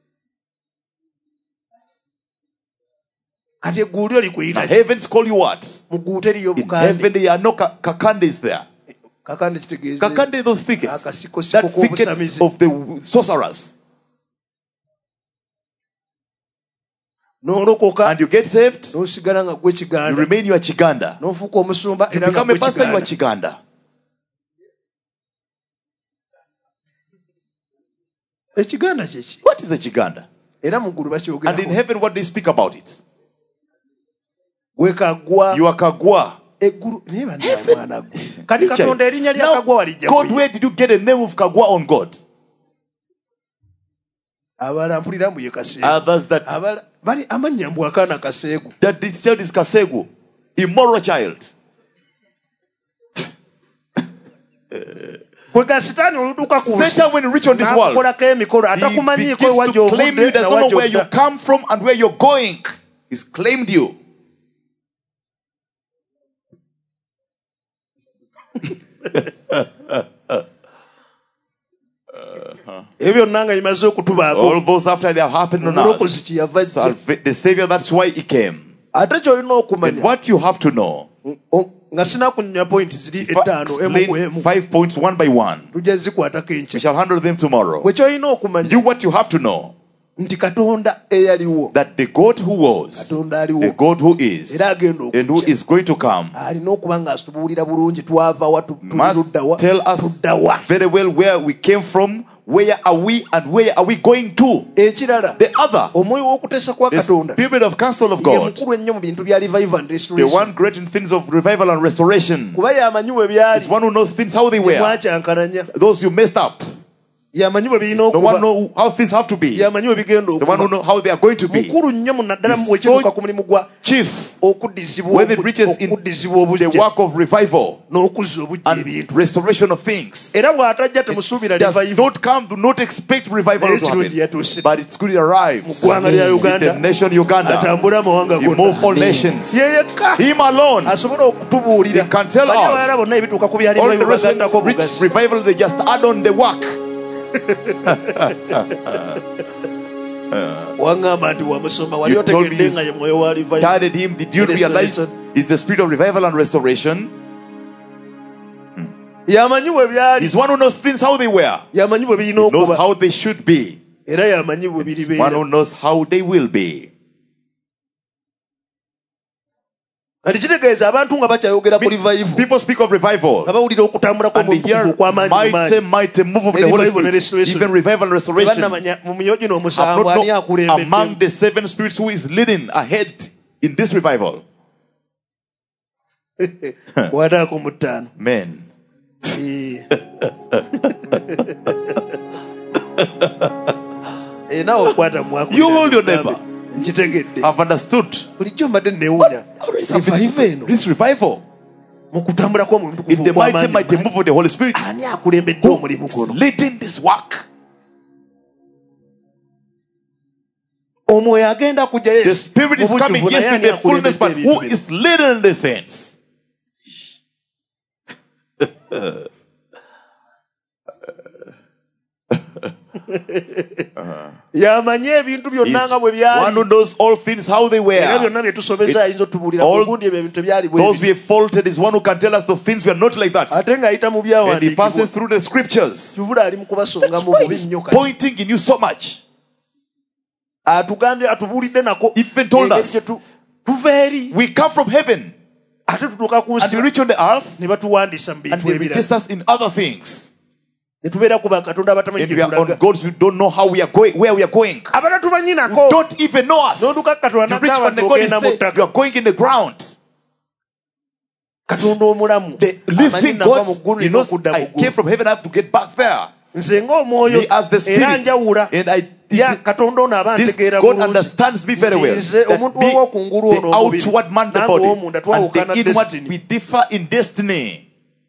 S1: kati eggulu lyo likuyita
S2: Now
S1: ki?
S2: heavens call you what?
S1: mu ggulu teriyo
S2: In
S1: bukande
S2: heaven there are no kakandes there.
S1: kakande kitegeeza
S2: Kakande, those thickets.
S1: akasikosiko
S2: That thicket
S1: k'obusamize
S2: of the sorcerers.
S1: n'olokoka
S2: And you get saved,
S1: n'osigala nga gwe
S2: you
S1: kiganda
S2: remain your chiganda.
S1: n'ofuuka omusumba
S2: You
S1: era nga
S2: become a
S1: gwe
S2: pastor, you are
S1: kiganda
S2: chiganda.
S1: ekiganda kyeki
S2: What is a chiganda?
S1: era mu ggulu
S2: And in
S1: bakyogerako
S2: heaven, what do they speak about it?
S1: gwe kaggwa
S2: You are kagwa.
S1: eggulu naye banamwana gwe kati katonda erinnya lya
S2: Now,
S1: kagwa walijja
S2: God,
S1: kuye
S2: where did you get the name of Kagwa on God?
S1: abalala mpulira mbu ye kaseegu
S2: Others that
S1: Abala- bali amannya mbu akaana kaseegu
S2: this child is Kasegu, immoral child.
S1: kwe ga sitaani olutuuka ku nsi
S2: Satan, when you reach on this world,
S1: n'akukolako emikolo
S2: he
S1: atakumanyiiko
S2: begins
S1: ewajja
S2: to claim you.
S1: ovudde
S2: He does not know where you
S1: nawajja
S2: come from and where you're going. He's claimed you.
S1: ebyo byonna nga bimaze okutubaako
S2: All those after they have happened on
S1: omulokozi
S2: us.
S1: kyeyava ajja
S2: The Savior, that's why He came.
S1: ate kyolina
S2: And
S1: okumanya
S2: what you have to know,
S1: nga sinakunyumya pointi ziri
S2: if I
S1: ettaano emu ku
S2: explain
S1: emu
S2: 5 points one by one,
S1: tujja zikwatako
S2: we
S1: enkya
S2: shall handle them tomorrow.
S1: bwe kyolina okumanya
S2: You, what you have to know,
S1: nti katonda eyaliwo
S2: that the God who was,
S1: katonda
S2: the
S1: aliwo
S2: God who is,
S1: era agenda
S2: and who
S1: okujja
S2: is going to come,
S1: alina okuba nga atubuulira bulungi twava wa
S2: must
S1: tuluddawa
S2: tell us
S1: tuddawa
S2: very well where we came from, where are we, and where are we going to.
S1: ekirala
S2: The other,
S1: omwoyo w'okuteesa kwa
S2: the
S1: katonda
S2: Spirit of counsel of
S1: ye
S2: God,
S1: mukulu ennyo mu bintu bya revival and
S2: the
S1: restoration
S2: one great in things of revival and restoration,
S1: kuba yamanyi bwe
S2: is
S1: byali
S2: one who knows things how they were.
S1: mwakyankalanya
S2: Those you messed up,
S1: yamanyi bwe birina
S2: the one
S1: okuba
S2: know how things have to be, the
S1: yamanyi bwe bigenda
S2: one who
S1: okuba
S2: know how they are going to be.
S1: mukulu nnyo munaddala
S2: He's
S1: wekituuka
S2: so
S1: ku mulimu gwa
S2: Chief,
S1: okuddizibwa
S2: when it reaches in
S1: okuddizibwa
S2: the
S1: obujja
S2: work of revival
S1: n'okuzza obujja
S2: and
S1: ebintu
S2: restoration of things,
S1: era bw'atajja temusuubira
S2: does
S1: revival
S2: not come, do not expect revival
S1: naye
S2: to
S1: kirungi
S2: happen.
S1: yatuuse
S2: But it's good it arrives.
S1: ggwanga lya
S2: In the
S1: uganda
S2: nation Uganda,
S1: atambule amawanga
S2: you move
S1: gonna
S2: all nations.
S1: ye yekka
S2: Him alone.
S1: asobola okutubuulira
S2: He can tell us.
S1: banyawalala bonna ebituuka ku bya
S2: All the
S1: revival
S2: rest
S1: bagandako
S2: of reach
S1: bugazi
S2: revival, they just add on the work.
S1: waŋŋamba nti wamusoma wali
S2: You told me
S1: otegedde nga ye mwoyo wa revival
S2: Guided him. Did you realize is the spirit of revival and restoration?
S1: yamanyi bwe byali
S2: He's one who knows things how they were.
S1: yamanyi bwe birina
S2: Knows
S1: okuba
S2: how they should be.
S1: era yamanyi bwe
S2: One
S1: biribeera.
S2: who knows how they will be.
S1: Kati kitegeeza abantu nga bakyayogera ku revival
S2: People speak of revival.
S1: nga bawulira okutambula
S2: And they hear
S1: kw'omutukuvu okw'amaanyi mu maanyi.
S2: mighty move of the Holy
S1: Revival and
S2: Spirit.
S1: restoration.
S2: Even revival and restoration.
S1: Tebannamanya mu myoyo gino
S2: I've
S1: omusanvu
S2: not
S1: ani
S2: known
S1: akulembedde.
S2: among the 7 spirits who is leading ahead in this revival.
S1: Kwataako mu ttaano.
S2: Men.
S1: Naawe okwata mu mwaka.
S2: You hold your neighbor.
S1: Nkitegedde.
S2: I've understood.
S1: Bulijjo mbadde neewunya. Revival eno
S2: This revival.
S1: mu kutambula kw'omutukuvu
S2: In the mighty
S1: okw'amaanyi.
S2: move of the Holy Spirit.
S1: Ani akulembedde
S2: Who
S1: omulimu
S2: is
S1: guno?
S2: leading this work?
S1: Omwoyo agenda kujja
S2: The Spirit is coming, yes, in the fullness, but who is leading the things?
S1: yamanye ebintu byonna nga bwe
S2: Is one who
S1: byali
S2: knows all things how they
S1: era
S2: were.
S1: byonna bye tusomeza ayinza otubuulira
S2: all
S1: ugundi ebyo ebintu byali bwe
S2: Those we
S1: biri.
S2: have faulted is one who can tell us the things we are not like that.
S1: ate ng'ayita mu
S2: And he passes
S1: byawandiikibwa
S2: through the scriptures.
S1: tubula ali mu kubasongamu
S2: Why
S1: bubi
S2: he's
S1: nnyo kati
S2: pointing in you so much.
S1: atugambye atubuulidde nako
S2: Even told
S1: engeri
S2: us.
S1: gye tuva eri
S2: We come from heaven
S1: ate tutuuka ku
S2: and
S1: nsi
S2: we reach on the earth
S1: ne batuwandiisa mu
S2: and
S1: bintu
S2: they
S1: ebirala
S2: register us in other things.
S1: ne tubeera ku bakatonda abatamanyi
S2: And
S1: gye
S2: we are on
S1: tulaga
S2: gods we don't know how we are going, where we are going.
S1: abatatumanyi nako
S2: Don't even know us.
S1: n'otuuka ku katonda
S2: You reach
S1: n'agamba
S2: on the
S1: nti
S2: God and
S1: ogenda mu
S2: say
S1: ttaka
S2: you are going in the ground.
S1: katonda omulamu
S2: The
S1: amanyi
S2: living
S1: nava mu
S2: God,
S1: ggulu
S2: he
S1: nina
S2: knows
S1: okudda
S2: I
S1: mu
S2: came
S1: ggulu
S2: from heaven, I have to get back there.
S1: nze ng'omwoyo
S2: Me as the
S1: era
S2: Spirit.
S1: njawula
S2: And
S1: ya katonda ono aba
S2: this
S1: ntegeera
S2: God
S1: bulungi
S2: understands me very well.
S1: nze
S2: That
S1: omuntu w'okungulu ono
S2: the
S1: omubiri
S2: outward man, the
S1: nange
S2: body,
S1: ow'omunda
S2: and
S1: twawukana
S2: the inward,
S1: destiny
S2: we differ in destiny.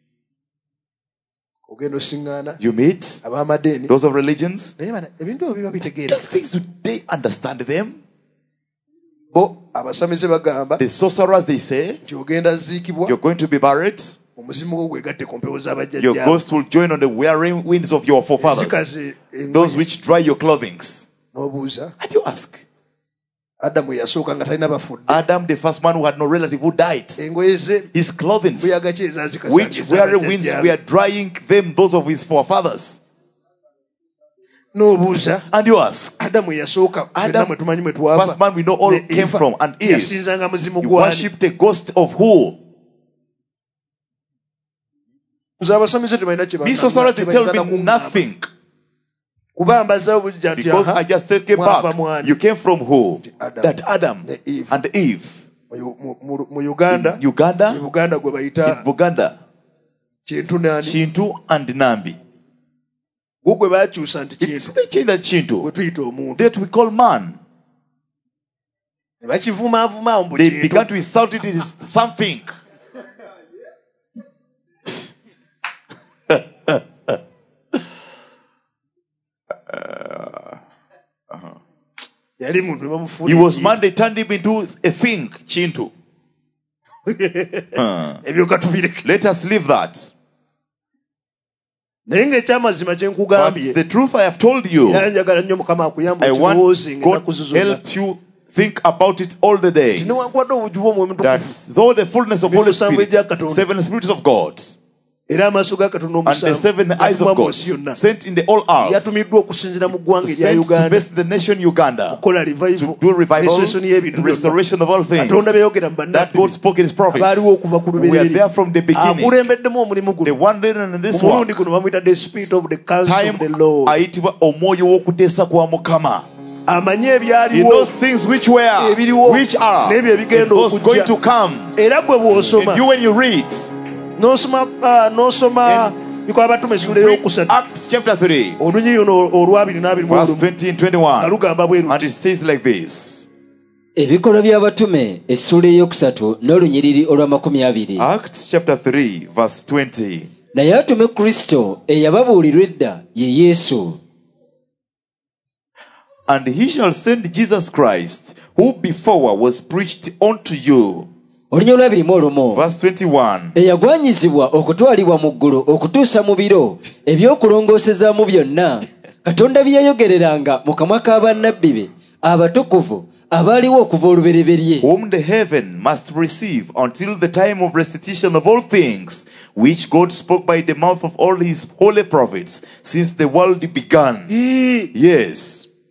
S1: ogenda osiŋŋaana
S2: You meet
S1: ab'amadeeni
S2: those of religions.
S1: naye bana ebintu ebyo biba bitegeera
S2: The things, do they understand them?
S1: bo abasamize bagamba
S2: The sorcerers, they say,
S1: nti ogenda ziikibwa
S2: you're going to be buried.
S1: omuzimu gwo gwegatte ku mpewo
S2: Your
S1: z'abajjajjaawo
S2: ghost will join on the wearing winds of your forefathers,
S1: zikaze
S2: those which dry your clothing.
S1: n'obuuza
S2: And you ask,
S1: adamu yasooka nga talina bafudde
S2: Adam, the first man who had no relative who died,
S1: engoye ze
S2: his clothing,
S1: buyaga ki
S2: which
S1: ezazikasagiza
S2: wearing winds were drying them, those of his forefathers.
S1: n'obuuza
S2: And you ask,
S1: adamu yasooka
S2: Adam,
S1: fenna mwe tumanyi mwe twava
S2: first man we know all
S1: Ne
S2: came
S1: Eva,
S2: from, and Eve.
S1: yasinzanga muzimu
S2: You
S1: gwani
S2: worship the ghost of who?
S1: nze abasamize tebalina kye
S2: These sorcerers, they tell me nothing.
S1: kuba mbazawo bujja nti
S2: Because
S1: aha,
S2: I just take it
S1: mwava
S2: back.
S1: mwani.
S2: You came from who?
S1: Adam.
S2: That Adam
S1: Ne Eve.
S2: and Eve.
S1: mu uganda
S2: In Uganda,
S1: mu buganda gwe
S2: in
S1: bayita
S2: Buganda,
S1: kintu nani
S2: Chintu and Nambi.
S1: gwo gwe bakyusa nti
S2: It's
S1: kintu
S2: they change that
S1: gwe
S2: Chintu.
S1: tuyita omuntu
S2: That we call man.
S1: ne bakivumaavumaawo mbu
S2: They
S1: kintu
S2: began to insult it as something.
S1: yali muntu ne
S2: He
S1: bamufuula
S2: was
S1: ekintu.
S2: man, they turned him into a thing, Chintu.
S1: ebyo katubireke
S2: Let us leave that.
S1: naye ng'ekyamazima kye
S2: But
S1: nkugambye
S2: the truth I have told you,
S1: era njagala nnyo mukama akuyamba
S2: I want
S1: okirowoozenga
S2: God
S1: ennaku
S2: to
S1: zonna
S2: help you think about it all the days.
S1: newankubadde obujuvu omwoyo
S2: That
S1: mutukuvu
S2: though the fullness of Holy
S1: Emisanvu
S2: Spirit,
S1: egya Katonda.
S2: 7 spirits of God,
S1: era amaaso ga katonda
S2: and the 7
S1: omusanvu
S2: eyes of
S1: gatumwa mu
S2: God,
S1: nsi yonna
S2: sent in the all earth,
S1: yatumiddwa okusinziira mu ggwanga erya
S2: sent to
S1: uganda
S2: best the nation Uganda,
S1: okukola
S2: to do revival,
S1: restoration y'ebintu byonna
S2: restoration of all things.
S1: katonda beyogera mu
S2: That God
S1: bannabbi
S2: spoke in His prophets.
S1: abaaliwo okuva ku
S2: We are
S1: lubereberye
S2: there from the beginning.
S1: akulembeddemu omulimu
S2: The
S1: guno
S2: one leader in this
S1: omulundi
S2: work,
S1: guno bamuyita the spirit of the council
S2: time
S1: of the lord
S2: ayitibwa omwoyo w'okuteesa kwa Mukama.
S1: amanye
S2: In
S1: ebyaliwo
S2: those things which were,
S1: Ebiriwo,
S2: which are,
S1: n'ebyo ebigenda
S2: and those
S1: okujja.
S2: going to come.
S1: era bwe bw'osoma
S2: And you, when you read,
S1: n'osoma bikola batume essula
S2: read
S1: eyokusatu
S2: Acts chapter 3,
S1: olunyi luno olwabiri n'abiri mu
S2: verse
S1: lumu
S2: 20 and
S1: nga
S2: 21,
S1: lugamba bwe
S2: and
S1: luti
S2: it says like this.
S3: ebikolwa by'abatume essula eyokusatu n'olunyiriri olw'amakumi
S2: Acts chapter 3, verse 20.
S3: naye atume kristo eyababuulirwa edda ye yesu
S2: And he shall send Jesus Christ, who before was preached unto you.
S3: olunya olwabirimu olumu
S2: Verse 21.
S3: eyagwanyizibwa okutwalibwa mu ggulu okutuusa mu biro eby'okulongoosezaamu byonna katonda bye yayogereranga mu kamwa k'abannabbi be abatukuvu abaaliwo okuva olubereberye
S2: Whom the heaven must receive until the time of restitution of all things, which God spoke by the mouth of all his holy prophets since the world began. Yes.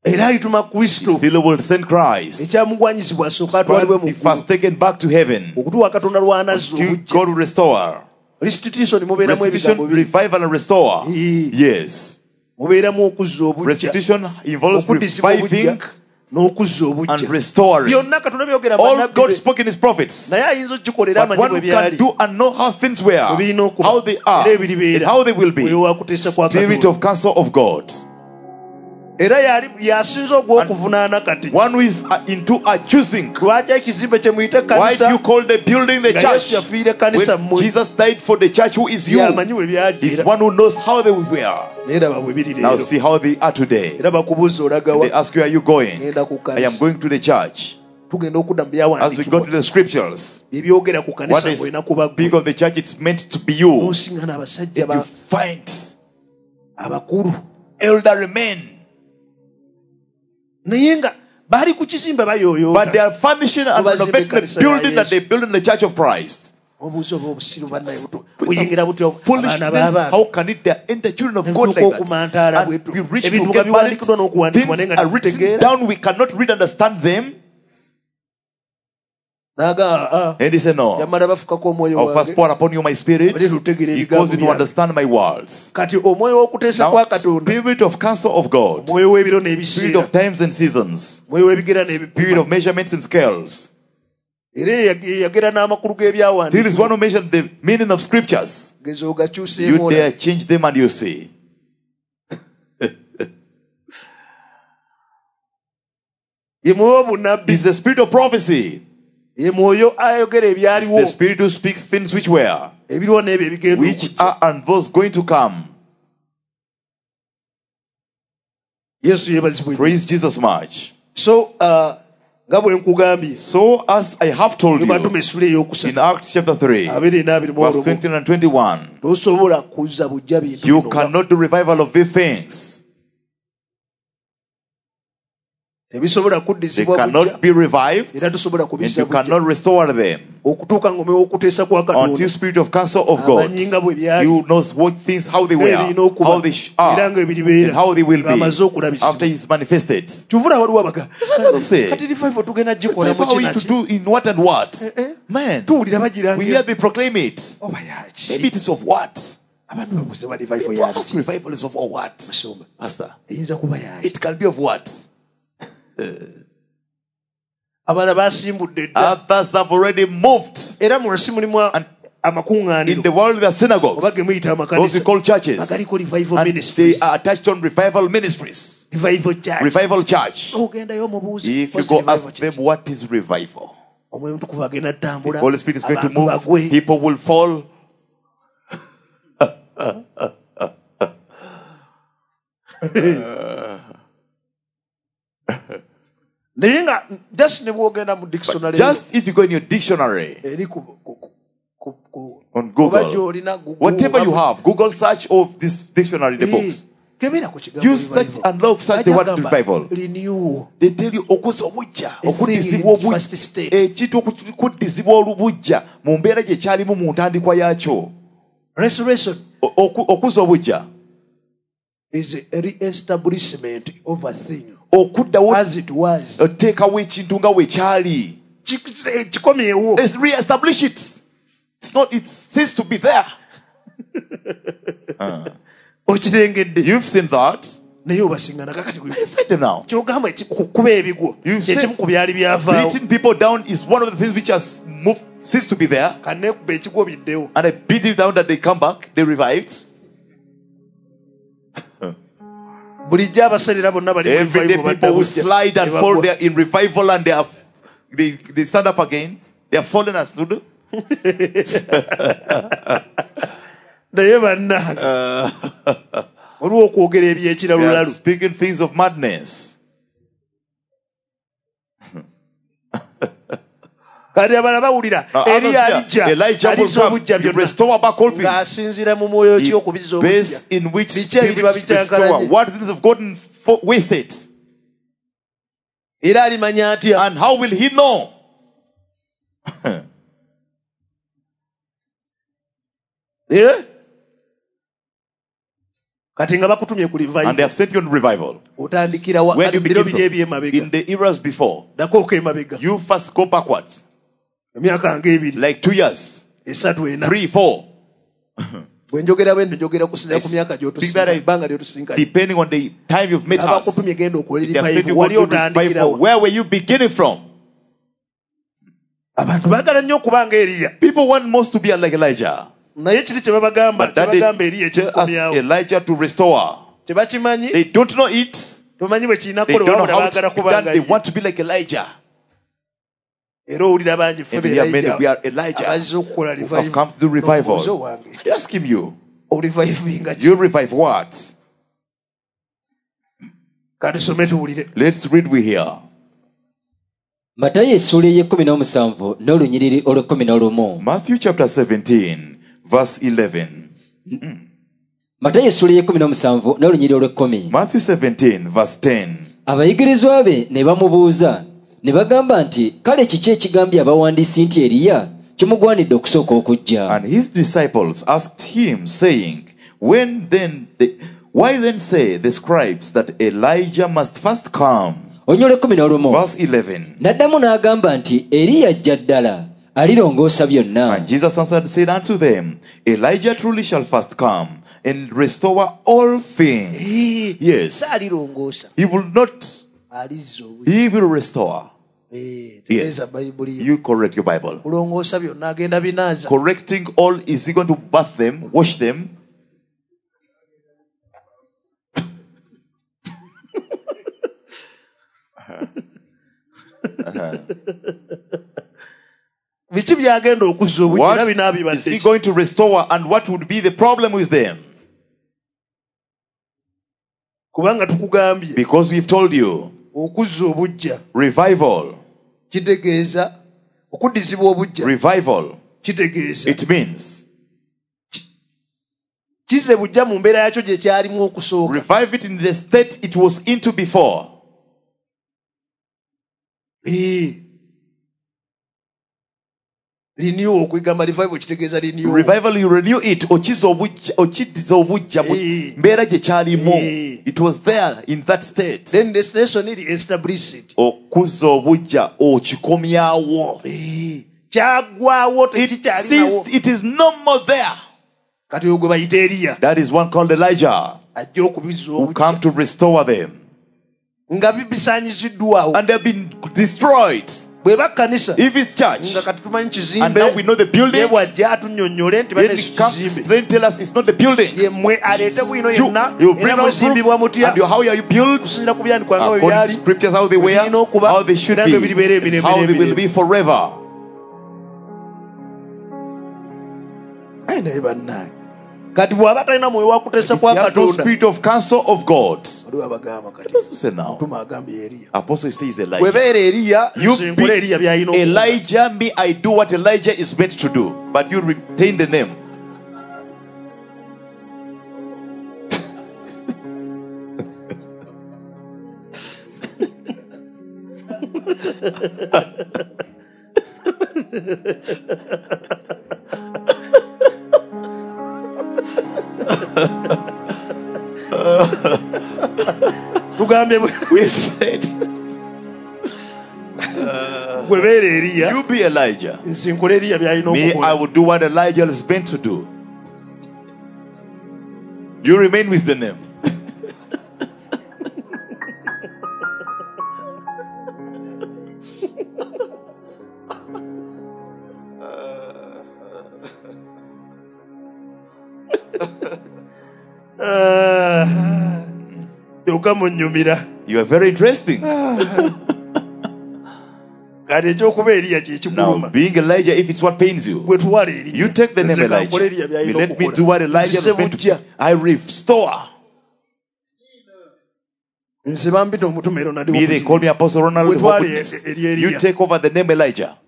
S1: era alituma
S2: He
S1: kristo
S2: still will send Christ.
S1: ekyamugwanyizibwa asooka atwalibwe mu
S2: He was taken back to heaven.
S1: okutuwa katonda lw'anazza
S2: Till
S1: obujja
S2: God will restore.
S1: restitution mubeeramu
S2: Restitution,
S1: ebigambo biri
S2: revival, and restore. Yes.
S1: mubeeramu okuzza obujja
S2: Restitution involves
S1: okuddizibwa
S2: reviving
S1: obujja n'okuzza
S2: and
S1: obujja
S2: restoring.
S1: byonna katonda byogera
S2: All
S1: bannabbi
S2: God
S1: be
S2: spoke in His prophets.
S1: naye ayinza ogikolera
S2: But
S1: amanyi bwe
S2: one can
S1: byali
S2: do and know how things were,
S1: bwe birina okuba
S2: how they are,
S1: era ebiribeera
S2: and how they will be.
S1: oyo wakuteesa kwa
S2: Spirit
S1: katonda
S2: of counsel of God.
S1: era yasinza ogw'okuvunaana kati
S2: One who is into a choosing.
S1: lwaki ekizimbe kye muyite
S2: Why do
S1: kanisa
S2: you call the building the
S1: nga
S2: church?
S1: yesu yafiire kanisa
S2: When
S1: mmwe
S2: Jesus died for the church, who is you?
S1: yamanyi we
S2: He's
S1: byaliera
S2: one who knows how they were.
S1: naye raba bwe biri
S2: Now
S1: leero
S2: see how they are today.
S1: era bakubuuza
S2: They
S1: olagawa
S2: ask you, are you going?
S1: ngenda ku
S2: I am
S1: kanisa
S2: going to the church.
S1: tugenda okudda mu
S2: As we go to
S1: byawandiikibwa
S2: the scriptures,
S1: ebyogera ku
S2: what
S1: kanisa
S2: is
S1: ng'olina kuba
S2: big
S1: ggwe
S2: of the church, it's meant to be you.
S1: n'osiŋŋana abasajja
S2: If you find
S1: abakulu
S2: elderly men,
S1: naye nga baali ku kizimbe
S2: but they
S1: bayooyoota
S2: are furnishing and renovating the building that they built in the church of Christ.
S1: obuuzi oba obusiru bannaye buyingira butyo abaana
S2: Foolishness,
S1: b'abaana
S2: how can it enter children of God
S1: Netutuuka
S2: like
S1: okumantaala
S2: that?
S1: bwetu.
S2: And we reach
S1: Ebintu
S2: to
S1: nga
S2: get married,
S1: biwandiikiddwa n'okuwandiikibwa naye
S2: things
S1: nga
S2: are written
S1: tetutegeera.
S2: down, we cannot read and understand them.
S1: naga
S2: And he said, no.
S1: yamala bafukako omwoyo
S2: I'll first
S1: wange
S2: pour upon you my spirit. He calls you to understand my words.
S1: kati omwoyo w'okuteesa kwa
S2: Now,
S1: katonda
S2: spirit of counsel of God,
S1: omwoyo w'ebiro
S2: spirit
S1: n'ebiseera
S2: of times and seasons,
S1: omwoyo w'ebigera
S2: spirit
S1: n'ebipima
S2: of measurements and scales.
S1: era yagera n'amakulu
S2: Still is
S1: g'ebyawandiikibwa
S2: one who mentioned the meaning of scriptures.
S1: geza
S2: You
S1: ogakyuseemu
S2: dare change them and you see.
S1: ye mwoyo w'obunabbi
S2: It's the spirit of prophecy.
S1: ye mwoyo ayogera
S2: It's
S1: ebyaliwo
S2: the spirit who speaks things which were,
S1: ebiriwo n'ebyo ebigenda
S2: which
S1: okujja
S2: are, and those going to come.
S1: yesu yeebazibwe
S2: Praise Jesus much.
S1: so nga bwe nkugambye
S2: So as I have told
S1: ne
S2: you
S1: batuma essula
S2: in
S1: ey'okusatu
S2: Acts chapter 3,
S1: 24
S2: verse 20 and 21,
S1: tosobola kuzza bujja bintu
S2: you
S1: bino.
S2: cannot do revival of these things.
S1: tebisobola
S2: They
S1: kuddizibwa bujja
S2: cannot be revived,
S1: era tosobola
S2: and
S1: kubizza
S2: you
S1: bujja
S2: cannot restore them
S1: okutuuka ng'omwoyo w'okuteesa kwa
S2: until
S1: katonda
S2: spirit of counsel of God.
S1: amanyi nga bwe byali
S2: You knows what things, how they were,
S1: ebirina okuba
S2: how they are,
S1: era nga ebiribeera
S2: and how they will
S1: ng'amaze
S2: be
S1: okulabisibwa
S2: after He's manifested.
S1: kyuvula waliwo abaga
S2: what I say.
S1: kati revival tugenda gikola
S2: Revival
S1: mu
S2: we to
S1: kinaki
S2: do in what and what? Man,
S1: tuwulira
S2: we hear
S1: bagirangira
S2: they proclaim it.
S1: oba
S2: Maybe
S1: yaki
S2: it is of what?
S1: abantu babuze ba revival
S2: People ask
S1: yaki
S2: revival is of what?
S1: Masomba.
S2: Pastor,
S1: eyinza kuba yaki
S2: it can be of what?
S1: abalala basimbudde dda
S2: Others have already moved.
S1: era mu nsi mulimu
S2: In
S1: amakuŋŋaaniro
S2: the world, there are synagogues,
S1: oba ge muyita
S2: those we
S1: amakanisa
S2: call churches,
S1: agaliko revival
S2: and
S1: ministries
S2: they are attached on revival ministries.
S1: revival church
S2: Revival church.
S1: ogendayo omubuuzi
S2: If you
S1: what's
S2: go
S1: revival
S2: ask
S1: church?
S2: them what is revival,
S1: omwoyo omutukuvu agenda
S2: the
S1: ttambula
S2: Holy Spirit is going to
S1: abantu
S2: move,
S1: bagwe
S2: people will fall.
S1: naye nga just ne bwogenda mu dictionary
S2: Just if you go in your dictionary,
S1: eri
S2: on
S1: oba
S2: Google,
S1: gy'olina
S2: whatever you have, Google search of this dictionary, the books.
S1: kebera ku kigambo
S2: You search and love search the word revival.
S1: renew
S2: They tell you okuza obujja,
S1: A thing
S2: okuddizibwa
S1: in
S2: obujja,
S1: first state.
S2: ekintu okuddizibwa olubujja mu mbeera gye kyalimu mu ntandikwa yaakyo.
S1: restoration
S2: Okuza obujja,
S1: is a re-establishment of a thing
S2: okuddawo,
S1: as it was
S2: oteekawo ekintu nga bwe kyali.
S1: kikomyewo
S2: Let's re-establish it. It's not, it ceased to be there.
S1: okirengedde
S2: You've seen that.
S1: naye obasingana kakati
S2: Find them now.
S1: kyogamba kuba ebigwo
S2: You say-
S1: ekimu ku byali byavaawo
S2: Beating people down is one of the things which has moved, ceased to be there.
S1: kanekuba ekigwo biddewo
S2: And I beat it down that they come back, they revived.
S1: bulijjo abasalira bonna bali mu
S2: Every day
S1: revival
S2: people
S1: badda
S2: will
S1: bujja.
S2: slide and
S1: Ne
S2: fall
S1: bagwa.
S2: there in revival and they stand up again. They are fallen and stood.
S1: naye bannange waliwo okwogera ebyekira
S2: They are
S1: lulalu
S2: speaking things of madness.
S1: kati abalala bawulira
S2: Now,
S1: eri
S2: others
S1: alijja
S2: here, Elijah will
S1: alizza obujja
S2: come, you
S1: byonna
S2: restore back all things.
S1: ng'asinziira mu mwoyo ki okubizza obujja
S2: Base in which
S1: Biki ebiriba
S2: spirits
S1: bikyankalanye?
S2: restore. What things have gotten wasted.
S1: era alimanya atya
S2: And how will he know?
S1: Eh? kati nga bakutumye ku
S2: and they
S1: revival
S2: have sent you on revival.
S1: otandikira wa
S2: Where do you
S1: biro
S2: begin
S1: biri
S2: from?
S1: ebyemabega
S2: In the eras before.
S1: dakooka emabega
S2: You first go backwards.
S1: emyaka ng'ebiri
S2: Like 2 years,
S1: esatu ena
S2: 3, 4.
S1: bwe njogera bwendo njogera kusinzira ku myaka
S2: Think that I-
S1: ebbanga lyotusinkanye
S2: Depending on the time you've met us.
S1: abakutumye genda okola
S2: They have sent you
S1: revival wali
S2: go to revival.
S1: otandikirawo
S2: Where were you beginning from?
S1: abantu baagala nnyo okuba nga Eriya
S2: People want most to be like Elijah.
S1: naye kiri kye babagamba
S2: But that
S1: kyebagamba
S2: they
S1: Eriya
S2: tell us
S1: ekikomyawo
S2: Elijah to restore.
S1: tebakimanyi
S2: They don't know it.
S1: tomanyi bwe kirina
S2: They
S1: kukola
S2: don't know
S1: wabula
S2: how
S1: baagala
S2: to be
S1: kuba
S2: done.
S1: nga
S2: They
S1: ye.
S2: want to be like Elijah.
S1: era owulira bangi ffe
S2: And we are many, we are
S1: abazze
S2: Elijah
S1: okukola
S2: who have come to do revival.
S1: wange
S2: They ask him you.
S1: orivivinga ki
S2: You revive what?
S1: katusome tuwulire
S2: Let's read we hear.
S3: matayo essuula ey'e17 n'olunyiriri olw'11.
S2: Matthew chapter 17, verse 11.
S3: matayo essuula ey'e17 n'olunyiriri olw'10.
S2: Matthew 17, verse 10.
S3: abayigirizwa be ne bamubuuza ne bagamba nti kale kiki ekigambye abawandiisi nti Eriya kimugwanidde okusooka okujja?
S2: And his disciples asked him, saying, Why then say the scribes that Elijah must first come?
S3: onyole 11.
S2: Verse 11.
S3: n'addamu n'agamba nti Eriya ajja ddala alirongoosa byonna.
S2: And Jesus answered and said unto them, Elijah truly shall first come and restore all things. Yes.
S1: saalirongoosa
S2: He will not,
S1: alizza obu
S2: he will restore.
S1: tegeeza bayibuli
S2: You correct your Bible.
S1: kulongoosa byonna agenda binaaza
S2: Correcting all, is he going to bath them, wash them?
S1: biki byagenda okuzza obujja era
S2: What is he
S1: binaabibadde
S2: going to restore, and what would be the problem with them?
S1: kubanga tukugambye
S2: Because we've told you,
S1: okuzza obujja
S2: revival,
S1: kitegeeza okuddizibwa obujja
S2: revival,
S1: kitegeeza
S2: it means
S1: kize bujja mu mbeera yakyo gye kyalimu okusooka
S2: revive it in the state it was into before.
S1: renew okwegamba revival kitegeeza renew
S2: Revival, you renew it, okiddiza obujja mu mbeera gye kyalimu. It was there in that state.
S1: then destination is established
S2: Okuzza obujja okikomyawo.
S1: kyagwawo
S2: It
S1: tekikyalinawo
S2: ceased, it is no more there.
S1: kati ogwe bayita Eriya
S2: That is one called Elijah,
S1: ajja okubizza
S2: who
S1: obujja
S2: come to restore them.
S1: nga bisaanyiziddwawo
S2: And they have been destroyed.
S1: bw'eba kkanisa
S2: If it's church,
S1: nga kati tumanyi
S2: and
S1: kizimbe
S2: now we know the building,
S1: ye bw'ajja atunnyonnyole nti
S2: then
S1: bane
S2: he comes,
S1: kizimbe
S2: then tell us it's not the building.
S1: ye mmwe aleete bwino
S2: You
S1: yenna
S2: bring
S1: era
S2: out
S1: muzimbibwa
S2: proof,
S1: mutya
S2: and how are you built
S1: okusinziira ku byandikwa nga bwe
S2: according to
S1: byali
S2: scriptures, how they were,
S1: birina okuba
S2: how they should
S1: era nga biribeera
S2: be,
S1: emirembe
S2: how they will
S1: n'emirembe.
S2: be forever.
S1: Ayi naye bannange kati bw'aba talina mwoyo wa kuteesa
S2: If
S1: kwa
S2: he has no
S1: katonda
S2: spirit of counsel of God,
S1: waliwo abagamba kati
S2: what does he say now?
S1: mutuma agambye Eriya
S2: Apostle says Elijah.
S1: bwebeera Eriya
S2: You
S1: nsinkula Eriya
S2: be
S1: by'alina okukola.
S2: Elijah, me, I do what Elijah is meant to do, but you retain the name.
S1: tugambye
S2: We've said,
S1: bwebeera Eriya
S2: you be Elijah.
S1: nsinkula Eriya by'alina
S2: Me, I
S1: okukola.
S2: will do what Elijah is meant to do. You remain with the name.
S1: Kyokka munnyumira
S2: You are very interesting.
S1: kati ekyokuba Eriya kye
S2: Now,
S1: kikuluma
S2: being Elijah, if it's what pains you,
S1: bwe tuwala Eriya
S2: you take the name
S1: nze kankola
S2: Elijah.
S1: Eriya by'alina
S2: Let me
S1: okukola.
S2: do what Elijah
S1: Nzise
S2: is meant to
S1: bujja.
S2: do. I restore.
S1: nze bampita omutume Ronald
S2: Me, they call me Apostle Ronald.
S1: Bwe
S2: Hope
S1: twali
S2: Witness.
S1: eri
S2: You
S1: Eriya
S2: take over the name Elijah.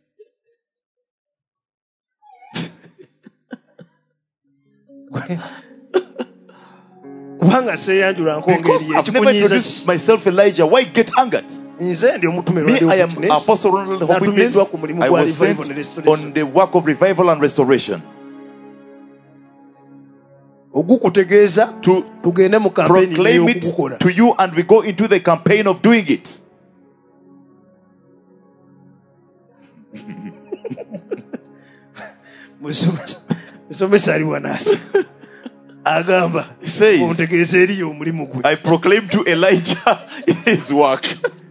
S1: kubanga seeyanjula nkonga
S2: Because
S1: Eriya
S2: I've never
S1: ekikunyiiza
S2: introduced myself Elijah. Why get angered?
S1: nze ndi omutume
S2: Me,
S1: Ronald
S2: I am
S1: Witness.
S2: Apostle Ronald Hope Witness.
S1: Natumiddwa ku mulimu
S2: I
S1: gwa
S2: was
S1: revival
S2: sent
S1: and restoration.
S2: on the work of revival and restoration.
S1: ogukutegeeza
S2: to
S1: tugende mu kampeni
S2: proclaim it
S1: y'okugukola.
S2: to you, and we go into the campaign of doing it.
S1: Musomesa ali wanaasa agamba
S2: He says,
S1: ontegeeza eriyo omulimu gwe.
S2: I proclaim to Elijah his work.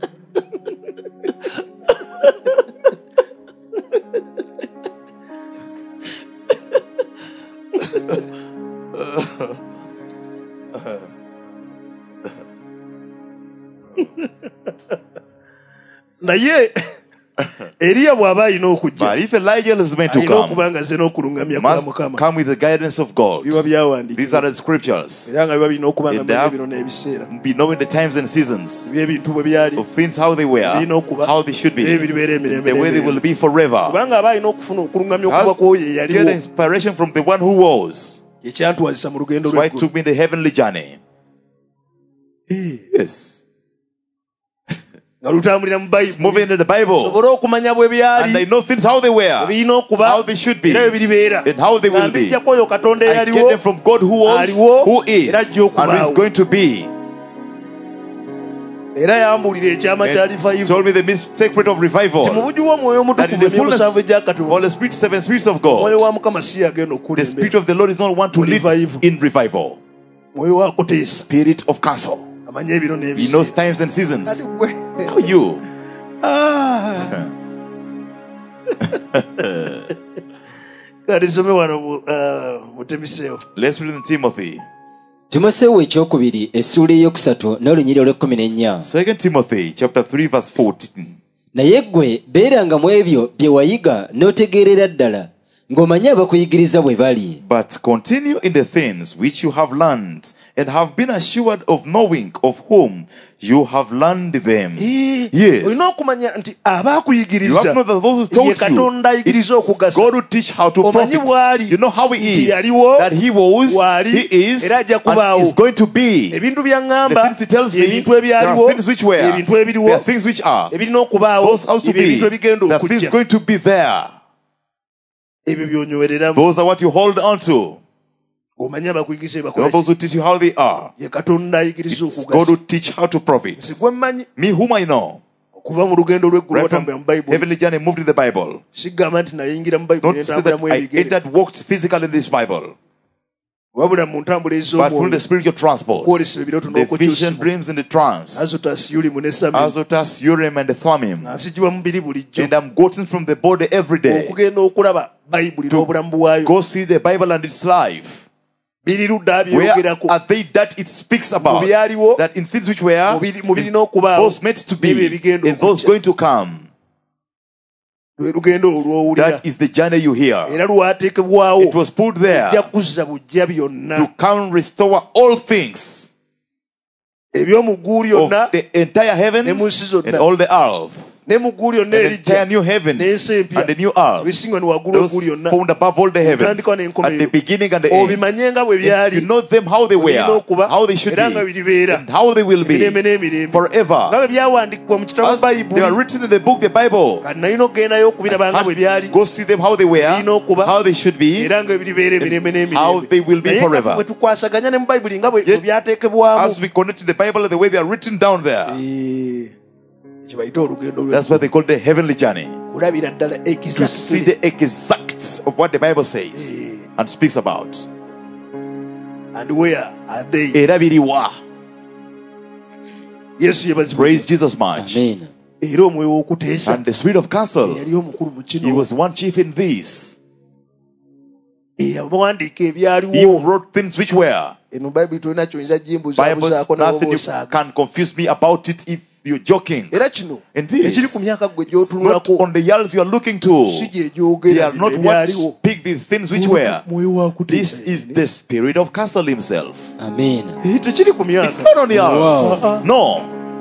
S1: Naye Eriya bw'aba alina okujja
S2: But if Elijah is meant to
S1: alina
S2: come,
S1: okuba nga azze n'okulungamya kwa
S2: must
S1: Mukama.
S2: come with the guidance of God.
S1: Biba byawandiikibwa.
S2: These are the scriptures.
S1: Era nga biba birina okuba nga
S2: And they
S1: manya
S2: have-
S1: ebiro n'ebiseera
S2: Be knowing the times and seasons
S1: by'ebintu bwe byali
S2: of things, how they were,
S1: birina okuba
S2: how they should be,
S1: era ebiribeera emirembe
S2: the way they will be forever.
S1: kubanga aba alina okufuna okulungamya okuva
S2: Has
S1: kw'oyo
S2: get the
S1: eyaliwo
S2: inspiration from the one who was.
S1: ekyantwazisa mu lugendo
S2: That's why it
S1: lw'eggulu.
S2: took me the heavenly journey. Yes.
S1: nga lutambulira mu
S2: It's moving
S1: bayibuli
S2: in the Bible.
S1: sobole okumanya bwe
S2: And I
S1: byali
S2: know things how they were,
S1: birina okuba
S2: how they should be,
S1: era bwe biribeera
S2: and how they will
S1: nga
S2: be.
S1: mbijjako oyo katonda
S2: I get
S1: eyaliwo
S2: them from God who was,
S1: aliwo,
S2: who is,
S1: era ajja
S2: and who is
S1: okubaawo.
S2: going to be.
S1: era yambuulira ekyama kya
S2: And he
S1: revival
S2: told me the secret of
S1: mu
S2: revival.
S1: bujju bw'omwoyo
S2: That in
S1: omutukuvu
S2: the fullness
S1: emyomusanvu egya
S2: of
S1: katonda
S2: the spirit, seven spirits of
S1: omwoyo
S2: God,
S1: wa mukama si yagenda
S2: the spirit
S1: okukulembera
S2: of the Lord is not one to lead
S1: Revival.
S2: in revival.
S1: mwoyo wa kuteesa
S2: Spirit of counsel.
S1: amanye ebiro
S2: He knows
S1: n'ebiseera
S2: times and seasons.
S1: Ati gwe.
S2: How are you?
S1: Ah. kalisome wano mutemiseewo
S2: Let's read in Timothy.
S3: timoseewo ekyokubiri essuula eyokusatu n'olunyiri olw'ekumi
S2: 2 Timothy chapter 3 verse 14.
S3: naye ggwe beeranga mu ebyo bye wayiga n'otegeerera ddala ng'omanye abakuyigiriza bwe bali
S2: But continue in the things which you have learned and have been assured of knowing of whom you have learned them. Yes.
S1: olina okumanya nti
S2: You have to
S1: abaakuyigiriza
S2: know that those who
S1: ye
S2: taught
S1: katonda
S2: you,
S1: ayigiriza
S2: it's
S1: okugasa
S2: God who teach how to
S1: Omanyi
S2: profit.
S1: bw'ali,
S2: You know how he
S1: nti
S2: is,
S1: yaliwo,
S2: that he was,
S1: bw'ali,
S2: he is,
S1: era ajja
S2: and
S1: kubaawo.
S2: is going to be.
S1: ebintu
S2: The
S1: byaŋŋamba
S2: things he tells me,
S1: ebintu
S2: there are
S1: ebyaliwo
S2: things which were,
S1: ebintu
S2: there
S1: ebiriwo
S2: are things which are,
S1: ebirina okubaawo
S2: those has to
S1: ebyo
S2: be,
S1: ebintu ebigenda
S2: there are things
S1: okujja
S2: going to be there.
S1: ebyo by'onyowereramu
S2: Those are what you hold on to.
S1: omanye abakuyigiriza
S2: There are
S1: bakola
S2: those who teach you how they are.
S1: ye katonda ayigiriza
S2: It's God who
S1: okugasa
S2: teach how to profit.
S1: sigwe mmanyi
S2: Me whom I know,
S1: okuva mu lugendo lw'eggulu
S2: right from
S1: watambula mu bayibuli
S2: heavenly journey moved in the Bible.
S1: sigamba nti nayingira mu bayibuli
S2: Not to say that
S1: nentambulamu
S2: I
S1: ebigere
S2: entered, walked physically in this Bible,
S1: wabula mu ntambula
S2: but from the
S1: ez'omwoyo
S2: spiritual transport,
S1: kwolesa ebirooto
S2: the vision,
S1: n'okukyusibwa
S2: dreams, and the trance.
S1: azotas yulimu ne sami
S2: Azotus, Urim, and the Thummim.
S1: nsigibwa mubiri bulijjo
S2: And I'm gotten from the body every day.
S1: okugenda okulaba bayibuli n'obulamu bwayo
S2: Go see the Bible and its life.
S1: biri ludda
S2: Where
S1: byogerako
S2: are they that it speaks
S1: mu
S2: about?
S1: byaliwo
S2: That in things which were,
S1: mu birina okubaawo
S2: those meant to be,
S1: n'ebyo ebigenda
S2: and those
S1: okujja
S2: going to come.
S1: lwe lugendo olw'owulira
S2: That is the journey you hear.
S1: era lwateekebwawo
S2: It was put there
S1: ojja kuzza bujja byonna
S2: to come and restore all things
S1: eby'omu ggulu
S2: of
S1: lyonna
S2: the entire heavens
S1: ne mu nsi zonna.
S2: and all the earth.
S1: ne mu ggulu lyonna
S2: And the entire
S1: erijja
S2: new heavens
S1: n'ensi empya
S2: and the new earth.
S1: ebisinga ne waggulu
S2: Those
S1: eggulu lyonna
S2: found above all the heavens
S1: Entandikwa n'enkomerero.
S2: at the beginning and the end.
S1: obimanye nga bwe
S2: You
S1: byali
S2: know them how they
S1: Olina
S2: were,
S1: okuba,
S2: how they should
S1: era nga
S2: be,
S1: biribeera
S2: and how they will be
S1: emirembe n'emirembe nga
S2: forever.
S1: bwe byawandiikibwa mu kitabo
S2: As they are
S1: bayibuli
S2: written in the book, the Bible.
S1: kati nalina okugendayo okubiraba nga bwe byali
S2: Go see them how they were,
S1: Birina okuba,
S2: how they should be.
S1: era nga biribeera emirembe
S2: how they will be
S1: naye
S2: forever.
S1: nga bwe tukwasaganya ne mu bayibuli nga bwe
S2: Yet,
S1: byateekebwamu
S2: As we connect to the Bible the way they are written down there.
S1: kye bayita olugendo
S2: That's what they call the heavenly journey.
S1: kulabira ddala
S2: To see the exact of what the Bible says and speaks about.
S1: and where are they
S2: Era biriwa.
S1: yesu yebazibwa
S2: Praise Jesus much.
S3: amiina
S1: era omwoyo w'okuteesa
S2: And the spirit of counsel,
S1: yali omukulu mu
S2: he
S1: kino
S2: was one chief in this.
S1: eyawandiika
S2: He
S1: ebyaliwo
S2: wrote things which were.
S1: eno bayibuli tolina kyoyinza
S2: Bible,
S1: jimbuzabuzaako
S2: nothing you
S1: nabosaaga
S2: can confuse me about it if you're joking.
S1: era kino
S2: And this,
S1: ekiri ku myaka gwe
S2: Not
S1: gy'otunulako
S2: on the years you are looking to.
S1: si gye
S2: They
S1: gyogera
S2: are not what
S1: ebyaliwo
S2: speak the things which were.
S1: mwoyo wa
S2: This
S1: kuteesa
S2: is the spirit of counsel himself.
S3: amiina
S1: tekiri ku
S2: It's
S1: myaka
S2: not on the
S3: Wow.
S2: earth. No.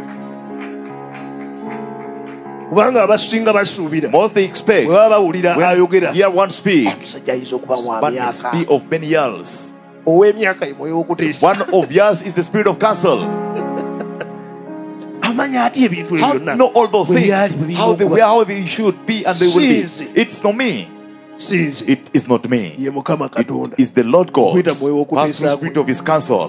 S1: kubanga abasinga basuubira
S2: Most they expect
S1: bwe baba bawulira
S2: when
S1: ayogera
S2: hear one speak,
S1: omusajja ayinza okuba wa
S2: but must
S1: myaka
S2: be of many years.
S1: ow'emyaka ye mwoyo w'okuteesa
S2: One of years is the spirit of counsel.
S1: amanya atya ebintu
S2: How
S1: ebyo
S2: to
S1: byonna
S2: know all those
S1: bwe
S2: things,
S1: byali, bwe birina
S2: how they
S1: okuba.
S2: were, how they should be, and they will be.
S1: Sinze.
S2: It's not me.
S1: sinze
S2: It is not me.
S1: ye Mukama Katonda.
S2: It is the Lord God.
S1: Kwita mwoyo w'okuteesa
S2: That's the spirit of his counsel.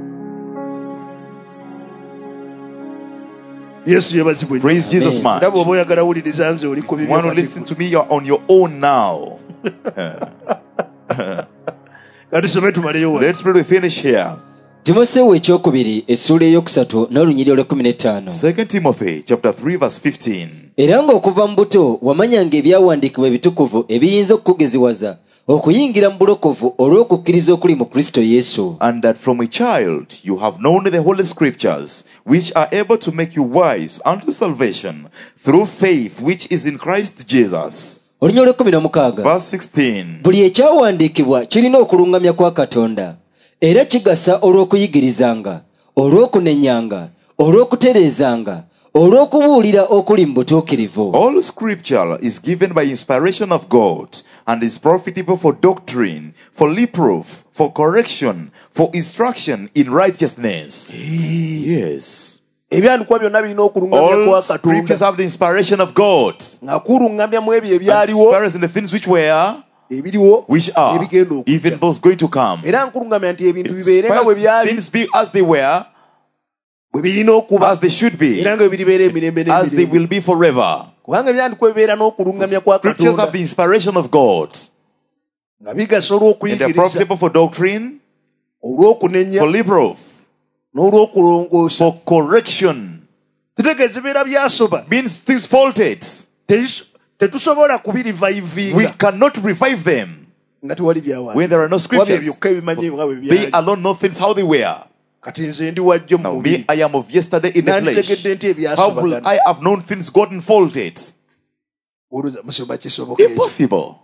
S1: Yesu yebazibwe nnyo.
S2: Praise Jesus much.
S1: Era bw'oba oyagala wuliriza nze oli ku
S2: You want to listen
S1: bibyo
S2: to me, you're on your own now.
S1: katusome tumaleyo wano.
S2: Let's pray to finish here.
S3: timoseewo ekyokubiri essuula ey'okusatu n'olunyiriro lw'15.
S2: 2 Timothy chapter 3 verse 15.
S3: era ng'okuva mu buto wamanyanga ebyawandiikibwa ebitukuvu ebiyinza okukugeziwaza okuyingira mu bulokovu olw'okukkiriza okuli mu Kristo Yesu.
S2: And that from a child you have known the Holy Scriptures, which are able to make you wise unto salvation through faith which is in Christ Jesus.
S3: olunyiriro lw'16.
S2: Verse 16.
S3: buli ekyawandiikibwa kirina okuluŋŋamya kwa Katonda era kigasa olw'okuyigirizanga, olw'okunenyanga, olw'okutereezanga, olw'okubuulira okuli mu butuukirivu.
S2: All scripture is given by inspiration of God and is profitable for doctrine, for reproof, for correction, for instruction in righteousness. Yes.
S1: Ebyandikwa byonna birina okuluŋŋamya kwa
S2: All scriptures
S1: Katonda
S2: have the inspiration of God.
S1: nga kuluŋŋamya mu ebyo
S2: And
S1: ebyaliwo,
S2: inspires in the things which were,
S1: ebiriwo,
S2: which are,
S1: ebigenda
S2: even
S1: okujja.
S2: those going to come.
S1: Era nkuluŋŋamya nti ebintu bibeere nga bwe
S2: Inspires
S1: byali,
S2: things be as they were,
S1: bwe birina okuba,
S2: as they should be,
S1: era nga bwe biribeera emirembe
S2: as they
S1: n'emirembe.
S2: will be forever.
S1: Kubanga ebyandikwa bibeera n'okuluŋŋamya kwa
S2: Scriptures have
S1: Katonda
S2: the inspiration of God.
S1: nga bigasa
S2: And they are
S1: olw'okuyigiriza,
S2: profitable for doctrine,
S1: olw'okunenya,
S2: for reproof,
S1: n'olw'okulongoosa.
S2: for correction.
S1: Kitegeeza bibeera byasoba,
S2: Means things faulted.
S1: tetusobola
S2: We
S1: kubirivayivinga
S2: cannot revive them
S1: nga tewali byawandiikibwa.
S2: when there are no
S1: Wabyo
S2: scriptures.
S1: byokka ebimanyi nga bwe
S2: They
S1: byali.
S2: alone know things how they were.
S1: Kati nze ndi wajjo mu
S2: Now
S1: mubiri.
S2: me, I am of yesterday in the flesh.
S1: Nanditegedde nti
S2: How will
S1: ebyasobagana.
S2: I have known things gotten faulted?
S1: Oluza musomba kisoboka ekyo.
S2: Impossible.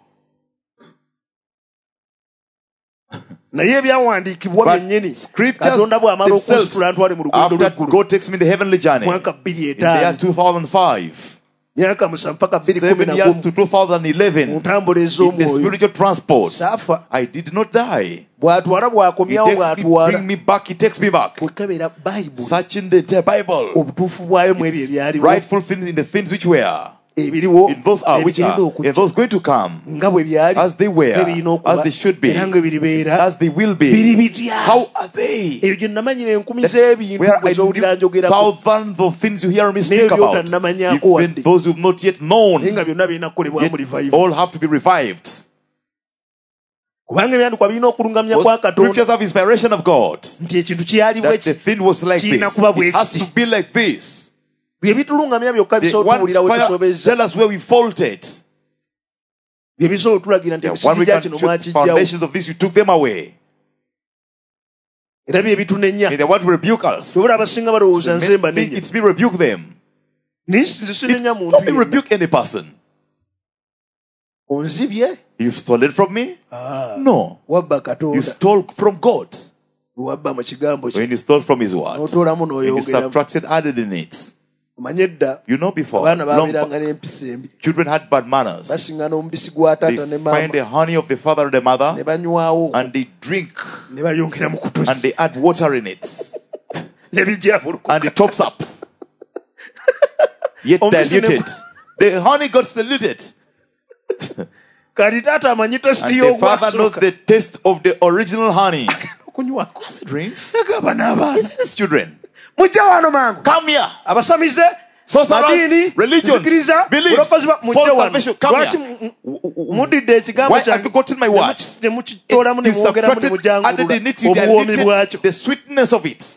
S1: naye ebyawandiikibwa
S2: But
S1: byennyini
S2: scriptures
S1: Katonda bw'amala
S2: themselves,
S1: okunzitula ntwale mu lugendo
S2: after
S1: lw'eggulu
S2: God takes me in the heavenly journey,
S1: mwaka
S2: in the year
S1: 25
S2: 2005,
S1: myaka 7 mpaka
S2: 7 years
S1: 2011
S2: to
S1: mu
S2: 2011,
S1: ntambula
S2: in the
S1: ez'omwoyo
S2: spiritual transport,
S1: saafa.
S2: I did not die.
S1: bw'atwala
S2: He
S1: bw'akomyawo
S2: takes me, bring
S1: bw'atwala
S2: me back, he takes me back.
S1: kwekebera bayibuli
S2: Searching the Bible,
S1: obutuufu bwayo mu ebyo ebyaliwo
S2: rightful things in the things which were,
S1: ebiriwo
S2: in those are which
S1: ebigenda
S2: are, and
S1: okujja
S2: those going to come,
S1: nga bwe byali
S2: as they were,
S1: ebirina okuba,
S2: as they should be,
S1: era nga biribeera
S2: as they will
S1: biri
S2: be.
S1: bitya.
S2: How are they?
S1: eyo gye namanyira enkumi z'ebintu
S2: Where
S1: bwe
S2: I
S1: zowulira
S2: knew
S1: njogerako
S2: thousands of things you hear me
S1: Naye
S2: speak about,
S1: by'otannamanyaako
S2: even
S1: wadde.
S2: those who've not yet
S1: naye
S2: known,
S1: nga byonna birina kukolebwamu
S2: yet
S1: revival
S2: all have to be revived.
S1: kubanga ebyandikwa birina okulungamya kwa
S2: Those
S1: Katonda
S2: scriptures have inspiration of God.
S1: nti ekintu kyaliwo
S2: That the thing was like
S1: Kirina
S2: this.
S1: kuba bwe
S2: It has
S1: kiti.
S2: to be like this.
S1: bye bitulungamya byokka
S2: They
S1: bisobola
S2: want
S1: otuwulira we
S2: fire,
S1: tusobezza
S2: tell us where we faulted.
S1: bye bisobola otulagira nti
S2: Yeah, when we
S1: ebisigija
S2: can
S1: kino
S2: shoot the
S1: mwakijjawo
S2: foundations of this, you took them away.
S1: era bye bitunenya
S2: And they want to rebuke us.
S1: tobula abasinga balowooza nze
S2: Men
S1: mba
S2: think
S1: nenya
S2: it's me rebuke them.
S1: naye sinze sinenya muntu
S2: Don't me
S1: yenna.
S2: rebuke any person.
S1: onzibye
S2: You've stolen from me?
S1: Ah,
S2: No.
S1: wabba
S2: You
S1: Katonda
S2: stole from God.
S1: wabba mu kigambo kye
S2: When you stole from his words,
S1: n'otoolamu
S2: when you
S1: n'oyongeramu
S2: subtracted, added in it.
S1: omanye edda
S2: You know before,
S1: abaana
S2: long
S1: babeeranga
S2: back,
S1: n'empisa embi
S2: children had bad manners.
S1: basinga n'omubisi gwa
S2: They
S1: taata ne
S2: find
S1: maama
S2: the honey of the father and the
S1: ne
S2: mother,
S1: banywawo
S2: and they drink,
S1: ne bayongera mu
S2: and
S1: kutusi
S2: they add water in it,
S1: ne bijja bulukuka
S2: and it tops up. Yet
S1: Omubisi ne-
S2: diluted. The honey got diluted.
S1: kati taata amanyi testi
S2: And the father knows
S1: y'ogwasooka
S2: the taste of the original honey.
S1: okunywako
S2: As it drinks,
S1: agamba n'abaana
S2: is these children.
S1: mujja wano mangu
S2: Come here.
S1: abasamize
S2: Sorcerers,
S1: madiini
S2: religions,
S1: nzikiriza
S2: beliefs,
S1: bulokozi mujja
S2: false
S1: wano
S2: salvation, come
S1: lwaki
S2: here.
S1: muddidde ekigambo
S2: Why have you gotten my words?
S1: ne mukitoolamu ne
S2: You
S1: mwongeramu ne
S2: subtracted, added
S1: mujangulula
S2: in it, you
S1: obuwoomi
S2: diluted
S1: bwakyo
S2: the sweetness of it.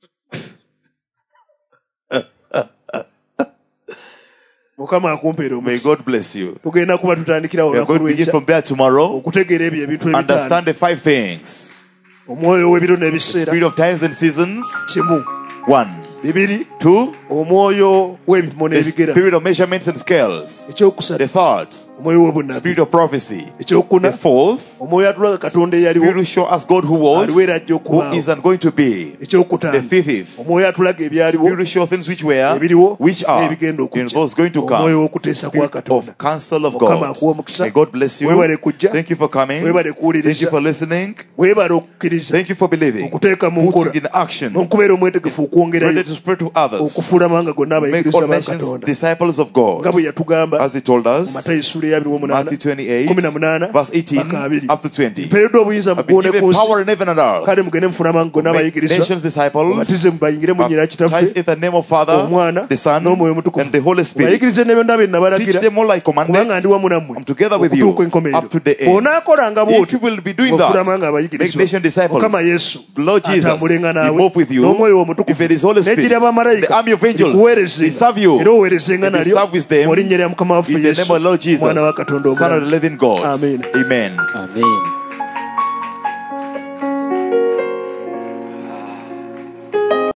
S1: mukama akumpeera
S2: May
S1: omukisa
S2: God bless you.
S1: tugenda kuba tutandikira
S2: We are
S1: olunaku
S2: going to begin
S1: lw'enkya
S2: from there tomorrow.
S1: okutegeera ebyo ebintu ebitaano
S2: Understand the 5 things.
S1: omwoyo w'ebiro n'ebiseera
S2: Spirit of times and seasons.
S1: kimu
S2: 1.
S1: bibiri
S2: 2.
S1: omwoyo w'ebipimo
S2: The
S1: n'ebigera
S2: spirit of measurements and scales.
S1: ekyokusatu
S2: The 3rd.
S1: omwoyo w'obunabi
S2: Spirit of prophecy. The
S1: ekyokuna
S2: 4th.
S1: omwoyo atulaga katonda
S2: Spirit
S1: eyaliwo
S2: who show us God who was,
S1: aliwo era ajja
S2: who
S1: okubaawo
S2: is and going to be. The
S1: ekyokutaano
S2: 5th.
S1: omwoyo atulaga ebyaliwo
S2: Spirit who show things which were,
S1: ebiriwo
S2: which are,
S1: n'ebigenda
S2: and
S1: okujja
S2: those going to
S1: omwoyo
S2: come.
S1: w'okuteesa kwa
S2: Spirit
S1: katonda
S2: of counsel of
S1: Mukama
S2: God.
S1: akuwa omukisa.
S2: May God bless you.
S1: Weebale kujja.
S2: Thank you for coming.
S1: Weebale kuwuliriza.
S2: Thank you for listening.
S1: weebale okukkiriza
S2: Thank you for believing.
S1: okuteeka mu nkola
S2: Putting in action.
S1: n'okubeera omwetegefu okwongerayo
S2: Ready to spread to others.
S1: okufula mufuula amawanga gonna
S2: make
S1: abayigiriza
S2: all
S1: ba
S2: nations
S1: Katonda
S2: disciples of God.
S1: nga bwe yatugamba
S2: As he told
S1: mu
S2: us,
S1: Matayo essula ya 28
S2: Matthew 28,
S1: 18
S2: verse 18
S1: paka 20.
S2: up to 20.
S1: mpeereddwa obuyinza
S2: I've been
S1: mugone
S2: given
S1: ku nsi
S2: power in heaven and earth.
S1: kale mugende mufuna amawanga gonna
S2: Make
S1: abayigiriza
S2: nations disciples.
S1: mubatize mubayingire mu nnyina
S2: Baptize
S1: kitaffe
S2: in the name of Father,
S1: Omwana
S2: the Son,
S1: n'Omwoyo Omutukuvu.
S2: and the Holy Spirit.
S1: Bayigirize ne byonna bye
S2: Teach
S1: nabalagira
S2: them all I
S1: kubanga
S2: commanded.
S1: ndi wamu nammwe
S2: I'm together with you
S1: okutuuka enkomerero.
S2: up to the end.
S1: Bw'onaakolanga
S2: If
S1: bw'otyo
S2: you will be doing
S1: bw'ofuula
S2: that,
S1: amawanga
S2: make
S1: abayigirizwa
S2: nation disciples.
S1: Mukama Yesu
S2: Lord Jesus,
S1: atambulenga
S2: He
S1: naawe
S2: move with you.
S1: n'Omwoyo Omutukuvu
S2: If it is Holy Spirit,
S1: n'ejjira abamalayika
S2: the army of angels,
S1: likuweerezenga
S2: they serve you.
S1: era oweerezenga
S2: And you
S1: nalyo
S2: serve with them
S1: mu linnya lya Mukama waffe
S2: in the name
S1: Yesu
S2: of Lord Jesus,
S1: Mwana wa Katonda
S2: Son of the
S1: omulamu.
S2: living God.
S1: Amen.
S2: Amen.
S3: Amen.